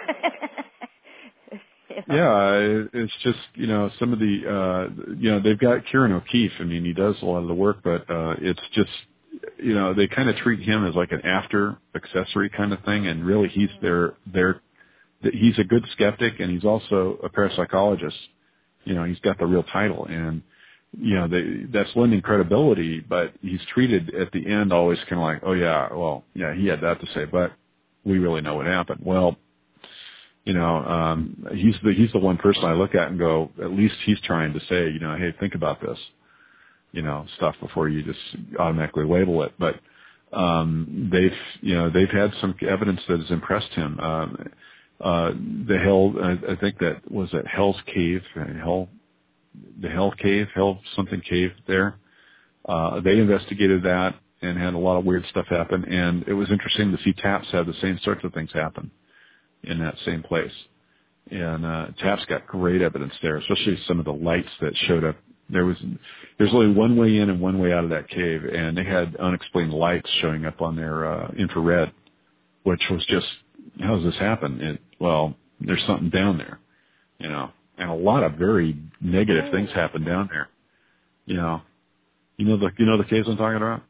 You know? Yeah, it's just, you know, some of the, uh, you know, they've got Kieran O'Keefe. I mean, he does a lot of the work, but, uh, it's just, you know, they kind of treat him as like an after accessory kind of thing. And really he's their, their, he's a good skeptic, and he's also a parapsychologist. You know, he's got the real title, and, you know, they, that's lending credibility, but he's treated at the end always kind of like, oh yeah, well, yeah, he had that to say, but we really know what happened. Well, you know, um, he's the, he's the one person I look at and go, at least he's trying to say, you know, hey, think about this, you know, stuff before you just automatically label it. But, um, they've, you know, they've had some evidence that has impressed him. Um, uh, the Hell, I, I think that was at Hell's Cave, Hell, the Hell Cave, Hell something cave there. Uh, they investigated that and had a lot of weird stuff happen. And it was interesting to see Taps have the same sorts of things happen in that same place. And uh Taps got great evidence there, especially some of the lights that showed up. There was there's only one way in and one way out of that cave, and they had unexplained lights showing up on their uh, infrared, which was just, how does this happen? It, well, there's something down there, you know. And a lot of very negative things happen down there. You know, You know the you know the caves I'm talking about?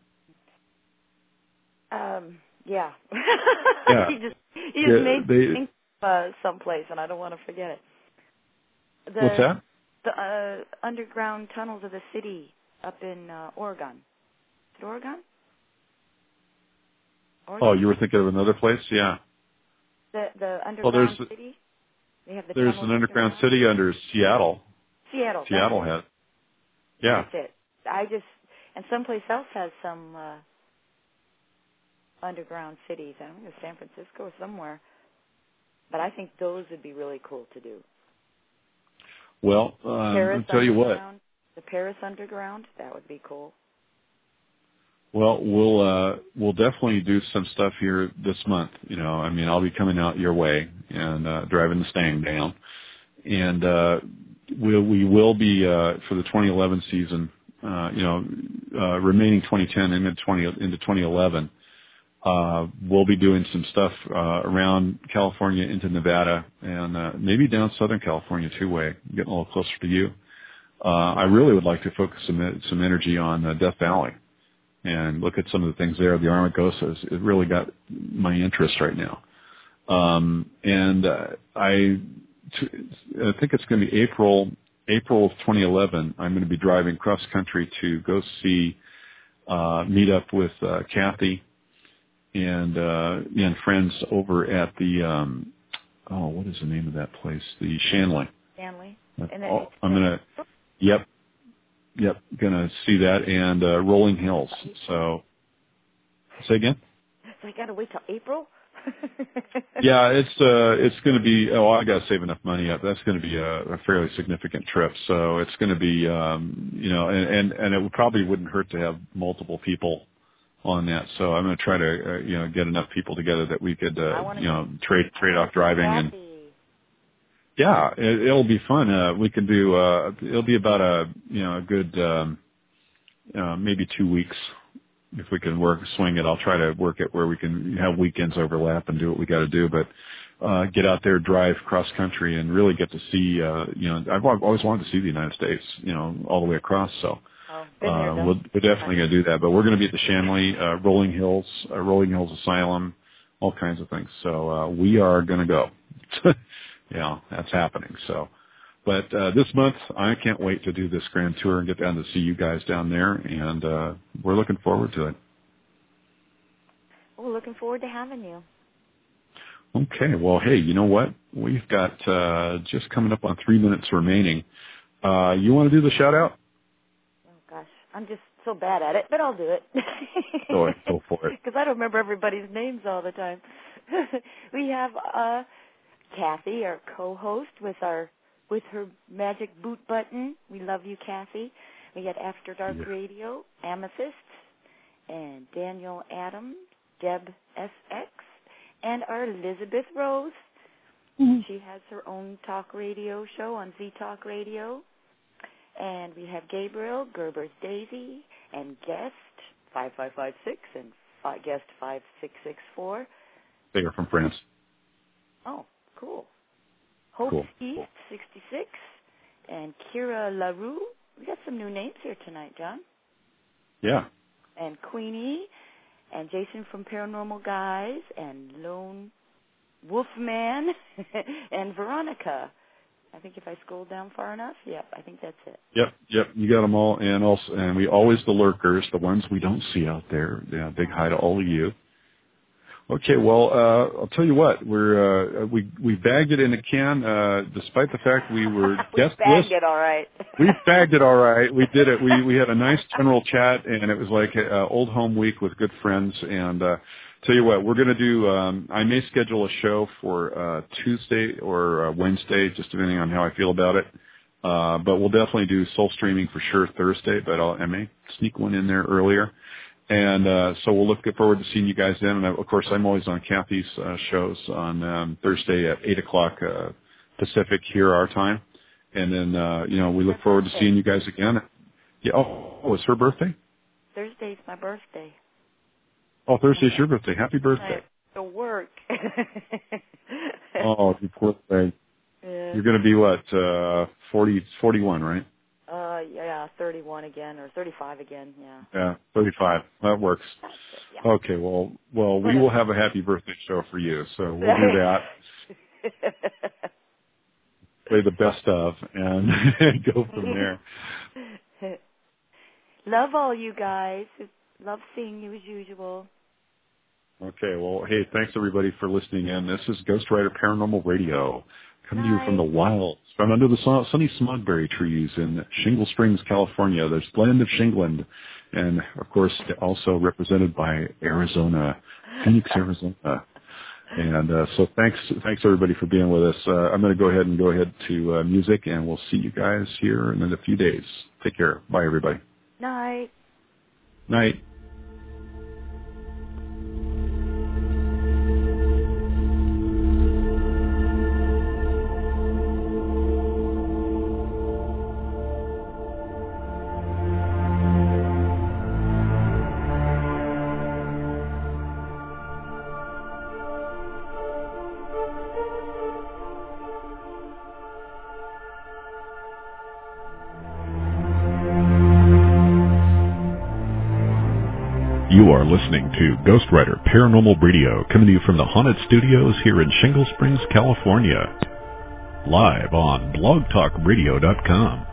Um, yeah. Yeah. you just you Yeah, just made they, me think of uh, someplace, and I don't want to forget it. The, what's that? The uh, underground tunnels of the city up in uh, Oregon. Is it Oregon? Oregon? Oh, you were thinking of another place? Yeah. The the Well, underground there's city. They have the there's tunnels an underground underground. city under Seattle. Seattle. That's Seattle it. has. Yeah. That's it. I just and someplace else has some uh, underground cities. I don't know, San Francisco or somewhere. But I think those would be really cool to do. Well, um, Paris I'll tell you what. Underground. The Paris Underground. That would be cool. Well, we'll uh, we'll definitely do some stuff here this month. You know, I mean, I'll be coming out your way and uh, driving the Stang down, and uh, we we will be uh, for the twenty eleven season. Uh, you know, uh, remaining twenty ten into twenty into twenty eleven. Uh, we'll be doing some stuff uh, around California into Nevada and uh, maybe down Southern California too, way getting a little closer to you. Uh, I really would like to focus some some energy on uh, Death Valley and look at some of the things there. The Armagosas, it really got my interest right now. Um, and uh, I, t- I think it's going to be April, April of twenty eleven. I'm going to be driving cross country to go see, uh, meet up with uh, Kathy and uh, and friends over at the um, oh, what is the name of that place? The Shanley. Shanley. Uh, And then oh, I'm gonna, yep. Yep, gonna see that and uh, Rolling Hills. So, say again. So I gotta wait till April. Yeah, it's uh, it's gonna be. Oh, I gotta save enough money up. That's gonna be a, a fairly significant trip. So it's gonna be, um, you know, and and and it would probably wouldn't hurt to have multiple people on that. So I'm gonna try to, uh, you know, get enough people together that we could, uh, you know, trade trade off driving and. Yeah, it, it'll be fun. Uh, we can do. Uh, it'll be about a, you know, a good. Um, Uh, maybe two weeks if we can work swing it. I'll try to work it where we can have weekends overlap and do what we got to do. But uh, get out there, drive cross country, and really get to see. Uh, you know, I've always wanted to see the United States. You know, all the way across. So oh, been there, uh, we'll, we're definitely going to do that. But we're going to be at the Shanley, uh, Rolling Hills, uh, Rolling Hills Asylum, all kinds of things. So uh, we are going to go. Yeah, that's happening. So. But uh, this month, I can't wait to do this grand tour and get down to see you guys down there, and uh, we're looking forward to it. We're looking forward to having you. Okay, well, hey, you know what? We've got uh, just coming up on three minutes remaining. Uh, you want to do the shout-out? Oh, gosh. I'm just so bad at it, but I'll do it. Go ahead, go for it. Because I don't remember everybody's names all the time. We have uh, Kathy, our co-host, with our with her magic boot button. We love you, Kathy. We got After Dark yeah. Radio, Amethyst, and Daniel Adams, Deb S X, and our Elizabeth Rose. Mm-hmm. She has her own talk radio show on Z Talk Radio. And we have Gabriel, Gerber's Daisy, and guest five five five six and five, guest five six six four. They are from France. Oh, cool. Hope cool. East cool. sixty-six and Kira LaRue. We got some new names here tonight, John. Yeah. And Queenie and Jason from Paranormal Guys and Lone Wolfman and Veronica. I think if I scroll down far enough, yep, I think that's it. Yep, yep, you got them all, and also, and we always the lurkers, the ones we don't see out there. Yeah, big hi to all of you. Okay, well, uh, I'll tell you what, we're uh, we we bagged it in a can, uh, despite the fact we were we guest bagged list. it all right. We bagged it all right. We did it. We we had a nice general chat, and it was like uh, old home week with good friends. And uh, tell you what, we're going to do. Um, I may schedule a show for uh, Tuesday or uh, Wednesday, just depending on how I feel about it. Uh, but we'll definitely do soul streaming for sure Thursday. But I'll, I may sneak one in there earlier. And uh, so we'll look forward to seeing you guys then. And I, of course, I'm always on Kathy's uh, shows on um, Thursday at eight o'clock uh, Pacific here, our time. And then, uh, you know, we look forward to seeing you guys again. Yeah. Oh, oh, it's her birthday? Thursday's my birthday. Oh, Thursday's your birthday. Happy birthday. I have to work. Oh, you poor thing. Yeah. You're going to be what, uh, forty, forty-one, right? Uh, yeah, yeah, thirty-one again or thirty-five again. Yeah. Yeah, thirty-five. That works. Yeah. Okay. Well, well, we Whatever. will have a happy birthday show for you, so we'll do that. Play the best of and go from there. Love all you guys. Love seeing you as usual. Okay. Well, hey, thanks everybody for listening in. This is Ghost Rider Paranormal Radio, coming Nice. to you from the wilds, from under the sunny smogberry trees in Shingle Springs, California. There's land of Shingland, and of course also represented by Arizona, Phoenix, Arizona. And uh, so thanks, thanks everybody for being with us. Uh, I'm going to go ahead and go ahead to uh, music, and we'll see you guys here in a few days. Take care. Bye, everybody. Night. Night. You are listening to Ghost Rider Paranormal Radio, coming to you from the Haunted Studios here in Shingle Springs, California. Live on blog talk radio dot com.